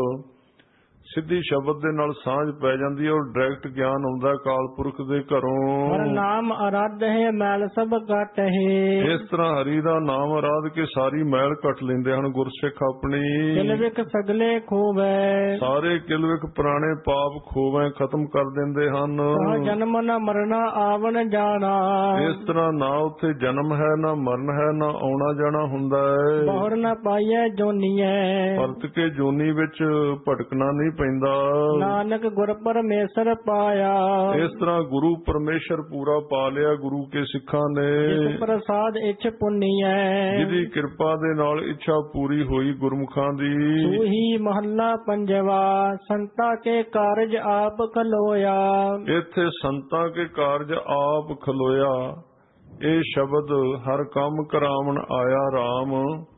B: ਸਿੱਧੀ ਸ਼ਬਦ ਦੇ ਨਾਲ ਸਾਂਝ ਪੈ ਜਾਂਦੀ ਹੈ ਔਰ ਡਾਇਰੈਕਟ ਗਿਆਨ ਆਉਂਦਾ ਕਾਲ ਪੁਰਖ ਦੇ ਘਰੋਂ।
A: ਹਰ ਨਾਮ ਅਰਾਧ ਹੈ ਮੈਲ ਸਭ ਘਟ ਹੈ।
B: ਇਸ ਤਰ੍ਹਾਂ ਹਰੀ ਦਾ ਨਾਮ ਅਰਾਧ ਕੇ ਸਾਰੀ ਮੈਲ ਕੱਟ ਲੈਂਦੇ ਹਨ ਗੁਰਸਿੱਖ ਆਪਣੀ।
A: ਕਿਲਵਿਕ ਸਗਲੇ ਖੋਵੈ।
B: ਸਾਰੇ ਕਿਲਵਿਕ ਪੁਰਾਣੇ ਪਾਪ ਖੋਵੈ ਖਤਮ ਕਰ ਦਿੰਦੇ ਹਨ।
A: ਜਨਮ ਨ ਮਰਨਾ ਆਵਣ ਜਾਣਾ।
B: ਇਸ ਤਰ੍ਹਾਂ ਨਾ ਉੱਥੇ ਜਨਮ ਹੈ, ਨਾ ਮਰਨ ਹੈ, ਨਾ ਆਉਣਾ ਜਾਣਾ ਹੁੰਦਾ ਹੈ।
A: ਬਹੁਰ ਨ ਪਾਈਐ ਜੋਨੀਐ।
B: ਪਰਤ ਕੇ ਜੋਨੀ ਵਿੱਚ ਭਟਕਣਾ ਨਹੀਂ ਪੈਂਦਾ।
A: ਨਾਨਕ ਗੁਰ ਪਰਮੇਸ਼ਰ ਪਾਇਆ।
B: ਇਸ ਤਰ੍ਹਾਂ ਗੁਰੂ ਪਰਮੇਸ਼ਰ ਪੂਰਾ ਪਾ ਲਿਆ ਗੁਰੂ ਕੇ ਸਿੱਖਾਂ ਨੇ।
A: ਜਿਸ ਪ੍ਰਸਾਦ ਇੱਛ ਪੁੰਨੀਐ।
B: ਜਿਹਦੀ ਕਿਰਪਾ ਦੇ ਨਾਲ ਇੱਛਾ ਪੂਰੀ ਹੋਈ ਗੁਰਮੁਖਾਂ ਦੀ।
A: ਸੂਹੀ ਮਹੱਲਾ ਪੰਜਵਾ। ਸੰਤਾਂ ਕੇ ਕਾਰਜ ਆਪ ਖਲੋਇਆ।
B: ਇੱਥੇ ਸੰਤਾਂ ਕੇ ਕਾਰਜ ਆਪ ਖਲੋਇਆ। ਇਹ ਸ਼ਬਦ ਹਰ ਕੰਮ ਕਰਾਵਣ ਆਇਆ ਰਾਮ।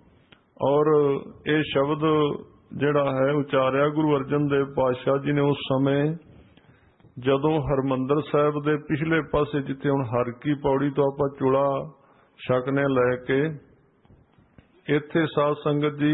B: ਔਰ ਇਹ ਸ਼ਬਦ ਜਿਹੜਾ ਹੈ ਉਚਾਰਿਆ ਗੁਰੂ ਅਰਜਨ ਦੇਵ ਪਾਤਸ਼ਾਹ ਜੀ ਨੇ ਉਸ ਸਮੇਂ ਜਦੋਂ ਹਰਮੰਦਰ ਸਾਹਿਬ ਦੇ ਪਿਛਲੇ ਪਾਸੇ ਜਿੱਥੇ ਹੁਣ ਹਰ ਕੀ ਪੌੜੀ ਤੋਂ ਆਪਾਂ ਚੁਲਾ ਛਕਨੇ ਲੈ ਕੇ ਇੱਥੇ ਸਾਧ ਸੰਗਤ ਜੀ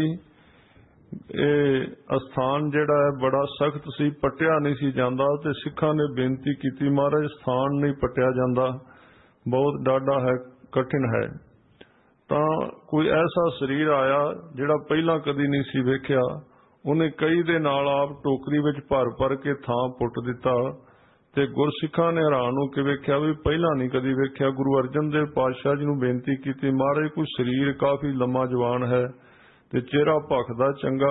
B: ਇਹ ਅਸਥਾਨ ਜਿਹੜਾ ਹੈ ਬੜਾ ਸਖਤ ਸੀ, ਪੱਟਿਆ ਨਹੀਂ ਸੀ ਜਾਂਦਾ ਤੇ ਸਿੱਖਾਂ ਨੇ ਬੇਨਤੀ ਕੀਤੀ ਮਹਾਰਾਜ ਸਥਾਨ ਨਹੀਂ ਪੱਟਿਆ ਜਾਂਦਾ, ਬਹੁਤ ਡਾਢਾ ਹੈ, ਕਠਿਨ ਹੈ। ਤਾਂ ਕੋਈ ਐਸਾ ਸਰੀਰ ਆਇਆ ਜਿਹੜਾ ਪਹਿਲਾਂ ਕਦੀ ਨਹੀਂ ਸੀ ਵੇਖਿਆ। ਉਹਨੇ ਕਈ ਦੇ ਨਾਲ ਆਪ ਟੋਕਰੀ ਵਿੱਚ ਭਰ ਭਰ ਕੇ ਥਾਂ ਪੁੱਟ ਦਿੱਤਾ ਤੇ ਗੁਰਸਿੱਖਾਂ ਨੇ ਹੈਰਾਨ ਹੋ ਕੇ ਵੇਖਿਆ ਵੀ ਪਹਿਲਾਂ ਨਹੀਂ ਕਦੀ ਵੇਖਿਆ। ਗੁਰੂ ਅਰਜਨ ਦੇਵ ਪਾਤਸ਼ਾਹ ਜੀ ਨੂੰ ਬੇਨਤੀ ਕੀਤੀ ਮਹਾਰਾਜ ਕੋਈ ਸਰੀਰ ਕਾਫੀ ਲੰਮਾ ਜਵਾਨ ਹੈ ਤੇ ਚਿਹਰਾ ਭਖਦਾ ਚੰਗਾ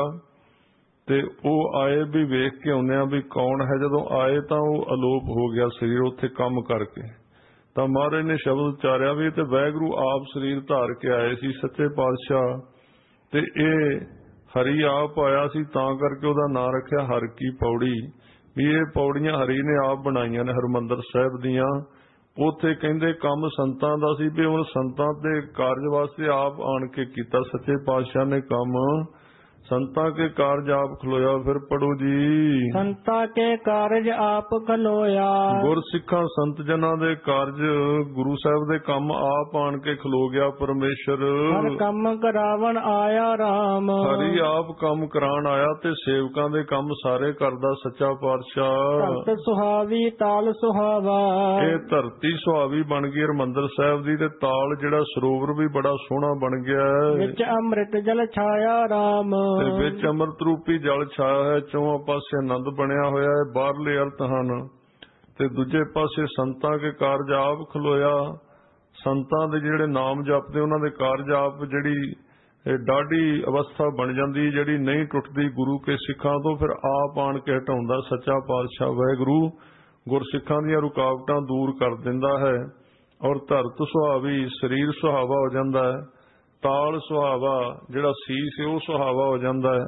B: ਤੇ ਉਹ ਆਏ ਵੀ ਵੇਖ ਕੇ ਆਉਂਦੇ ਆ ਵੀ ਕੌਣ ਹੈ। ਜਦੋਂ ਆਏ ਤਾਂ ਉਹ ਅਲੋਪ ਹੋ ਗਿਆ ਸਰੀਰ ਉੱਥੇ ਕੰਮ ਕਰਕੇ। ਤਾਂ ਮਹਾਰਾਜ ਨੇ ਸ਼ਬਦ ਉਚਾਰਿਆ ਵੀ ਤੇ ਵਾਹਿਗੁਰੂ ਆਪ ਸਰੀਰ ਧਾਰ ਕੇ ਆਏ ਸੀ ਸੱਚੇ ਪਾਤਸ਼ਾਹ ਤੇ ਇਹ ਹਰੀ ਆਪ ਆਇਆ ਸੀ ਤਾਂ ਕਰਕੇ ਉਹਦਾ ਨਾਂ ਰੱਖਿਆ ਹਰ ਕੀ ਪੌੜੀ। ਵੀ ਇਹ ਪੌੜੀਆਂ ਹਰੀ ਨੇ ਆਪ ਬਣਾਈਆਂ ਨੇ ਹਰਿਮੰਦਰ ਸਾਹਿਬ ਦੀਆਂ। ਉੱਥੇ ਕਹਿੰਦੇ ਕੰਮ ਸੰਤਾਂ ਦਾ ਸੀ ਵੀ ਹੁਣ ਸੰਤਾਂ ਦੇ ਕਾਰਜ ਵਾਸਤੇ ਆਪ ਆਣ ਕੇ ਕੀਤਾ ਸੱਚੇ ਪਾਤਸ਼ਾਹ ਨੇ ਕੰਮ। ਸੰਤਾਂ ਕੇ ਕਾਰਜ ਆਪ ਖਲੋਇਆ। ਫਿਰ ਪੜੋ ਜੀ।
A: ਸੰਤਾਂ ਕੇ ਕਾਰਜ ਆਪ ਖਲੋਇਆ।
B: ਗੁਰਸਿੱਖਾਂ ਸੰਤ ਜਨਾਂ ਦੇ ਕਾਰਜ ਗੁਰੂ ਸਾਹਿਬ ਦੇ ਕੰਮ ਆਪ ਆਣ ਕੇ ਖਲੋ ਗਿਆ ਪਰਮੇਸ਼ਰ।
A: ਹਰ ਕੰਮ ਕਰਾਵਣ ਆਇਆ ਰਾਮ।
B: ਹਰੀ ਆਪ ਕੰਮ ਕਰਾਉਣ ਆਇਆ ਤੇ ਸੇਵਕਾਂ ਦੇ ਕੰਮ ਸਾਰੇ ਕਰਦਾ ਸੱਚਾ ਪਾਤਸ਼ਾਹ।
A: ਧਰਤ ਸੁਹਾਵੀ ਤਾਲ ਸੁਹਾਵਾ।
B: ਇਹ ਧਰਤੀ ਸੁਹਾਵੀ ਬਣ ਗਈ ਹਰਿਮੰਦਰ ਸਾਹਿਬ ਦੀ ਤੇ ਤਾਲ ਜਿਹੜਾ ਸਰੋਵਰ ਵੀ ਬੜਾ ਸੋਹਣਾ ਬਣ ਗਿਆ।
A: ਵਿੱਚ ਅੰਮ੍ਰਿਤ ਜਲ ਛਾਇਆ ਰਾਮ।
B: ਤੇ ਵਿੱਚ ਅੰਮ੍ਰਿਤ ਰੂਪੀ ਜਲ ਛਾਇਆ ਹੈ। ਚੌਹਾਂ ਪਾਸੇ ਆਨੰਦ ਬਣਿਆ ਹੋਇਆ ਹੈ। ਬਾਹਰਲੇ ਅਰਥ ਹਨ ਤੇ ਦੂਜੇ ਪਾਸੇ ਸੰਤਾਂ ਕੇ ਕਾਰਜ ਆਪ ਖਲੋਇਆ। ਸੰਤਾਂ ਦੇ ਜਿਹੜੇ ਨਾਮ ਜਪਦੇ ਉਹਨਾਂ ਦੇ ਕਾਰਜ ਆਪ ਜਿਹੜੀ ਡਾਢੀ ਅਵਸਥਾ ਬਣ ਜਾਂਦੀ ਜਿਹੜੀ ਨਹੀਂ ਟੁੱਟਦੀ ਗੁਰੂ ਕੇ ਸਿੱਖਾਂ ਤੋਂ। ਫਿਰ ਆਪ ਆਣ ਕੇ ਹਟਾਉਂਦਾ ਸੱਚਾ ਪਾਤਸ਼ਾਹ ਵਾਹਿਗੁਰੂ। ਗੁਰਸਿੱਖਾਂ ਦੀਆਂ ਰੁਕਾਵਟਾਂ ਦੂਰ ਕਰ ਦਿੰਦਾ ਹੈ ਔਰ ਧਰਤ ਸੁਹਾਵੀ ਸਰੀਰ ਸੁਹਾਵਾ ਹੋ ਜਾਂਦਾ ਹੈ। ਤਾਲ ਸੁਹਾਵਾ ਜਿਹੜਾ ਸੀਸ ਉਹ ਸੁਹਾਵਾ ਹੋ ਜਾਂਦਾ ਹੈ।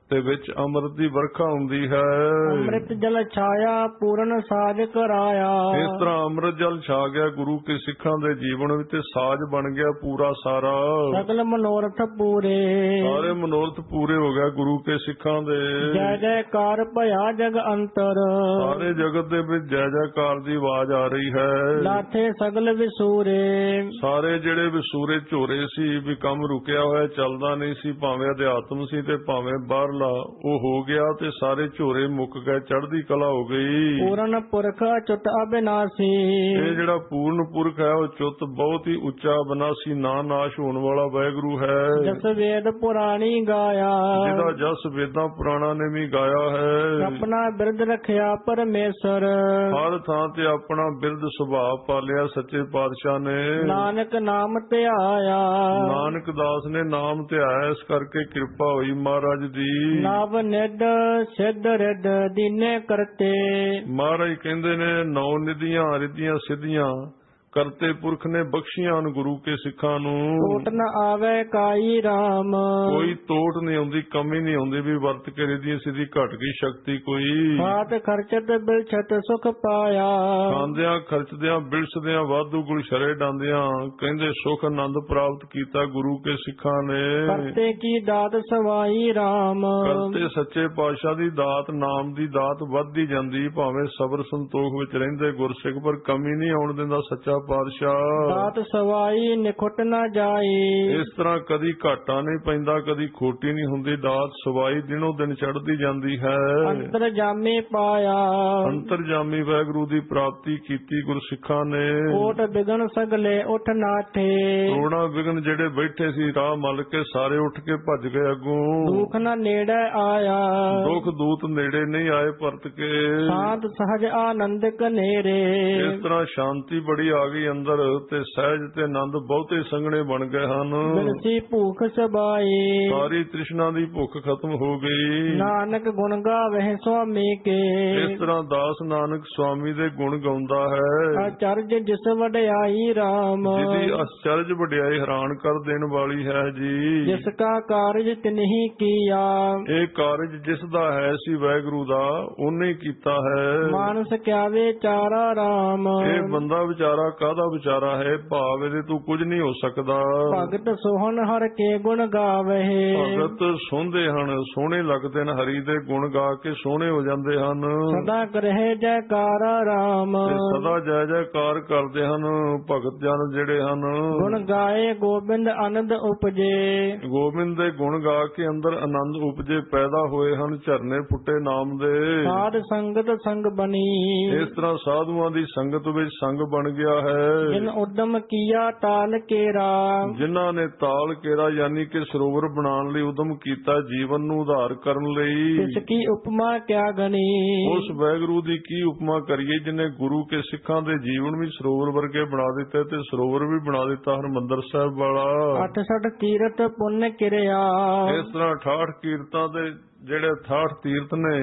B: ਤੇ ਵਿੱਚ ਅੰਮ੍ਰਿਤ ਦੀ ਵਰਖਾ ਹੁੰਦੀ ਹੈ।
A: ਅੰਮ੍ਰਿਤ ਜਲ ਛਾਇਆ ਪੂਰਨ ਸਾਜ ਕਰਾਇਆ।
B: ਇਸ ਤਰ੍ਹਾਂ ਅੰਮ੍ਰਿਤ ਜਲ ਛਾ ਗਿਆ ਗੁਰੂ ਕੇ ਸਿੱਖਾਂ ਦੇ ਜੀਵਨ ਵਿੱਚ ਤੇ ਸਾਜ ਬਣ ਗਿਆ ਪੂਰਾ ਸਾਰਾ।
A: ਸਗਲ ਮਨੋਰਥ ਪੂਰੇ,
B: ਸਾਰੇ ਮਨੋਰਥ ਪੂਰੇ ਹੋ ਗਿਆ ਗੁਰੂ ਕੇ ਸਿੱਖਾਂ ਦੇ।
A: ਜੈ ਜੈਕਾਰ ਭਇਆ ਜਗ ਅੰਤਰ,
B: ਸਾਰੇ ਜਗਤ ਦੇ ਵਿੱਚ ਜੈ ਜੈਕਾਰ ਦੀ ਆਵਾਜ਼ ਆ ਰਹੀ ਹੈ।
A: ਲਾਥੇ ਸਗਲ ਵਿਸੂਰੇ,
B: ਸਾਰੇ ਜਿਹੜੇ ਵਿਸੂਰੇ ਝੋਰੇ ਸੀ ਵੀ ਕੰਮ ਰੁਕਿਆ ਹੋਇਆ ਚੱਲਦਾ ਨਹੀਂ ਸੀ, ਭਾਵੇਂ ਅਧਿਆਤਮ ਸੀ ਤੇ ਭਾਵੇਂ ਬਾਹਰਲਾ ਉਹ ਹੋ ਗਿਆ ਤੇ ਸਾਰੇ ਝੋਰੇ ਮੁੱਕ ਗਏ, ਚੜ੍ਹਦੀ ਕਲਾ ਹੋ ਗਈ।
A: ਪੂਰਨ ਪੁਰਖ ਚੁੱਤ ਅਬਿਨਾਸੀ,
B: ਇਹ ਜਿਹੜਾ ਪੂਰਨ ਪੁਰਖ ਹੈ ਉਹ ਚੁੱਤ ਬਹੁਤ ਹੀ ਉੱਚਾ ਬਨਾਸੀ ਨਾ ਨਾਸ਼ ਹੋਣ ਵਾਲਾ ਵਾਹਿਗੁਰੂ ਹੈ।
A: ਜਸ ਵੇਦ ਪੁਰਾਣੀ ਗਾਇਆ,
B: ਜਿਹਦਾ ਜਸ ਵੇਦਾਂ ਪੁਰਾਣਾ ਨੇ ਵੀ ਗਾਇਆ ਹੈ।
A: ਆਪਣਾ ਬਿਰਦ ਰੱਖਿਆ ਪਰਮੇਸ਼ਰ,
B: ਹਰ ਥਾਂ ਤੇ ਆਪਣਾ ਬਿਰਦ ਸੁਭਾਅ ਪਾਲਿਆ ਸੱਚੇ ਪਾਤਸ਼ਾਹ ਨੇ।
A: ਨਾਨਕ ਨਾਮ ਧਿਆਇਆ,
B: ਨਾਨਕ ਦਾਸ ਨੇ ਨਾਮ ਧਿਆਇਆ, ਇਸ ਕਰਕੇ ਕਿਰਪਾ ਹੋਈ ਮਹਾਰਾਜ ਦੀ।
A: ਨਵ ਨਿਧ ਸਿੱਧ ਰਿੱਧ ਦੀਨੇ ਕਰਤੇ,
B: ਮਹਾਰਾਜ ਕਹਿੰਦੇ ਨੇ 9 ਨਿਧੀਆਂ ਰਿੱਧੀਆਂ ਸਿੱਧੀਆਂ ਕਰਤੇ ਪੁਰਖ ਨੇ ਬਖਸ਼ੀਆਂ ਹਨ ਗੁਰੂ ਕੇ ਸਿੱਖਾਂ ਨੂੰ।
A: ਟੋਟ ਨ ਆਵੇ ਕਾਈ ਰਾਮ,
B: ਕੋਈ ਤੋਟ ਨਹੀਂ ਆਉਂਦੀ, ਕਮੀ ਨਹੀਂ ਆਉਂਦੀ ਵੀ ਵਰਤ ਕੇ ਰਿੱਧੀ ਸਿੱਧੀ ਘਟ ਗਈ ਸ਼ਕਤੀ ਕੋਈ।
A: ਬਾਤ ਖਰਚਤ ਬਿਲਛਤ ਸੁਖ ਪਾਇਆ,
B: ਖਾਂਦਿਆਂ ਖਰਚਦਿਆਂ ਬਿਲਸਦਿਆਂ ਵਾਧੂ ਗੁਲਸ਼ਰੇ ਡਾਂਦਿਆਂ ਕਹਿੰਦੇ ਸੁਖ ਆਨੰਦ ਪ੍ਰਾਪਤ ਕੀਤਾ ਗੁਰੂ ਕੇ ਸਿੱਖਾਂ ਨੇ।
A: ਕਰਤੇ ਕੀ ਦਾਤ ਸਵਾਈ ਰਾਮ,
B: ਕਰਤੇ ਸੱਚੇ ਪਾਤਸ਼ਾਹ ਦੀ ਦਾਤ, ਨਾਮ ਦੀ ਦਾਤ ਵੱਧਦੀ ਜਾਂਦੀ, ਭਾਵੇਂ ਸਬਰ ਸੰਤੋਖ ਵਿੱਚ ਰਹਿੰਦੇ ਗੁਰਸਿੱਖ ਪਰ ਕਮੀ ਨਹੀਂ ਆਉਣ ਦਿੰਦਾ ਸੱਚਾ ਪਾਤਸ਼ਾਹ।
A: ਦਾਤ ਸਵਾਈ ਨਿਖੁੱਟ ਨਾ ਜਾਈ,
B: ਇਸ ਤਰ੍ਹਾਂ ਕਦੀ ਘਾਟਾ ਨਹੀਂ ਪੈਂਦਾ, ਕਦੀ ਖੋਟੀ ਨਹੀਂ ਹੁੰਦੀ, ਦਾਤ ਸਵਾਈ ਦਿਨੋਂ ਦਿਨ ਚੜ੍ਹਦੀ ਜਾਂਦੀ ਹੈ।
A: ਅੰਤਰ ਜਾਮੇ ਪਾਇਆ,
B: ਅੰਤਰਜਾਮੀ ਵਾਹਿਗੁਰੂ ਦੀ ਪ੍ਰਾਪਤੀ ਕੀਤੀ ਗੁਰਸਿੱਖਾਂ ਨੇ।
A: ਕੋਟ ਬਿਗਨ ਸਗਲੇ ਉੱਠ ਨਾਠੇ,
B: ਕਰੋੜਾਂ ਵਿਗਨ ਜਿਹੜੇ ਬੈਠੇ ਸੀ ਰਾਹ ਮੱਲ ਕੇ ਸਾਰੇ ਉੱਠ ਕੇ ਭੱਜ ਗਏ ਅੱਗੋਂ।
A: ਦੁੱਖ ਨਾ ਨੇੜੇ ਆਇਆ,
B: ਦੁੱਖ ਦੂਤ ਨੇੜੇ ਨਹੀਂ ਆਏ ਪਰਤ ਕੇ।
A: ਸ਼ਾਂਤ ਸਹਜ ਆਨੰਦ ਕਨੇਰੇ,
B: ਇਸ ਤਰ੍ਹਾਂ ਸ਼ਾਂਤੀ ਬੜੀ ਆ ਗਈ ਅੰਦਰ ਤੇ ਸਹਿਜ ਤੇ ਆਨੰਦ ਬਹੁਤੇ ਸੰਘਣੇ ਬਣ ਗਏ ਹਨ।
A: ਬਿਨਸੀ ਭੂਖ ਸਬਾਈ,
B: ਸਾਰੀ ਤ੍ਰਿਸ਼ਨਾ ਦੀ ਭੁੱਖ ਖਤਮ ਹੋ ਗਈ।
A: ਨਾਨਕ ਗੁਣ ਗਾਵਹਿ ਸੁਆਮੀ ਕੇ,
B: ਇਸ ਤਰ੍ਹਾਂ ਦਾਸ ਨਾਨਕ ਸੁਆਮੀ ਦੇ ਗੁਣ ਗਾਉਂਦਾ ਹੈ।
A: ਅਚਰਜ ਜਿਸ ਵਡਿਆਈ ਰਾਮ,
B: ਜਿਹਦੀ ਅਚਰਜ ਵਡਿਆਈ ਹੈਰਾਨ ਕਰ ਦੇਣ ਵਾਲੀ ਹੈ ਜੀ।
A: ਜਿਸ ਕਾ ਕਾਰਜ ਤਿਨਹੀ ਕੀਆ,
B: ਇਹ ਕਾਰਜ ਜਿਸ ਦਾ ਹੈ ਸੀ ਵਾਹਿਗੁਰੂ ਦਾ ਉਹਨੇ ਕੀਤਾ ਹੈ।
A: ਮਾਨਸ ਕਿਆ ਵਿਚਾਰਾ ਰਾਮ,
B: ਇਹ ਬੰਦਾ ਵਿਚਾਰਾ ਕਾਹਦਾ ਵਿਚਾਰਾ ਹੈ, ਭਾਵ ਇਹਦੇ ਤੋਂ ਕੁਝ ਨਹੀਂ ਹੋ ਸਕਦਾ।
A: ਭਗਤ ਸੋਹਣ ਹਰ ਕੇ ਗੁਣ ਗਾਵਹਿ,
B: ਭਗਤ ਸੁਣਦੇ ਹਨ, ਸੋਹਣੇ ਲੱਗਦੇ ਨੇ, ਹਰੀ ਦੇ ਗੁਣ ਗਾ ਕੇ ਸੋਹਣੇ ਹੋ ਜਾਂਦੇ ਹਨ।
A: ਸਦਾ ਕਰਹਿ ਜੈਕਾਰਾ ਰਾਮ,
B: ਤੇ ਸਦਾ ਜੈ ਜੈਕਾਰ ਕਰਦੇ ਹਨ ਭਗਤ ਜਨ ਜਿਹੜੇ ਹਨ।
A: ਗੁਣ ਗਾਏ ਗੋਬਿੰਦ ਆਨੰਦ ਉਪਜੇ,
B: ਗੋਬਿੰਦ ਦੇ ਗੁਣ ਗਾ ਕੇ ਅੰਦਰ ਆਨੰਦ ਉਪਜੇ ਪੈਦਾ ਹੋਏ ਹਨ, ਝਰਨੇ ਫੁੱਟੇ ਨਾਮ ਦੇ।
A: ਸਾਧ ਸੰਗਤ ਸੰਗ ਬਣੀ,
B: ਇਸ ਤਰ੍ਹਾਂ ਸਾਧੂਆਂ ਦੀ ਸੰਗਤ ਵਿੱਚ ਸੰਗ ਬਣ ਗਿਆ ਹੈ।
A: ਜਿਨ ਉਦਮ ਕੀਆ ਤਾਲ ਕੇਰਾ,
B: ਜਿਨ੍ਹਾਂ ਨੇ ਤਾਲ ਕੇਰਾ ਯਾਨੀ ਕਿ ਸਰੋਵਰ ਬਣਾਉਣ ਲਈ ਉਦਮ ਕੀਤਾ, ਜੀਵਨ ਨੂੰ ਉਧਾਰ ਕਰਨ ਲਈ।
A: ਇਸ ਕੀ ਉਪਮਾ ਕਿਆ ਗਣੀ,
B: ਉਸ ਵਾਹਿਗੁਰੂ ਦੀ ਕੀ ਉਪਮਾ ਕਰੀਏ ਜਿਨੇ ਗੁਰੂ ਕੇ ਸਿੱਖਾਂ ਦੇ ਜੀਵਨ ਵੀ ਸਰੋਵਰ ਵਰਗੇ ਬਣਾ ਦਿੱਤੇ ਤੇ ਸਰੋਵਰ ਵੀ ਬਣਾ ਦਿੱਤਾ ਹਰਿਮੰਦਰ ਸਾਹਿਬ ਵਾਲਾ।
A: 68 ਤੀਰਥ ਪੁੰਨ ਕਿਰਿਆ,
B: ਇਸ ਤਰ੍ਹਾਂ 68 ਕੀਰਤਾਂ ਦੇ ਜਿਹੜੇ 68 ਤੀਰਥ ਨੇ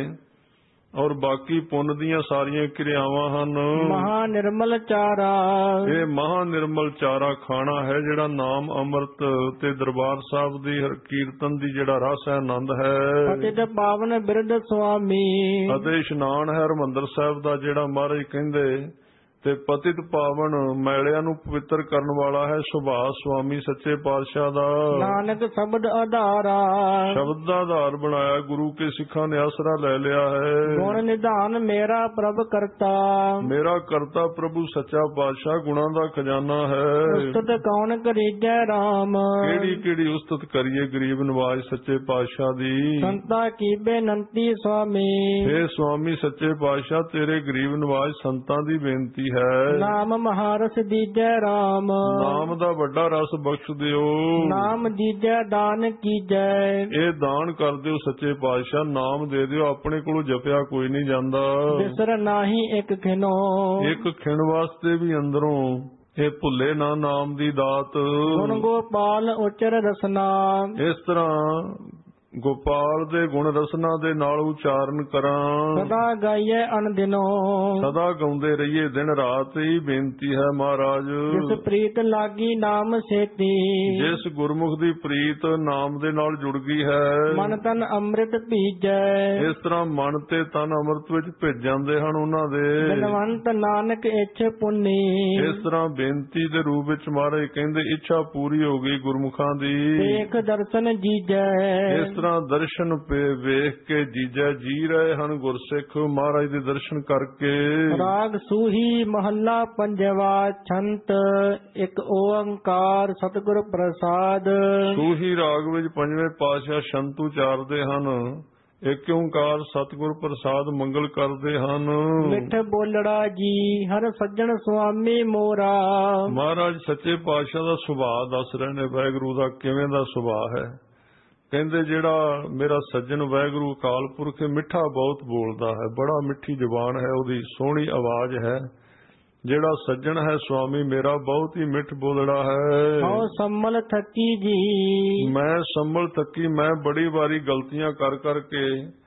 B: ਔਰ ਬਾਕੀ ਪੁੰਨ ਦੀਆਂ ਸਾਰੀਆਂ ਕਿਰਿਆਵਾਂ ਹਨ।
A: ਮਹਾ ਨਿਰਮਲ ਚਾਰਾ,
B: ਇਹ ਮਹਾ ਨਿਰਮਲ ਚਾਰਾ ਖਾਣਾ ਹੈ ਜਿਹੜਾ ਨਾਮ ਅੰਮ੍ਰਿਤ ਤੇ ਦਰਬਾਰ ਸਾਹਿਬ ਦੀ ਕੀਰਤਨ ਦੀ ਜਿਹੜਾ ਰਸ ਹੈ, ਆਨੰਦ ਹੈ।
A: ਪਤਿਤ ਪਾਵਨ ਬਿਰਧ ਸੁਆਮੀ,
B: ਅਤੇ ਇਸ਼ਨਾਨ ਹੈ ਹਰਿਮੰਦਰ ਸਾਹਿਬ ਦਾ ਜਿਹੜਾ ਮਹਾਰਾਜ ਕਹਿੰਦੇ ਤੇ ਪਤਿਤ ਪਾਵਨ ਮੈਲਿਆਂ ਨੂੰ ਪਵਿੱਤਰ ਕਰਨ ਵਾਲਾ ਹੈ ਸੁਭਾਅ ਸੁਆਮੀ ਸੱਚੇ ਪਾਤਸ਼ਾਹ ਦਾ।
A: ਨਾਨਕ ਸ਼ਬਦ ਆਧਾਰਾ,
B: ਸ਼ਬਦ ਦਾ ਆਧਾਰ ਬਣਾਇਆ ਗੁਰੂ ਕੇ ਸਿੱਖਾਂ ਨੇ ਆਸਰਾ ਲੈ ਲਿਆ ਹੈ।
A: ਗੁਣ ਨਿਧਾਨ ਮੇਰਾ ਪ੍ਰਭ ਕਰਤਾ,
B: ਮੇਰਾ ਕਰਤਾ ਪ੍ਰਭੂ ਸੱਚਾ ਪਾਤਸ਼ਾਹ ਗੁਣਾਂ ਦਾ ਖਜ਼ਾਨਾ ਹੈ।
A: ਉਸਤਤ ਕੌਣ ਕਰੀਜੈ ਰਾਮ,
B: ਕਿਹੜੀ ਕਿਹੜੀ ਉਸਤਤ ਕਰੀਏ ਗਰੀਬ ਨਵਾਜ ਸੱਚੇ ਪਾਤਸ਼ਾਹ ਦੀ।
A: ਸੰਤਾ ਕੀ ਬੇਨੰਤੀ ਸੁਆਮੀ,
B: हे ਸੁਆਮੀ ਸੱਚੇ ਪਾਤਸ਼ਾਹ ਤੇਰੇ ਗਰੀਬ ਨਵਾਜ ਸੰਤਾਂ ਦੀ ਬੇਨਤੀ ਹੈ।
A: ਨਾਮ ਮਹਾਰਸ ਦੀਜੈ ਰਾਮ,
B: ਨਾਮ ਦਾ ਵੱਡਾ ਰਸ ਬਖਸ਼ ਦਿਓ।
A: ਨਾਮ ਦੀਜੈ ਦਾਨ ਕੀਜੈ,
B: ਇਹ ਦਾਨ ਕਰ ਦਿਓ ਸੱਚੇ ਪਾਤਸ਼ਾਹ, ਨਾਮ ਦੇ ਦਿਓ, ਆਪਣੇ ਕੋਲੋਂ ਜਪਿਆ ਕੋਈ ਨਹੀਂ ਜਾਂਦਾ।
A: ਬਿਸਰ ਨਾਹੀ ਇੱਕ ਖਿਨੋ,
B: ਇੱਕ ਖਿਣ ਵਾਸਤੇ ਵੀ ਅੰਦਰੋਂ ਇਹ ਭੁੱਲੇ ਨਾ ਨਾਮ ਦੀ ਦਾਤ।
A: ਗੁਣ ਗੋਪਾਲ ਉਚਰ ਰਸਨਾ,
B: ਇਸ ਤਰ੍ਹਾਂ ਗੋਪਾਲ ਦੇ ਗੁਣ ਰਸਨਾ ਦੇ ਨਾਲ ਉਚਾਰਨ ਕਰਾਂ।
A: ਸਦਾ ਗਾਈਏ ਅਨਦਿਨੋ
B: ਸਦਾ ਗਾਉਂਦੇ ਰਹੀਏ ਦਿਨ ਰਾਤ, ਹੀ ਬੇਨਤੀ ਹੈ ਮਹਾਰਾਜ।
A: ਜਿਸ ਪ੍ਰੀਤ ਲਾਗੀ ਨਾਮ ਸੇਤੀ,
B: ਜਿਸ ਗੁਰਮੁਖ ਦੀ ਪ੍ਰੀਤ ਨਾਮ ਦੇ ਨਾਲ ਜੁੜ ਗਈ ਹੈ,
A: ਮਨ ਤਨ ਅੰਮ੍ਰਿਤ ਭੀਜੈ।
B: ਇਸ ਤਰ੍ਹਾਂ ਮਨ ਤੇ ਤਨ ਅੰਮ੍ਰਿਤ ਵਿੱਚ ਭਿੱਜ ਜਾਂਦੇ ਹਨ ਉਹਨਾਂ ਦੇ।
A: ਬਿਨਵੰਤ ਨਾਨਕ ਇੱਛ ਪੁੰਨੀ,
B: ਇਸ ਤਰ੍ਹਾਂ ਬੇਨਤੀ ਦੇ ਰੂਪ ਵਿੱਚ ਮਹਾਰਾਜ ਕਹਿੰਦੇ ਇੱਛਾ ਪੂਰੀ ਹੋ ਗਈ ਗੁਰਮੁਖਾਂ ਦੀ।
A: ਦੇਖ ਦਰਸ਼ਨ ਜੀਜੈ,
B: ਇਸ ਤਰ੍ਹਾਂ ਦਰਸ਼ਨ ਵੇਖ ਕੇ ਜੀਜੈ ਜੀ ਰਹੇ ਹਨ ਗੁਰਸਿੱਖ ਮਹਾਰਾਜ ਦੇ ਦਰਸ਼ਨ ਕਰਕੇ।
A: ਰਾਗ ਸੂਹੀ ਮਹੱਲਾ ਪੰਜਵਾ, ਛੰਤ ਇੱਕ ਓੰਕਾਰ ਸਤਿਗੁਰ ਪ੍ਰਸਾਦ।
B: ਸੂਹੀ ਰਾਗ ਵਿੱਚ ਪੰਜਵੇਂ ਪਾਤਸ਼ਾਹ ਛੰਤ ਉਚਾਰਦੇ ਹਨ, ਇੱਕ ਓੰਕਾਰ ਸਤਿਗੁਰ ਪ੍ਰਸਾਦ ਮੰਗਲ ਕਰਦੇ ਹਨ।
A: ਮਿੱਠ ਬੋਲੜਾ ਜੀ ਹਰ ਸੱਜਣ ਸੁਆਮੀ ਮੋਰਾ।
B: ਮਹਾਰਾਜ ਸੱਚੇ ਪਾਤਸ਼ਾਹ ਦਾ ਸੁਭਾਅ ਦੱਸ ਰਹੇ ਨੇ, ਵਾਹਿਗੁਰੂ ਦਾ ਕਿਵੇਂ ਦਾ ਸੁਭਾਅ ਹੈ। ਕਹਿੰਦੇ ਜਿਹੜਾ ਮੇਰਾ ਸੱਜਣ ਵਾਹਿਗੁਰੂ ਅਕਾਲ ਪੁਰਖ ਮਿੱਠਾ ਬਹੁਤ ਬੋਲਦਾ ਹੈ, ਬੜਾ ਮਿੱਠੀ ਜ਼ੁਬਾਨ ਹੈ ਉਹਦੀ, ਸੋਹਣੀ ਆਵਾਜ਼ ਹੈ। ਜਿਹੜਾ ਸੱਜਣ ਹੈ ਸੁਆਮੀ ਮੇਰਾ ਬਹੁਤ ਹੀ ਮਿੱਠ ਬੋਲੜਾ ਹੈ।
A: ਹਉ ਸੰਮਲ ਥਕੀ ਜੀ,
B: ਮੈਂ ਸੰਭਲ ਥੱਕੀ, ਮੈਂ ਬੜੀ ਵਾਰੀ ਗਲਤੀਆਂ ਕਰ ਕਰਕੇ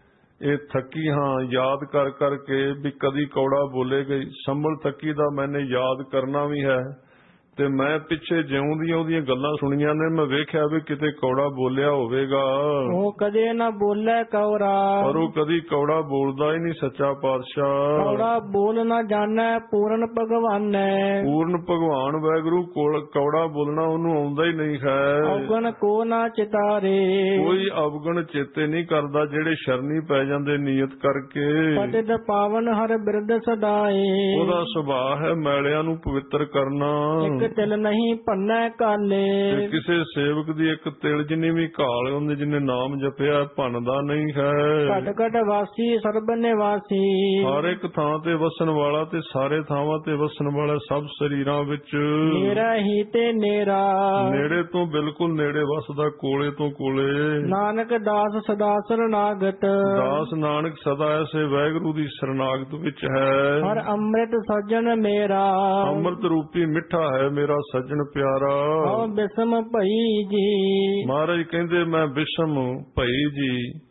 B: ਇਹ ਥੱਕੀ ਹਾਂ, ਯਾਦ ਕਰ ਕਰਕੇ ਵੀ ਕਦੀ ਕੌੜਾ ਬੋਲੇ ਗਈ। ਸੰਭਲ ਥੱਕੀ ਦਾ ਮੈਨੇ ਯਾਦ ਕਰਨਾ ਵੀ ਹੈ, ਤੇ ਮੈਂ ਪਿੱਛੇ ਜਿਉਂ ਦੀਆਂ ਉਹਦੀਆਂ ਗੱਲਾਂ ਸੁਣੀਆਂ ਨੇ, ਮੈਂ ਵੇਖਿਆ ਵੀ ਕਿਤੇ ਕੌੜਾ ਬੋਲਿਆ ਹੋਵੇਗਾ।
A: ਉਹ ਕਦੇ ਨਾ ਬੋਲੇ ਕੌੜਾ, ਪਰ
B: ਉਹ ਕਦੀ ਕੌੜਾ ਬੋਲਦਾ ਹੀ ਨਹੀਂ ਸੱਚਾ ਪਾਤਸ਼ਾਹ।
A: ਕੌੜਾ ਬੋਲ ਨਾ ਜਾਣੈ ਪੂਰਨ ਭਗਵਾਨੈ।
B: ਪੂਰਨ ਭਗਵਾਨ ਵਾਹਿਗੁਰੂ ਕੋਲ ਕੌੜਾ ਬੋਲਣਾ ਉਹਨੂੰ ਆਉਂਦਾ ਹੀ ਨਹੀਂ ਹੈ।
A: ਅਵਗਣ ਕੋ ਨਾ ਚਿਤਾਰੇ,
B: ਕੋਈ ਅਵਗਣ ਚੇਤੇ ਨਹੀਂ ਕਰਦਾ ਜਿਹੜੇ ਸ਼ਰਨੀ ਪੈ ਜਾਂਦੇ ਨੀਅਤ ਕਰਕੇ।
A: ਪਤਿਤ ਪਾਵਨ ਹਰ ਬਿਰਦ ਸਦਾਏ,
B: ਉਹਦਾ ਸੁਭਾਅ ਹੈ ਮੈਲਿਆਂ ਨੂੰ ਪਵਿੱਤਰ ਕਰਨਾ।
A: ਇੱਕ ਤਿਲ ਨਹੀਂ ਭੰਨੈ ਕਾਲੇ,
B: ਤੇ ਕਿਸੇ ਸੇਵਕ ਦੀ ਇੱਕ ਤਿਲ ਜਿੰਨੀ ਵੀ ਘਾਲ ਉਹਨੇ ਜਿੰਨੇ ਨਾਮ ਜਪਿਆ ਭੰਨਦਾ ਨਹੀਂ ਹੈ।
A: ਘਟ ਘਟ ਵਾਸੀ ਸਰਬ ਨਿਵਾਸੀ,
B: ਹਰ ਇੱਕ ਥਾਂ ਤੇ ਵਸਣ ਵਾਲਾ ਤੇ ਸਾਰੇ ਥਾਵਾਂ ਤੇ ਵਸਣ ਵਾਲਾ, ਸਭ ਸਰੀਰਾਂ ਵਿੱਚ
A: ਮੇਰਾ ਹੀ ਤੇ ਨੇਰਾ।
B: ਨੇੜੇ ਤੋਂ ਬਿਲਕੁਲ ਨੇੜੇ ਵਸਦਾ, ਕੋਲੇ ਤੋਂ ਕੋਲੇ।
A: ਨਾਨਕ ਦਾਸ ਸਦਾ ਸਰਨਾਗਤ,
B: ਦਾਸ ਨਾਨਕ ਸਦਾ ਐਸੇ ਵਾਹਿਗੁਰੂ ਦੀ ਸਰਨਾਗਤ ਵਿੱਚ ਹੈ।
A: ਹਰ ਅੰਮ੍ਰਿਤ ਸੱਜਣ ਮੇਰਾ,
B: ਅੰਮ੍ਰਿਤ ਰੂਪੀ ਮਿੱਠਾ ਹੈ ਮੇਰਾ ਸੱਜਣ ਪਿਆਰਾ।
A: ਹਉ ਬਿਸਮ ਭਈ ਜੀ,
B: ਮਹਾਰਾਜ ਕਹਿੰਦੇ ਮੈਂ ਬਿਸਮ ਭਈ ਜੀ।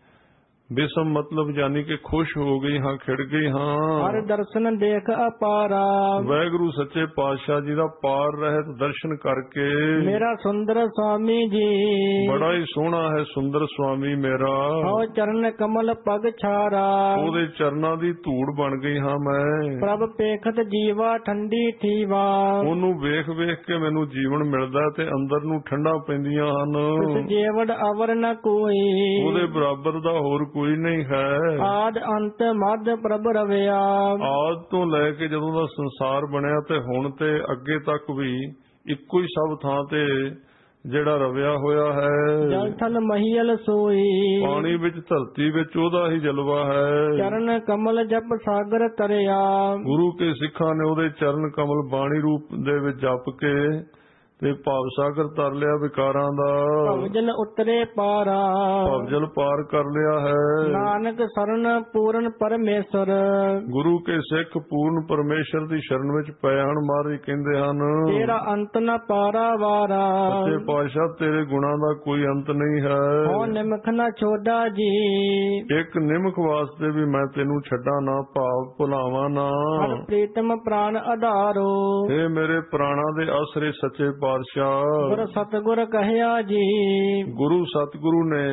B: ਬਿਸਮ ਮਤਲਬ ਯਾਨੀ ਕਿ ਖੁਸ਼ ਹੋ ਗਈ ਹਾਂ, ਖਿੜ ਗਈ ਹਾਂ।
A: ਹਰ ਦਰਸ਼ਨ ਦੇਖ ਅਪਾਰਾ,
B: ਵਾਹਿਗੁਰੂ ਸੱਚੇ ਪਾਤਸ਼ਾਹ ਜੀ ਦਾ ਪਾਰ ਰਹਿਤ ਦਰਸ਼ਨ ਕਰਕੇ।
A: ਮੇਰਾ ਸੁੰਦਰ ਸੁਆਮੀ ਜੀ,
B: ਬੜਾ ਹੀ ਸੋਹਣਾ ਹੈ ਸੁੰਦਰ ਸੁਆਮੀ ਮੇਰਾ।
A: ਹਉ ਚਰਨ ਕਮਲ ਪਗ ਛਾਰਾ,
B: ਉਹਦੇ ਚਰਨਾਂ ਦੀ ਧੂੜ ਬਣ ਗਈ ਹਾਂ ਮੈਂ।
A: ਪ੍ਰਭ ਪੇਖਤ ਜੀਵਾ ਠੰਡੀ ਠੀਵਾ,
B: ਉਹਨੂੰ ਵੇਖ ਵੇਖ ਕੇ ਮੈਨੂੰ ਜੀਵਨ ਮਿਲਦਾ ਤੇ ਅੰਦਰ ਨੂੰ ਠੰਡਾ ਪੈਂਦੀਆਂ ਹਨ।
A: ਤਿਸ ਜੇਵੜ ਅਵਰ ਨ ਕੋਈ,
B: ਉਹਦੇ ਬਰਾਬਰ ਦਾ ਹੋਰ ਕੋਈ ਨਹੀਂ ਹੈ।
A: ਆਦ ਅੰਤ ਮੱਧ ਪ੍ਰਭ ਰਵਿਆ,
B: ਆਦ ਤੋਂ ਲੈ ਕੇ ਜਦੋਂ ਦਾ ਸੰਸਾਰ ਬਣਿਆ ਤੇ ਹੁਣ ਤੇ ਅੱਗੇ ਤੱਕ ਵੀ ਇੱਕੋ ਹੀ ਸਭ ਥਾਂ ਤੇ ਜਿਹੜਾ ਰਵਿਆ ਹੋਇਆ ਹੈ।
A: ਜਲ ਥਲ ਮਹੀਲ ਸੋਈ,
B: ਪਾਣੀ ਵਿੱਚ ਧਰਤੀ ਵਿੱਚ ਉਹਦਾ ਹੀ ਜਲਵਾ ਹੈ।
A: ਚਰਨ ਕਮਲ ਜਪ ਸਾਗਰ ਤਰਿਆ,
B: ਗੁਰੂ ਕੇ ਸਿੱਖਾਂ ਨੇ ਉਹਦੇ ਚਰਨ ਕਮਲ ਬਾਣੀ ਰੂਪ ਦੇ ਵਿੱਚ ਜਪ ਕੇ ਤੇ ਭਵ ਸਾਗਰ ਤਰ ਲਿਆ ਵਿਕਾਰਾਂ ਦਾ।
A: ਭਵਜਲ ਉਤਰੇ ਪਾਰਾ,
B: ਭਵਜਲ ਪਾਰ ਕਰ ਲਿਆ ਹੈ।
A: ਨਾਨਕ ਸਰਨ ਪੂਰਨ ਪਰਮੇਸ਼ਰ,
B: ਗੁਰੂ ਕੇ ਸਿੱਖ ਪੂਰਨ ਪਰਮੇਸ਼ਰ ਦੀ ਸ਼ਰਨ ਵਿੱਚ ਪਏ ਹਨ। ਮਹਾਰਾਜ ਕਹਿੰਦੇ ਹਨ
A: ਤੇਰਾ ਅੰਤ ਨ ਪਾਰਾ ਵਾਰਾ,
B: ਸੱਚੇ ਪਾਤਸ਼ਾਹ ਤੇਰੇ ਗੁਣਾਂ ਦਾ ਕੋਈ ਅੰਤ ਨਹੀਂ ਹੈ।
A: ਹਉ ਨਿਮਖ ਨ ਛੋਡਾ ਜੀ,
B: ਇੱਕ ਨਿਮਖ ਵਾਸਤੇ ਵੀ ਮੈਂ ਤੈਨੂੰ ਛੱਡਾਂ ਨਾ, ਭਾਵ ਭੁਲਾਵਾਂ ਨਾ।
A: ਹਰ ਪ੍ਰੀਤਮ ਪ੍ਰਾਨ ਆਧਾਰੋ,
B: ਇਹ ਮੇਰੇ ਪ੍ਰਾਣਾਂ ਦੇ ਆਸਰੇ ਸੱਚੇ ਪਾਤਸ਼ਾਹ।
A: ਗੁਰ ਸਤਿਗੁਰ ਕਹਿਆ ਜੀ,
B: ਗੁਰੂ ਸਤਿਗੁਰੂ ਨੇ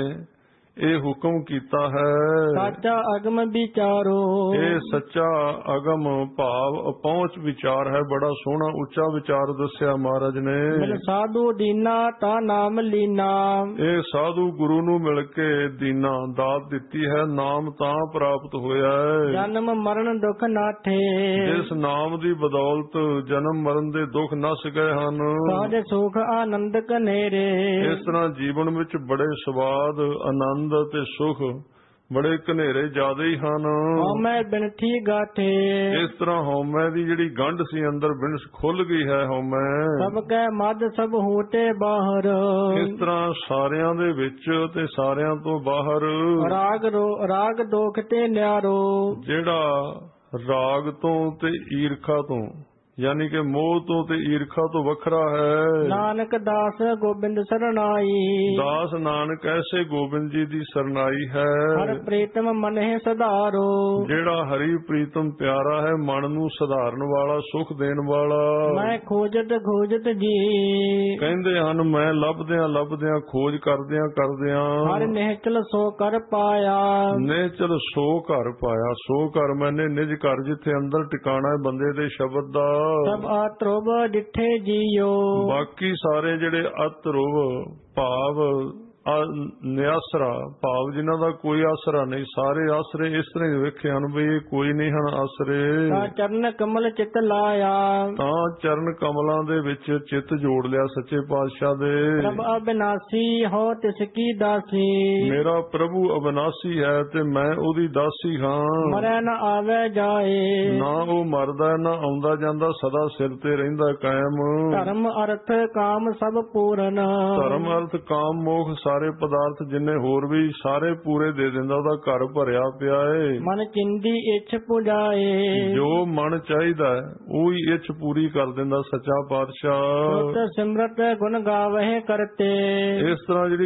B: ਇਹ ਹੁਕਮ ਕੀਤਾ ਹੈ।
A: ਸਾਚਾ ਅਗਮ ਵਿਚਾਰੋ,
B: ਇਹ ਸੱਚਾ ਅਗਮ ਭਾਵ ਅਪਹੁੰਚ ਵਿਚਾਰ ਹੈ। ਬੜਾ ਸੋਹਣਾ ਉੱਚਾ ਵਿਚਾਰ ਦੱਸਿਆ ਮਹਾਰਾਜ ਨੇ।
A: ਮਿਲ ਸਾਧੂ ਦੀਨਾ ਤਾ ਨਾਮ ਲੀਨਾ,
B: ਇਹ ਸਾਧੂ ਗੁਰੂ ਨੂੰ ਮਿਲ ਕੇ ਦੀਨਾ ਦਾਤ ਦਿੱਤੀ ਹੈ, ਨਾਮ ਤਾਂ ਪ੍ਰਾਪਤ ਹੋਇਆ ਹੈ।
A: ਜਨਮ ਮਰਨ ਦੁਖ ਨਾਠੇ,
B: ਜਿਸ ਨਾਮ ਦੀ ਬਦੌਲਤ ਜਨਮ ਮਰਨ ਦੇ ਦੁੱਖ ਨਸ ਗਏ ਹਨ।
A: ਸਾਜ ਸੁਖ ਆਨੰਦ ਕਨੇਰੇ,
B: ਇਸ ਤਰ੍ਹਾਂ ਜੀਵਨ ਵਿੱਚ ਬੜੇ ਸਵਾਦ ਆਨੰਦ ਤੇ ਸੁਖ ਬੜੇ ਘਨੇਰੇ ਜ਼ਿਆਦਾ ਹੀ ਹਨ।
A: ਹਉਮੈ ਬਿਨਠੀ ਗਾਠੇ,
B: ਇਸ ਤਰ੍ਹਾਂ ਹਉਮੈ ਦੀ ਜਿਹੜੀ ਗੰਢ ਸੀ ਅੰਦਰ ਬਿਨਸ ਖੁੱਲ ਗਈ ਹੈ ਹਉਮੈ।
A: ਸਭ ਕੈ ਮਦ ਸਭ ਹੋਤੇ ਬਾਹਰ,
B: ਇਸ ਤਰ੍ਹਾਂ ਸਾਰਿਆਂ ਦੇ ਵਿੱਚ ਤੇ ਸਾਰਿਆਂ ਤੋਂ ਬਾਹਰ।
A: ਰਾਗ ਦੋਖ ਤੇ ਨਿਆਰੋ,
B: ਜਿਹੜਾ ਰਾਗ ਤੋਂ ਤੇ ਈਰਖਾ ਤੋਂ ਯਾਨੀ ਕਿ ਮੋਹ ਤੋਂ ਤੇ ਈਰਖਾ ਤੋਂ ਵੱਖਰਾ ਹੈ।
A: ਨਾਨਕ ਦਾਸ ਗੋਬਿੰਦ ਸਰਨਾਈ,
B: ਦਾਸ ਨਾਨਕ ਐਸੇ ਗੋਬਿੰਦ ਜੀ ਦੀ ਸਰਨਾਈ ਹੈ।
A: ਹਰ ਪ੍ਰੀਤਮ ਮਨਹਿ ਸਧਾਰੋ,
B: ਜਿਹੜਾ ਹਰੀ ਪ੍ਰੀਤਮ ਪਿਆਰਾ ਹੈ, ਮਨ ਨੂੰ ਸੁਧਾਰਨ ਵਾਲਾ, ਸੁਖ ਦੇਣ ਵਾਲਾ।
A: ਮੈਂ ਖੋਜਤ ਖੋਜਤ ਜੀ,
B: ਕਹਿੰਦੇ ਹਨ ਮੈਂ ਲੱਭਦਿਆਂ ਖੋਜ ਕਰਦਿਆਂ
A: ਹਰ ਨਿਹਚਲ ਸੋ ਕਰ ਪਾਇਆ।
B: ਨਿਹਚਲ ਸੋ ਘਰ ਪਾਇਆ। ਸੋ ਘਰ ਮੈਨੇ ਨਿਜ ਘਰ, ਜਿੱਥੇ ਅੰਦਰ ਟਿਕਾਣਾ ਹੈ ਬੰਦੇ ਦੇ ਸ਼ਬਦ ਦਾ।
A: ਸਭ ਆਤਰੋਬ ਡਿਠੇ ਜੀਓ,
B: ਬਾਕੀ ਸਾਰੇ ਜਿਹੜੇ ਅਤਰੁਵ ਭਾਵ ਨਿਆਸਰਾ ਭਾਵ ਜਿਨ੍ਹਾਂ ਦਾ ਕੋਈ ਆਸਰਾ ਨਹੀਂ, ਸਾਰੇ ਆਸਰੇ ਇਸ ਤਰ੍ਹਾਂ ਹੀ ਵੇਖੇ ਹਨ ਵੀ ਇਹ ਕੋਈ ਨਹੀਂ ਹਨ ਆਸਰੇ।
A: ਤਾਂ ਚਰਨ ਕਮਲ ਚਿਤ ਲਾਇਆ,
B: ਤਾਂ ਚਰਨ ਕਮਲਾਂ ਦੇ ਵਿੱਚ ਚਿੱਤ ਜੋੜ ਲਿਆ ਸੱਚੇ ਪਾਤਸ਼ਾਹ ਦੇ।
A: ਪ੍ਰਭ ਅਬਿਨਾਸੀ ਹੋ ਤਿਸ ਕੀ ਦਾਸੀ,
B: ਮੇਰਾ ਪ੍ਰਭੂ ਅਬਿਨਾਸੀ ਹੈ ਤੇ ਮੈਂ ਉਹਦੀ ਦਾਸੀ ਹਾਂ।
A: ਮਰੈ ਨਾ ਆਵੇ ਜਾਏ,
B: ਨਾ ਉਹ ਮਰਦਾ ਨਾ ਆਉਂਦਾ ਜਾਂਦਾ, ਸਦਾ ਸਿਰ ਤੇ ਰਹਿੰਦਾ ਕਾਇਮ।
A: ਧਰਮ ਅਰਥ ਕਾਮ ਸਭ ਪੂਰਨ,
B: ਧਰਮ ਅਰਥ ਕਾਮ ਮੋਖ ਸਾਰੇ ਪਦਾਰਥ ਜਿੰਨੇ ਹੋਰ ਵੀ ਸਾਰੇ ਪੂਰੇ ਦੇ ਦਿੰਦਾ, ਉਹਦਾ ਘਰ ਭਰਿਆ ਪਿਆ ਏ।
A: ਮਨ ਚਿੰਦੀ ਇੱਛ ਪੁਜਾਏ,
B: ਜੋ ਮਨ ਚਾਹੀਦਾ ਉਹੀ ਇੱਛ ਪੂਰੀ ਕਰ ਦਿੰਦਾ ਸੱਚਾ ਪਾਤਸ਼ਾਹ।
A: ਸੁਰਤ ਸਿਮਰਤ ਗੁਣ ਗਾਵਹਿ ਕਰਤੇ,
B: ਇਸ ਤਰ੍ਹਾਂ ਜਿਹੜੀ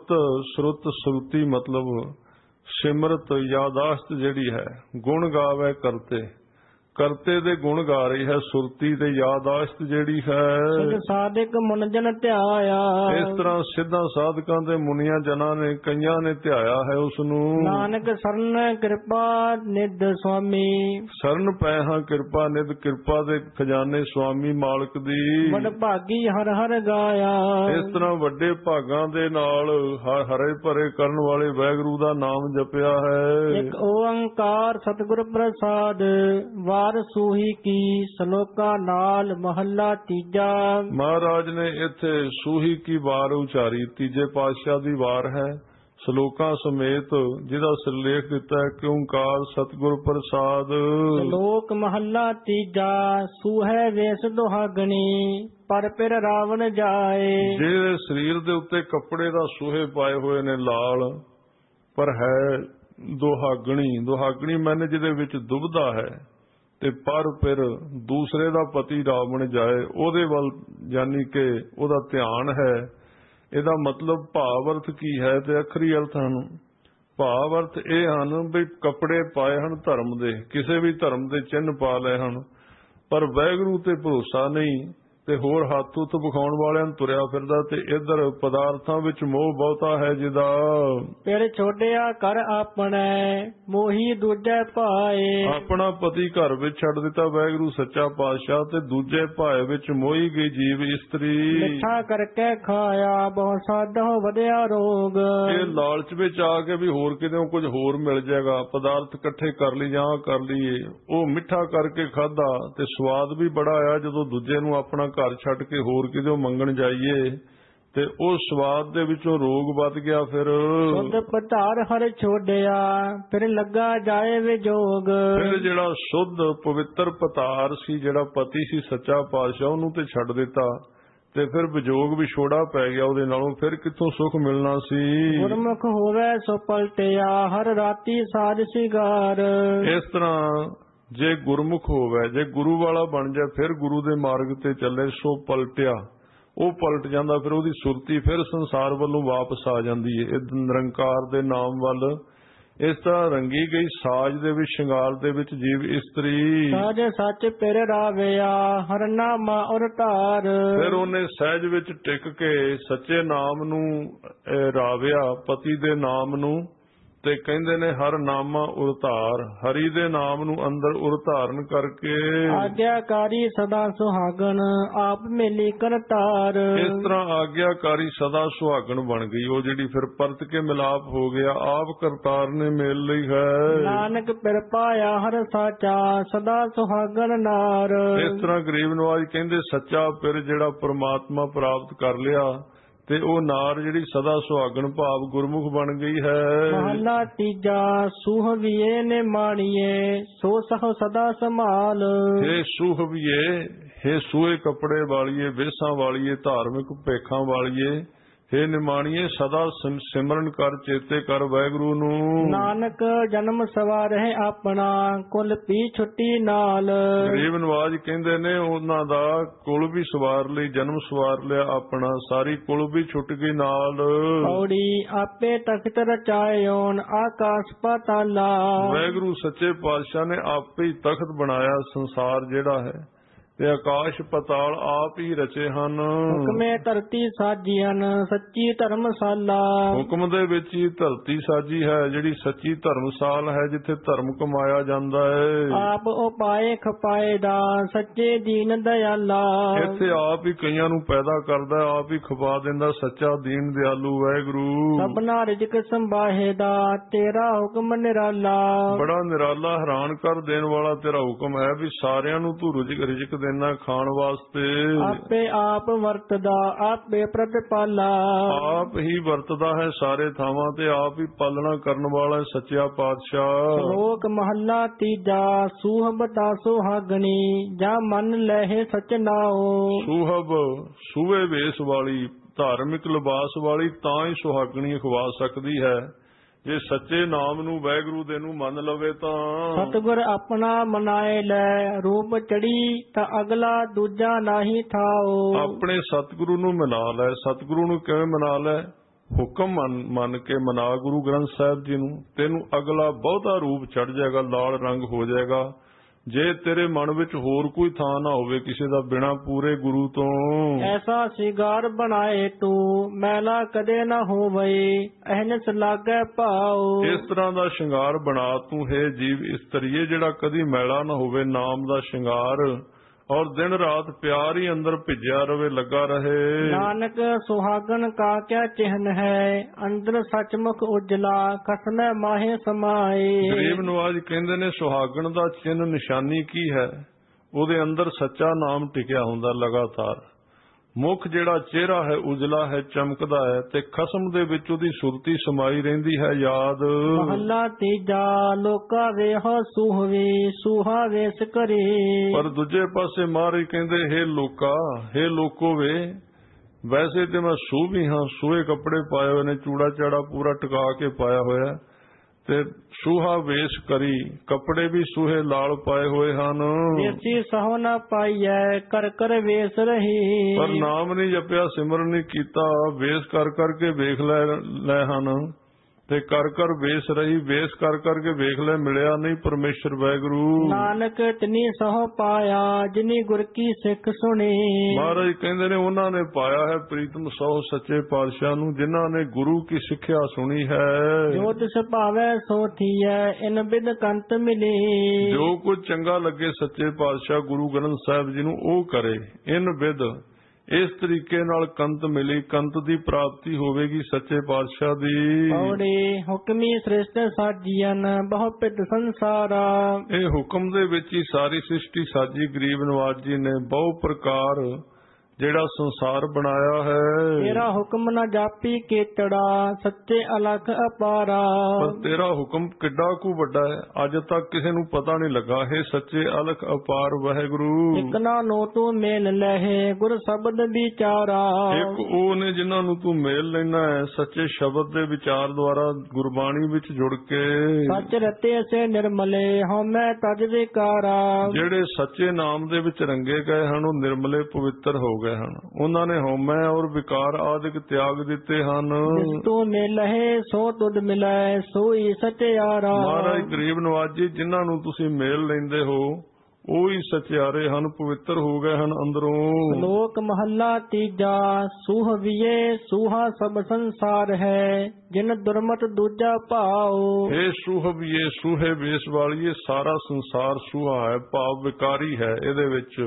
B: ਸੁਰਤੀ ਮਤਲਬ ਸਿਮਰਤ ਯਾਦਾਸ਼ਤ ਜਿਹੜੀ ਹੈ, ਗੁਣ ਗਾਵੇ ਕਰਤੇ ਦੇ ਗੁਣ ਗਾ ਰਹੀ ਹੈ ਸੁਰਤੀ ਤੇ ਯਾਦਾਸ਼ਤ ਜਿਹੜੀ ਹੈ।
A: ਸਾਧਕ ਮੁਨਜਨ ਧਿਆਇਆ,
B: ਇਸ ਤਰ੍ਹਾਂ ਸਿੱਧਾਂ ਸਾਧਕਾਂ ਦੇ ਮੁਨੀਆਂ ਜਨਾਂ ਨੇ ਕਈਆਂ ਨੇ ਧਿਆਇਆ ਹੈ ਉਸ ਨੂੰ।
A: ਨਾਨਕ ਸਰਨ ਕਿਰਪਾ ਨਿਧ ਸੁਆਮੀ,
B: ਸਰਨ ਪੈ ਹਾਂ ਕਿਰਪਾ ਨਿਧ, ਕਿਰਪਾ ਦੇ ਖਜ਼ਾਨੇ ਸੁਆਮੀ ਮਾਲਕ ਦੀ।
A: ਵਡ ਭਾਗੀ ਹਰ ਹਰ ਗਾਇਆ,
B: ਇਸ ਤਰ੍ਹਾਂ ਵੱਡੇ ਭਾਗਾਂ ਦੇ ਨਾਲ ਹਰੇ ਭਰੇ ਕਰਨ ਵਾਲੇ ਵਾਹਿਗੁਰੂ ਦਾ ਨਾਮ ਜਪਿਆ ਹੈ।
A: ਇੱਕ ਓੰਕਾਰ ਸਤਿਗੁਰ ਪ੍ਰਸਾਦ, ਵਾਰ ਸੂਹੀ ਕੀ ਸਲੋਕਾ ਨਾਲ ਮਹੱਲਾ ਤੀਜਾ।
B: ਮਹਾਰਾਜ ਨੇ ਇੱਥੇ ਸੂਹੀ ਕੀ ਵਾਰ ਉਚਾਰੀ, ਤੀਜੇ ਪਾਤਸ਼ਾਹ ਦੀ ਵਾਰ ਹੈ ਸਲੋਕਾਂ ਸਮੇਤ, ਜਿਹਦਾ ਸਿਰਲੇਖ ਦਿੱਤਾ ਹੈ ਕਿ ਓੰਕਾਰ ਸਤਿਗੁਰ ਪ੍ਰਸਾਦ।
A: ਸ਼ਲੋਕ ਮਹੱਲਾ ਤੀਜਾ। ਸੂਹੈ ਵੇਸ ਦੁਹਾਗਣੀ, ਪਰ ਫਿਰ ਰਾਵਣ ਜਾਏ।
B: ਜਿਹੜੇ ਸਰੀਰ ਦੇ ਉੱਤੇ ਕੱਪੜੇ ਦਾ ਸੂਹੇ ਪਾਏ ਹੋਏ ਨੇ ਲਾਲ, ਪਰ ਹੈ ਦੁਹਾਗਣੀ ਮੈਨੇ ਜਿਹਦੇ ਵਿੱਚ ਦੁਬਦਾ ਹੈ, ਤੇ ਪਰ ਫਿਰ ਦੂਸਰੇ ਦਾ ਪਤੀ ਰਾਵਣ ਜਾਏ, ਉਹਦੇ ਵੱਲ ਯਾਨੀ ਕਿ ਉਹਦਾ ਧਿਆਨ ਹੈ। ਇਹਦਾ ਮਤਲਬ ਭਾਵ ਅਰਥ ਕੀ ਹੈ ਤੇ ਅਖਰੀ ਅਰਥ ਹਨ। ਭਾਵ ਅਰਥ ਇਹ ਹਨ ਵੀ ਕੱਪੜੇ ਪਾਏ ਹਨ ਧਰਮ ਦੇ, ਕਿਸੇ ਵੀ ਧਰਮ ਦੇ ਚਿੰਨ੍ਹ ਪਾ ਲਏ ਹਨ, ਪਰ ਵਾਹਿਗੁਰੂ ਤੇ ਭਰੋਸਾ ਨਹੀਂ ਤੇ ਹੋਰ ਹੱਥ ਉੱਤ ਵਿਖਾਉਣ ਵਾਲਿਆਂ ਨੂੰ ਤੁਰਿਆ ਫਿਰਦਾ, ਤੇ ਇੱਧਰ ਪਦਾਰਥਾਂ ਵਿੱਚ ਮੋਹ ਬਹੁਤਾ ਹੈ ਜਿਹਦਾ।
A: ਫਿਰ ਛੋੜਿਆ ਕਰ ਆਪਣੇ, ਮੋਹੀ ਦੂਜੇ ਭਾਏ।
B: ਆਪਣਾ ਪਤੀ ਘਰ ਵਿੱਚ ਛੱਡ ਦਿੱਤਾ ਵਾਹਿਗੁਰੂ ਸੱਚਾ ਪਾਤਸ਼ਾਹ, ਤੇ ਦੂਜੇ ਭਾਏ ਵਿੱਚ ਮੋਹੀ ਗਈ ਜੀਵ ਇਸਤਰੀ।
A: ਮਿੱਠਾ ਕਰਕੇ ਖਾਇਆ ਬਹੁ ਸਾਧੋ ਵਧਿਆ ਰੋਗ।
B: ਇਹ ਲਾਲਚ ਵਿੱਚ ਆ ਕੇ ਵੀ ਹੋਰ ਕਿਤੇ ਕੁਝ ਹੋਰ ਮਿਲ ਜਾਏਗਾ, ਪਦਾਰਥ ਇਕੱਠੇ ਕਰ ਲਈ ਜਾਂ ਕਰ ਲਈਏ, ਉਹ ਮਿੱਠਾ ਕਰਕੇ ਖਾਧਾ ਤੇ ਸਵਾਦ ਵੀ ਬੜਾ ਆਇਆ। ਜਦੋਂ ਦੂਜੇ ਨੂੰ ਆਪਣਾ ਘਰ ਛੱਡ ਕੇ ਹੋਰ ਕਿਤੇ ਮੰਗਣ ਜਾਈਏ ਤੇ ਉਹ ਸਵਾਦ ਦੇ ਵਿੱਚੋਂ ਰੋਗ ਵੱਧ ਗਿਆ। ਫਿਰ
A: ਸੁਧ ਪਧਾਰ ਹਰ ਛੋੜਿਆ, ਫਿਰ ਲੱਗਾ ਜਾਏ ਵਿਜੋਗ।
B: ਫਿਰ ਜਿਹੜਾ ਸੁਧ ਪਵਿੱਤਰ ਪਤਾਰ ਸੀ, ਜਿਹੜਾ ਪਤੀ ਸੀ ਸੱਚਾ ਪਾਤਸ਼ਾਹ, ਉਹਨੂੰ ਤੇ ਛੱਡ ਦਿੱਤਾ ਤੇ ਫਿਰ ਵਿਜੋਗ ਵਿਛੋੜਾ ਪੈ ਗਿਆ ਉਹਦੇ ਨਾਲੋਂ। ਫਿਰ ਕਿੱਥੋਂ ਸੁਖ ਮਿਲਣਾ ਸੀ।
A: ਗੁਰਮੁਖ ਹੋਵੇ ਸੋ ਪਲਟਿਆ, ਹਰ ਰਾਤੀ ਸਾਜ ਸਿਗਾਰ।
B: ਇਸ ਤਰ੍ਹਾਂ ਜੇ ਗੁਰਮੁਖ ਹੋਵੇ, ਜੇ ਗੁਰੂ ਵਾਲਾ ਬਣ ਜਾਏ, ਫਿਰ ਗੁਰੂ ਦੇ ਮਾਰਗ ਤੇ ਚੱਲੇ, ਸੋ ਪਲਟਿਆ, ਉਹ ਪਲਟ ਜਾਂਦਾ, ਫਿਰ ਉਹਦੀ ਸੁਰਤੀ ਫਿਰ ਸੰਸਾਰ ਵੱਲੋਂ ਵਾਪਸ ਆ ਜਾਂਦੀ ਹੈ ਇਹ ਨਿਰੰਕਾਰ ਦੇ ਨਾਮ ਵੱਲ। ਇਸ ਤਰ੍ਹਾਂ ਰੰਗੀ ਗਈ ਸਾਜ ਦੇ ਵਿੱਚ, ਸ਼ਿੰਗਾਰ ਦੇ ਵਿੱਚ ਜੀਵ ਇਸਤਰੀ।
A: ਸਾਜ ਸੱਚ ਪਿਰ ਰਾਵਿਆ, ਹਰ ਨਾਮਾ ਉਰ ਧਾਰ।
B: ਫਿਰ ਉਹਨੇ ਸਹਿਜ ਵਿੱਚ ਟਿਕ ਕੇ ਸੱਚੇ ਨਾਮ ਨੂੰ ਰਾਵਿਆ, ਪਤੀ ਦੇ ਨਾਮ ਨੂੰ, ਤੇ ਕਹਿੰਦੇ ਨੇ ਹਰ ਨਾਮਾ ਉਰਤਾਰ, ਹਰੀ ਦੇ ਨਾਮ ਨੂੰ ਅੰਦਰ ਉਰਤਾਰਨ ਕਰਕੇ।
A: ਆਗਿਆਕਾਰੀ ਸਦਾ ਸੁਹਾਗਣ, ਆਪ ਮੇਲੀ ਕਰਤਾਰ।
B: ਇਸ ਤਰ੍ਹਾਂ ਆਗਿਆਕਾਰੀ ਸਦਾ ਸੁਹਾਗਣ ਬਣ ਗਈ ਉਹ, ਜਿਹੜੀ ਫਿਰ ਪਰਤ ਕੇ ਮਿਲਾਪ ਹੋ ਗਿਆ, ਆਪ ਕਰਤਾਰ ਨੇ ਮੇਲ ਲਈ ਹੈ।
A: ਨਾਨਕ ਪਿਰ ਪਾਇਆ ਹਰ ਸਾਚਾ, ਸਦਾ ਸੁਹਾਗਣ ਨਾਰ।
B: ਇਸ ਤਰ੍ਹਾਂ ਗਰੀਬ ਨਵਾਜ ਕਹਿੰਦੇ ਸੱਚਾ ਪਿਰ ਜਿਹੜਾ ਪਰਮਾਤਮਾ ਪ੍ਰਾਪਤ ਕਰ ਲਿਆ, ਤੇ ਉਹ ਨਾਰ ਜਿਹੜੀ ਸਦਾ ਸੁਹਾਗਣ ਭਾਵ ਗੁਰਮੁਖ ਬਣ ਗਈ ਹੈ।
A: ਮਹੱਲਾ ਤੀਜਾ। ਸੂਹਵੀਏ ਨੇ ਮਾਣੀਏ, ਸੋ ਸਹੁ ਸਦਾ ਸੰਭਾਲ।
B: ਹੇ ਸੂਹਵੀਏ, ਹੇ ਸੂਏ ਕੱਪੜੇ ਵਾਲੀਏ, ਵੇਸਾਂ ਵਾਲੀਏ, ਧਾਰਮਿਕ ਭੇਖਾਂ ਵਾਲੀਏ, हे ਨਿਮਾਣੀਏ ਸਦਾ ਸਿਮਰਨ ਕਰ ਚੇਤੇ ਕਰ ਵਾਹਿਗੁਰੂ ਨੂੰ।
A: ਨਾਨਕ ਜਨਮ ਸਵਾਰਹਿ ਆਪਣਾ ਕੁਲ ਪੀ ਛੁੱਟੀ ਨਾਲ।
B: ਗਰੀਬ ਨਵਾਜ ਕਹਿੰਦੇ ਨੇ ਉਹਨਾਂ ਦਾ ਕੁਲ ਵੀ ਸਵਾਰ ਲਈ, ਜਨਮ ਸਵਾਰ ਲਿਆ ਆਪਣਾ, ਸਾਰੀ ਕੁਲ ਵੀ ਛੁੱਟ ਗਈ ਨਾਲ।
A: ਪੌੜੀ ਆਪੇ ਤਖਤ ਰਚਾਇਓਨ ਆਕਾਸ਼ ਪਾਤਾਲਾ।
B: ਵਾਹਿਗੁਰੂ ਸੱਚੇ ਪਾਤਸ਼ਾਹ ਨੇ ਆਪੇ ਹੀ ਤਖਤ ਬਣਾਇਆ, ਸੰਸਾਰ ਜਿਹੜਾ ਹੈ ਤੇ ਆਕਾਸ਼ ਪਤਾਲ ਆਪ ਹੀ ਰਚੇ ਹਨ।
A: ਹੁਕਮੇ ਧਰਤੀ ਸਾਜੀਅਨ ਸੱਚੀ ਧਰਮਸ਼ਾਲਾ।
B: ਹੁਕਮ ਦੇ ਵਿੱਚ ਹੀ ਧਰਤੀ ਸਾਜੀ ਹੈ, ਜਿਹੜੀ ਸੱਚੀ ਧਰਮਸਾਲ ਹੈ, ਜਿੱਥੇ ਧਰਮ ਕਮਾਇਆ ਜਾਂਦਾ ਹੈ।
A: ਆਪ ਉਪਾਏ ਖਪਾਏ ਦਾ ਸੱਚੇ ਦੀਨ ਦਇਆਲਾ।
B: ਇੱਥੇ ਆਪ ਹੀ ਕਈਆਂ ਨੂੰ ਪੈਦਾ ਕਰਦਾ, ਆਪ ਹੀ ਖਪਾ ਦਿੰਦਾ, ਸੱਚਾ ਦੀਨ ਦਿਆਲੂ ਵਾਹਿਗੁਰੂ।
A: ਸਭਨਾ ਰਿਜਕ ਸੰਭਾਹੇ ਦਾ ਤੇਰਾ ਹੁਕਮ ਨਿਰਾਲਾ।
B: ਬੜਾ ਨਿਰਾਲਾ, ਹੈਰਾਨ ਕਰ ਦੇਣ ਵਾਲਾ ਤੇਰਾ ਹੁਕਮ ਹੈ ਵੀ ਸਾਰਿਆਂ ਨੂੰ ਤੂੰ ਰਿਜਕ ਦੇਣਾ ਖਾਣ ਵਾਸਤੇ।
A: ਆਪੇ ਆਪ ਵਰਤਦਾ ਆਪੇ ਪ੍ਰਤਪਾਲਾ। ਆਪ
B: ਹੀ ਵਰਤਦਾ ਹੈ ਸਾਰੇ ਥਾਵਾਂ ਤੇ, ਆਪ ਹੀ ਪਾਲਣਾ ਕਰਨ ਵਾਲਾ ਸੱਚਾ ਪਾਤਸ਼ਾਹ।
A: ਸ਼ਲੋਕ ਮਹੱਲਾ ਤੀਜਾ। ਸੂਹਬ ਦਾ ਸੁਹਾਗਣੀ ਜਾਂ ਮਨ ਲਹਿ ਸਚ ਨਾਓ।
B: ਸੂਹਬ ਸੂਹੇ ਵੇਸ ਵਾਲੀ, ਧਾਰਮਿਕ ਲਿਬਾਸ ਵਾਲੀ ਤਾਂ ਹੀ ਸੁਹਾਗਣੀ ਖਵਾ ਸਕਦੀ ਹੈ ਜੇ ਸੱਚੇ ਨਾਮ ਨੂੰ ਵਾਹਿਗੁਰੂ ਦੇ ਨੂੰ ਮੰਨ ਲਵੇ ਤਾਂ।
A: ਸਤਿਗੁਰ ਆਪਣਾ ਮਨਾਏ ਲੈ ਰੂਪ ਚੜੀ ਤਾਂ ਅਗਲਾ ਦੂਜਾ ਨਾਹੀ ਥਾਓ।
B: ਆਪਣੇ ਸਤਿਗੁਰੂ ਨੂੰ ਮਨਾ ਲੈ। ਸਤਿਗੁਰੂ ਨੂੰ ਕਿਵੇਂ ਮਨਾ ਲੈ? ਹੁਕਮ ਮੰਨ ਕੇ ਮਨਾ ਗੁਰੂ ਗ੍ਰੰਥ ਸਾਹਿਬ ਜੀ ਨੂੰ, ਤੈਨੂੰ ਅਗਲਾ ਬਹੁਤਾ ਰੂਪ ਚੜ ਜਾਏਗਾ, ਲਾਲ ਰੰਗ ਹੋ ਜਾਏਗਾ। ਜੇ ਤੇਰੇ ਮਨ ਵਿੱਚ ਹੋਰ ਕੋਈ ਥਾਂ ਨਾ ਹੋਵੇ ਕਿਸੇ ਦਾ ਬਿਨਾ ਪੂਰੇ ਗੁਰੂ ਤੋਂ।
A: ਐਸਾ ਸਿਗਾਰ ਬਣਾਏ ਤੂੰ ਮੈਲਾ ਕਦੇ ਨਾ ਹੋਵੇ ਅਹਨਸ ਲਾਗੈ ਭਾਉ।
B: ਇਸ ਤਰ੍ਹਾਂ ਦਾ ਸ਼ਿੰਗਾਰ ਬਣਾ ਤੂੰ ਹੈ ਜੀਵ ਇਸਤਰੀਏ, ਜਿਹੜਾ ਕਦੀ ਮੈਲਾ ਨਾ ਹੋਵੇ, ਨਾਮ ਦਾ ਸ਼ਿੰਗਾਰ, ਔਰ ਦਿਨ ਰਾਤ ਪਿਆਰ ਹੀ ਅੰਦਰ ਭਿੱਜਿਆ ਰਵੇ, ਲੱਗਾ ਰਹੇ।
A: ਨਾਨਕ ਸੁਹਾਗਣ ਕਾ ਕਿਆ ਚਿਹਨ ਹੈ ਅੰਦਰ ਸੱਚਮੁਖ ਉਜਲਾ ਖਸਮੈ ਮਾਹੇ ਸਮਾਏ।
B: ਗਰੀਬ ਨਵਾਜ ਕਹਿੰਦੇ ਨੇ ਸੁਹਾਗਣ ਦਾ ਚਿੰਨ ਨਿਸ਼ਾਨੀ ਕੀ ਹੈ? ਉਹਦੇ ਅੰਦਰ ਸੱਚਾ ਨਾਮ ਟਿਕਿਆ ਹੁੰਦਾ ਲਗਾਤਾਰ। ਮੁਖ ਜਿਹੜਾ ਚਿਹਰਾ ਹੈ ਉਜਲਾ ਹੈ, ਚਮਕਦਾ ਹੈ, ਤੇ ਖਸਮ ਦੇ ਵਿੱਚ ਉਹਦੀ ਸੁਰਤੀ ਸਮਾਈ ਰਹਿੰਦੀ ਹੈ ਯਾਦ।
A: ਮਹੱਲਾ ਤੀਜਾ। ਲੋਕਾ ਵੇਹ ਸੂਹਵੇ ਸੂਹਾ ਵੇਸ ਕਰੇ।
B: ਪਰ ਦੂਜੇ ਪਾਸੇ ਮਹਾਰਾਜ ਕਹਿੰਦੇ ਹੇ ਲੋਕਾ, ਹੇ ਲੋਕੋ ਵੇ, ਵੈਸੇ ਤੇ ਮੈਂ ਸੂਹ ਵੀ ਹਾਂ, ਸੂਹੇ ਕੱਪੜੇ ਪਾਏ ਹੋਏ ਨੇ, ਚੂੜਾ ਚਾੜਾ ਪੂਰਾ ਟਿਕਾ ਕੇ ਪਾਇਆ ਹੋਇਆ, ਤੇ ਸੂਹਾ ਵੇਸ਼ ਕਰੀ, ਕੱਪੜੇ ਵੀ ਸੂਹੇ ਲਾਲ ਪਾਏ ਹੋਏ ਹਨ।
A: ਦੇਸੀ ਸਹੁ ਨਾ ਪਾਈਐ ਕਰ ਕਰ ਵੇਸ ਰਹੀ।
B: ਪਰ ਨਾਮ ਨਹੀਂ ਜਪਿਆ, ਸਿਮਰਨ ਨਹੀਂ ਕੀਤਾ, ਵੇਸ਼ ਕਰ ਕਰਕੇ ਵੇਖ ਲੈ ਹਨ, ਤੇ ਕਰ ਕਰ ਵੇਸ ਰਹੀ, ਵੇਸ ਕਰ ਕਰਕੇ ਵੇਖ ਲੈ, ਮਿਲਿਆ ਨਹੀਂ ਪਰਮੇਸ਼ਰ ਵਾਹਿਗੁਰੂ।
A: ਨਾਨਕ ਤਿਨੀ ਸਹੁ ਪਾਇਆ ਜਿਨੀ ਗੁਰ ਕੀ ਸਿੱਖ ਸੁਣੀ। ਮਹਾਰਾਜ
B: ਕਹਿੰਦੇ ਨੇ ਉਹਨਾਂ ਨੇ ਪਾਇਆ ਹੈ ਪ੍ਰੀਤਮ ਸਹੁ ਸੱਚੇ ਪਾਤਸ਼ਾਹ ਨੂੰ, ਜਿਨ੍ਹਾਂ ਨੇ ਗੁਰੂ ਕੀ ਸਿੱਖਿਆ ਸੁਣੀ ਹੈ।
A: ਜੋ ਤਿਸ ਭਾਵੈ ਸੋ ਥੀਐ ਇਨ ਬਿਦ ਕੰਤ ਮਿਲੀ।
B: ਜੋ ਕੁਝ ਚੰਗਾ ਲੱਗੇ ਸੱਚੇ ਪਾਤਸ਼ਾਹ ਗੁਰੂ ਗ੍ਰੰਥ ਸਾਹਿਬ ਜੀ ਨੂੰ ਉਹ ਕਰੇ। ਇਨ ਬਿਦ, ਇਸ ਤਰੀਕੇ ਨਾਲ ਕੰਤ ਮਿਲੀ, ਕੰਤ ਦੀ ਪ੍ਰਾਪਤੀ ਹੋਵੇਗੀ ਸੱਚੇ ਪਾਤਸ਼ਾਹ ਦੀ।
A: ਔੜੇ ਹੁਕਮੀ ਸ੍ਰਿਸ਼ਟ ਸਾਜੀਅਨ ਬਹੁ ਪਿਤ ਸੰਸਾਰਾ।
B: ਇਹ ਹੁਕਮ ਦੇ ਵਿੱਚ ਹੀ ਸਾਰੀ ਸ੍ਰਿਸ਼ਟੀ ਸਾਜੀ ਗਰੀਬ ਨਵਾਜ ਜੀ ਨੇ, ਬਹੁ ਪ੍ਰਕਾਰ ਜਿਹੜਾ ਸੰਸਾਰ ਬਣਾਇਆ ਹੈ।
A: ਤੇਰਾ ਹੁਕਮ ਨਾ ਜਾਪੀ ਕੇਤੜਾ ਸੱਚੇ ਅਲਖ ਅਪਾਰਾ।
B: ਪਰ ਤੇਰਾ ਹੁਕਮ ਕਿੱਡਾ ਕੁ ਵੱਡਾ ਹੈ, ਅੱਜ ਤੱਕ ਕਿਸੇ ਨੂੰ ਪਤਾ ਨਹੀਂ ਲੱਗਾ। ਹੈ ਸੱਚੇ ਅਲਖ ਅਪਾਰ ਵਾਹਿਗੁਰੂ।
A: ਇਕ ਨਾ ਨੋ ਤੂੰ ਮੇਲ ਲਹਿ ਗੁਰ ਸ਼ਬਦ ਵਿਚਾਰਾ।
B: ਇੱਕ ਉਹ ਨੇ ਜਿਨ੍ਹਾਂ ਨੂੰ ਤੂੰ ਮੇਲ ਲੈਣਾ ਹੈ ਸੱਚੇ ਸ਼ਬਦ ਦੇ ਵਿਚਾਰ ਦੁਆਰਾ, ਗੁਰਬਾਣੀ ਵਿੱਚ ਜੁੜ ਕੇ।
A: ਸੱਚ ਰਤੇ ਸੇ ਨਿਰਮਲੇ ਹਉਮੈ ਤਜ ਵਿਕਾਰਾ। ਜਿਹੜੇ
B: ਸੱਚੇ ਨਾਮ ਦੇ ਵਿੱਚ ਰੰਗੇ ਗਏ ਹਨ ਉਹ ਨਿਰਮਲੇ ਪਵਿੱਤਰ ਹੋ ਗਏ ਹਨ। ਉਹਨਾਂ ਨੇ ਹਉਮੈ ਔਰ ਵਿਕਾਰ ਆਦਿਕ ਤਿਆਗ ਦਿੱਤੇ ਹਨ।
A: ਤੂੰ ਮਿਲਹਿ ਸੋ ਤੁਧ ਮਿਲੈ ਸੋਈ ਸਚਿਆਰਾ।
B: ਮਹਾਰਾਜ ਗਰੀਬ ਨਵਾਜੀ, ਜਿਨ੍ਹਾਂ ਨੂੰ ਤੁਸੀਂ ਮੇਲ ਲੈਂਦੇ ਹੋ ਉਹ ਹੀ ਸਚਿਆਰੇ ਹਨ, ਪਵਿੱਤਰ ਹੋ ਗਏ ਹਨ ਅੰਦਰੋਂ।
A: ਸ਼ਲੋਕ ਮਹੱਲਾ ਤੀਜਾ। ਸੂਹ ਵੀਏ ਸੂਹਾ ਸਭ ਸੰਸਾਰ ਹੈ ਜਿਨ ਦੁਰਮਤ ਦੂਜਾ ਭਾਉ।
B: ਇਹ ਸੂਹ ਵੀਏ, ਸੂਹੇ ਵੇਸ ਵਾਲੀਏ, ਸਾਰਾ ਸੰਸਾਰ ਸੂਹਾ ਹੈ, ਭਾਵ ਵਿਕਾਰੀ ਹੈ। ਇਹਦੇ ਵਿੱਚ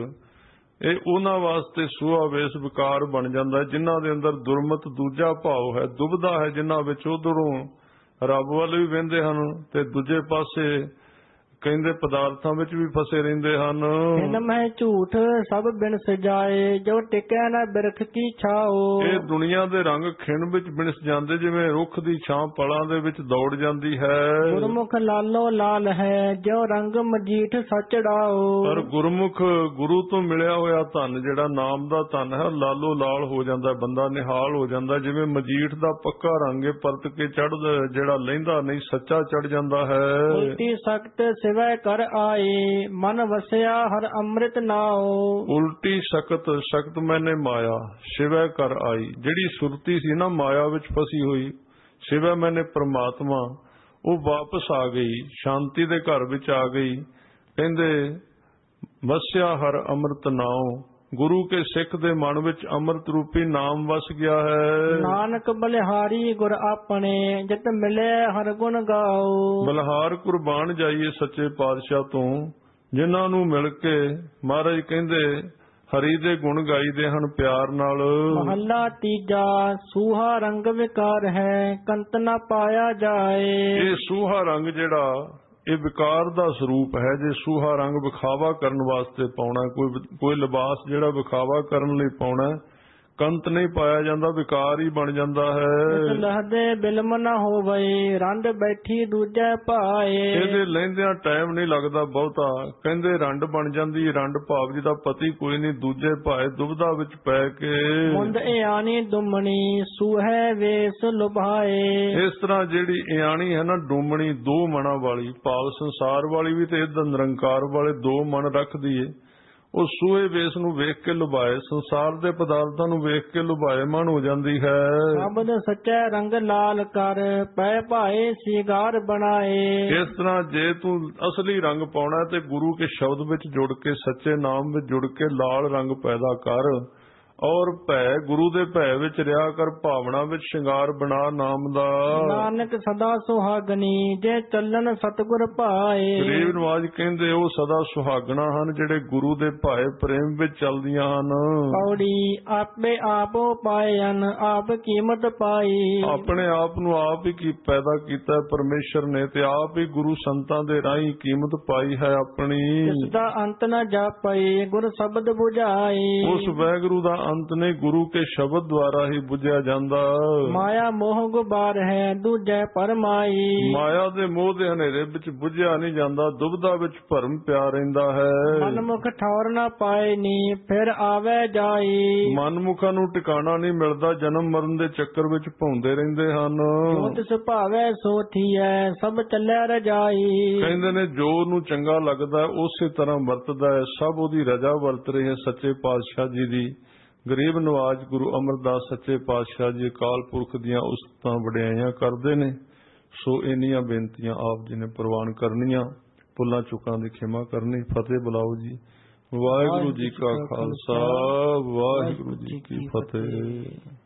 B: ਇਹ ਉਹਨਾਂ ਵਾਸਤੇ ਸੂਹਾ ਵੇਸ ਵਿਕਾਰ ਬਣ ਜਾਂਦਾ ਜਿਨ੍ਹਾਂ ਦੇ ਅੰਦਰ ਦੁਰਮਤ ਦੂਜਾ ਭਾਵ ਹੈ, ਦੁਬਦਾ ਹੈ, ਜਿਨ੍ਹਾਂ ਵਿੱਚ ਉਧਰੋਂ ਰੱਬ ਵੱਲ ਵੀ ਵਹਿੰਦੇ ਹਨ ਤੇ ਦੂਜੇ ਪਾਸੇ ਕਹਿੰਦੇ ਪਦਾਰਥਾਂ ਵਿੱਚ ਵੀ ਫਸੇ ਰਹਿੰਦੇ ਹਨ।
A: ਹਿਨ ਮਹਿ ਝੂਠ ਸਭ ਬਿਨ ਸਜਾਏ, ਜੋ ਟਿਕੈ ਨਾ ਬਿਰਖ ਕੀ ਛਾਓ।
B: ਇਹ ਦੁਨੀਆ ਦੇ ਰੰਗ ਖਿਣ ਵਿੱਚ ਬਿਨਸ ਜਾਂਦੇ, ਜਿਵੇਂ ਰੁੱਖ ਦੀ ਛਾਂ ਪਲਾਂ ਦੇ ਵਿੱਚ ਦੌੜ ਜਾਂਦੀ ਹੈ।
A: ਗੁਰਮੁਖ ਲਾਲੋ ਲਾਲ ਹੈ, ਜੋ ਰੰਗ ਮਜੀਠ ਸਚੜਾਓ।
B: ਪਰ ਗੁਰਮੁਖ ਗੁਰੂ ਤੋਂ ਮਿਲਿਆ ਹੋਇਆ ਧਨ, ਜਿਹੜਾ ਨਾਮ ਦਾ ਧਨ ਹੈ, ਲਾਲੋ ਲਾਲ ਹੋ ਜਾਂਦਾ, ਬੰਦਾ ਨਿਹਾਲ ਹੋ ਜਾਂਦਾ, ਜਿਵੇਂ ਮਜੀਠ ਦਾ ਪੱਕਾ ਰੰਗ ਪਰਤ ਕੇ ਚੜ੍ਹਦਾ, ਜਿਹੜਾ ਲਹਿੰਦਾ ਨਹੀਂ ਸੱਚਾ ਚੜ ਜਾਂਦਾ ਹੈ।
A: ਉਲਟੀ ਸਖਤ ਸਿਵੈ ਕਰ ਆਏ, ਮਨ ਵਸਿਆ ਹਰ ਅੰਮ੍ਰਿਤ ਨਾਓ।
B: ਉਲਟੀ ਸਖਤ ਮੈਨੇ ਮਾਇਆ ਸਿਵੈ ਕਰ ਆਈ, ਜਿਹੜੀ ਸੁਰਤੀ ਸੀ ਨਾ ਮਾਇਆ ਵਿੱਚ ਫਸੀ ਹੋਈ, ਸਿਵੈ ਮੈਨੇ ਪ੍ਰਮਾਤਮਾ, ਉਹ ਵਾਪਸ ਆ ਗਈ, ਸ਼ਾਂਤੀ ਦੇ ਘਰ ਵਿੱਚ ਆ ਗਈ। ਕਹਿੰਦੇ ਵਸਿਆ ਹਰ ਅੰਮ੍ਰਿਤ ਨਾਉ, ਗੁਰੂ ਕੇ ਸਿੱਖ ਦੇ ਮਨ ਵਿੱਚ ਅੰਮ੍ਰਿਤ ਰੂਪੀ ਨਾਮ ਵਸ ਗਿਆ ਹੈ।
A: ਨਾਨਕ ਬਲਿਹਾਰੀ ਗੁਰ ਆਪਣੇ, ਜਿਤ ਮਿਲੇ ਹਰ ਗੁਣ ਗਾਓ।
B: ਬਲਿਹਾਰ ਕੁਰਬਾਨ ਜਾਈਏ ਸੱਚੇ ਪਾਤਸ਼ਾਹ ਤੋਂ, ਜਿਨ੍ਹਾਂ ਨੂੰ ਮਿਲ ਕੇ ਮਹਾਰਾਜ ਕਹਿੰਦੇ ਹਰੀ ਦੇ ਗੁਣ ਗਾਈਦੇ ਹਨ ਪਿਆਰ ਨਾਲ।
A: ਮਹੱਲਾ ਤੀਜਾ, ਸੂਹਾ ਰੰਗ ਵਿਕਾਰ ਹੈ, ਕੰਤ ਨਾ ਪਾਇਆ ਜਾਏ।
B: ਇਹ ਸੂਹਾ ਰੰਗ ਜਿਹੜਾ ਇਹ ਵਿਕਾਰ ਦਾ ਸਰੂਪ ਹੈ। ਜੇ ਸੂਹਾ ਰੰਗ ਵਿਖਾਵਾ ਕਰਨ ਵਾਸਤੇ ਪਾਉਣਾ, ਕੋਈ ਲਿਬਾਸ ਜਿਹੜਾ ਵਿਖਾਵਾ ਕਰਨ ਲਈ ਪਾਉਣਾ, ਕੰਤ ਨਹੀਂ ਪਾਇਆ ਜਾਂਦਾ, ਵਿਕਾਰ ਹੀ ਬਣ ਜਾਂਦਾ ਹੈ।
A: ਲਹਦੇ ਬਿਲਮ ਨਾ ਹੋਵੇ, ਰੰਡ ਬੈਠੀ ਦੂਜੇ ਭਾਏ।
B: ਇਹਦੇ ਲਹਿੰਦਿਆਂ ਟਾਈਮ ਨਹੀਂ ਲੱਗਦਾ ਬਹੁਤਾ, ਕਹਿੰਦੇ ਰੰਡ ਬਣ ਜਾਂਦੀ, ਰੰਡ ਭਾਵ ਜਿਹਦਾ ਪਤੀ ਕੋਈ ਨਹੀਂ, ਦੂਜੇ ਭਾਏ ਦੁਬਦਾ ਵਿੱਚ ਪੈ ਕੇ।
A: ਮੁੰਦ ਇਆਣੀ ਦੁਮਣੀ, ਸੂਹੈ ਵੇਸ ਲੁਭਾਏ।
B: ਇਸ ਤਰ੍ਹਾਂ ਜਿਹੜੀ ਇਆਣੀ ਹੈ ਨਾ ਡੂਮਣੀ, ਦੋ ਮਨਾਂ ਵਾਲੀ, ਭਾਵ ਸੰਸਾਰ ਵਾਲੀ ਵੀ ਤੇ ਇਹਦਾ ਨਿਰੰਕਾਰ ਵਾਲੇ ਦੋ ਮਨ ਰੱਖਦੀ ਏ, ਉਹ ਸੂਹੇ ਵੇਸ ਨੂੰ ਵੇਖ ਕੇ ਲੁਭਾਏ, ਸੰਸਾਰ ਦੇ ਪਦਾਰਥਾਂ ਨੂੰ ਵੇਖ ਕੇ ਲੁਭਾਏ ਮਨ ਹੋ ਜਾਂਦੀ ਹੈ।
A: ਸ਼ਬਦ ਸੱਚੇ ਰੰਗ ਲਾਲ ਕਰ, ਪੈ ਭਾਏ ਸਿਗਾਰ ਬਣਾਏ।
B: ਇਸ ਤਰ੍ਹਾਂ ਜੇ ਤੂੰ ਅਸਲੀ ਰੰਗ ਪਾਉਣਾ ਤੇ ਗੁਰੂ ਕੇ ਸ਼ਬਦ ਵਿੱਚ ਜੁੜ ਕੇ, ਸੱਚੇ ਨਾਮ ਵਿੱਚ ਜੁੜ ਕੇ ਲਾਲ ਰੰਗ ਪੈਦਾ ਕਰ, ਔਰ ਭੈ ਗੁਰੂ ਦੇ ਭੈ ਵਿੱਚ ਰਿਹਾ ਕਰ, ਭਾਵਨਾ ਵਿੱਚ ਸ਼ਿੰਗਾਰ ਬਣਾ ਨਾਮ ਦਾ।
A: ਨਾਨਕ ਸਦਾ ਸੁਹਾਗਣੀ, ਜੇ ਚੱਲਣ ਸਤਿਗੁਰ ਭਾਏ।
B: ਗਰੀਬ ਨਵਾਜ ਕਹਿੰਦੇ ਉਹ ਸਦਾ ਸੁਹਾਗਣਾ ਹਨ, ਜਿਹੜੇ ਗੁਰੂ ਦੇ ਭਾਏ ਪ੍ਰੇਮ ਵਿੱਚ ਚੱਲਦੀਆਂ ਹਨ।
A: ਪੌੜੀ ਆਪੇ ਆਪੋ ਪਾਇਨ, ਆਪ ਕੀਮਤ ਪਾਈ।
B: ਆਪਣੇ ਆਪ ਨੂੰ ਆਪ ਹੀ ਕੀ ਪੈਦਾ ਕੀਤਾ ਪਰਮੇਸ਼ਰ ਨੇ, ਤੇ ਆਪ ਹੀ ਗੁਰੂ ਸੰਤਾਂ ਦੇ ਰਾਹੀਂ ਕੀਮਤ ਪਾਈ ਹੈ ਆਪਣੀ।
A: ਇਸ ਦਾ ਅੰਤ ਨਾ ਜਾਪਈ, ਗੁਰ ਸ਼ਬਦ ਬੁਝਾਈ।
B: ਉਸ ਵਾਹਿਗੁਰੂ ਦਾ ਅੰਤ ਨੇ ਗੁਰੂ ਕੇ ਸ਼ਬਦ ਦੁਆਰਾ ਹੀ ਬੁਝਿਆ ਜਾਂਦਾ।
A: ਮਾਇਆ ਮੋਹ ਗੁਬਾਰ ਹੈ, ਦੂਜੇ ਪਰਮਾਈ।
B: ਮਾਇਆ ਦੇ ਮੋਹ ਦੇ ਹਨੇਰੇ ਵਿੱਚ ਬੁਝਿਆ ਨਹੀਂ ਜਾਂਦਾ, ਦੁਬਦਾ ਵਿੱਚ ਭਰਮ ਪਿਆ ਰਹਿੰਦਾ ਹੈ।
A: ਮਨਮੁਖ ਠੌਰ ਨਾ ਪਾਏ ਨੀ, ਫਿਰ ਆਵੇ ਜਾਈ।
B: ਮਨਮੁਖਾਂ ਨੂੰ ਟਿਕਾਣਾ ਨਹੀਂ ਮਿਲਦਾ, ਜਨਮ ਮਰਨ ਦੇ ਚੱਕਰ ਵਿੱਚ ਭੌਂਦੇ ਰਹਿੰਦੇ ਹਨ।
A: ਜੋ ਤਿਸ ਭਾਵੈ ਸੋ ਥੀਐ, ਸਭ ਚੱਲਿਆ ਰਜਾਈ।
B: ਕਹਿੰਦੇ ਨੇ ਜੋ ਨੂੰ ਚੰਗਾ ਲੱਗਦਾ ਉਸੇ ਤਰ੍ਹਾਂ ਵਰਤਦਾ ਹੈ, ਸਭ ਉਹਦੀ ਰਜਾ ਵਰਤ ਰਹੇ ਹੈ ਸੱਚੇ ਪਾਤਸ਼ਾਹ ਜੀ ਦੀ। ਗਰੀਬ ਨਵਾਜ ਗੁਰੂ ਅਮਰਦਾਸ ਸੱਚੇ ਪਾਤਸ਼ਾਹ ਜੀ ਅਕਾਲ ਪੁਰਖ ਦੀਆਂ ਉਸਤਾਂ ਵਡਿਆਈਆਂ ਕਰਦੇ ਨੇ। ਸੋ ਇੰਨੀਆਂ ਬੇਨਤੀਆਂ ਆਪ ਜੀ ਨੇ ਪ੍ਰਵਾਨ ਕਰਨੀਆਂ, ਭੁੱਲਾਂ ਚੁੱਕਾਂ ਦੀ ਖਿਮਾ ਕਰਨੀ। ਫਤਿਹ ਬੁਲਾਓ ਜੀ। ਵਾਹਿਗੁਰੂ ਜੀ ਕਾ ਖਾਲਸਾ, ਵਾਹਿਗੁਰੂ ਜੀ ਕੀ ਫਤਿਹ।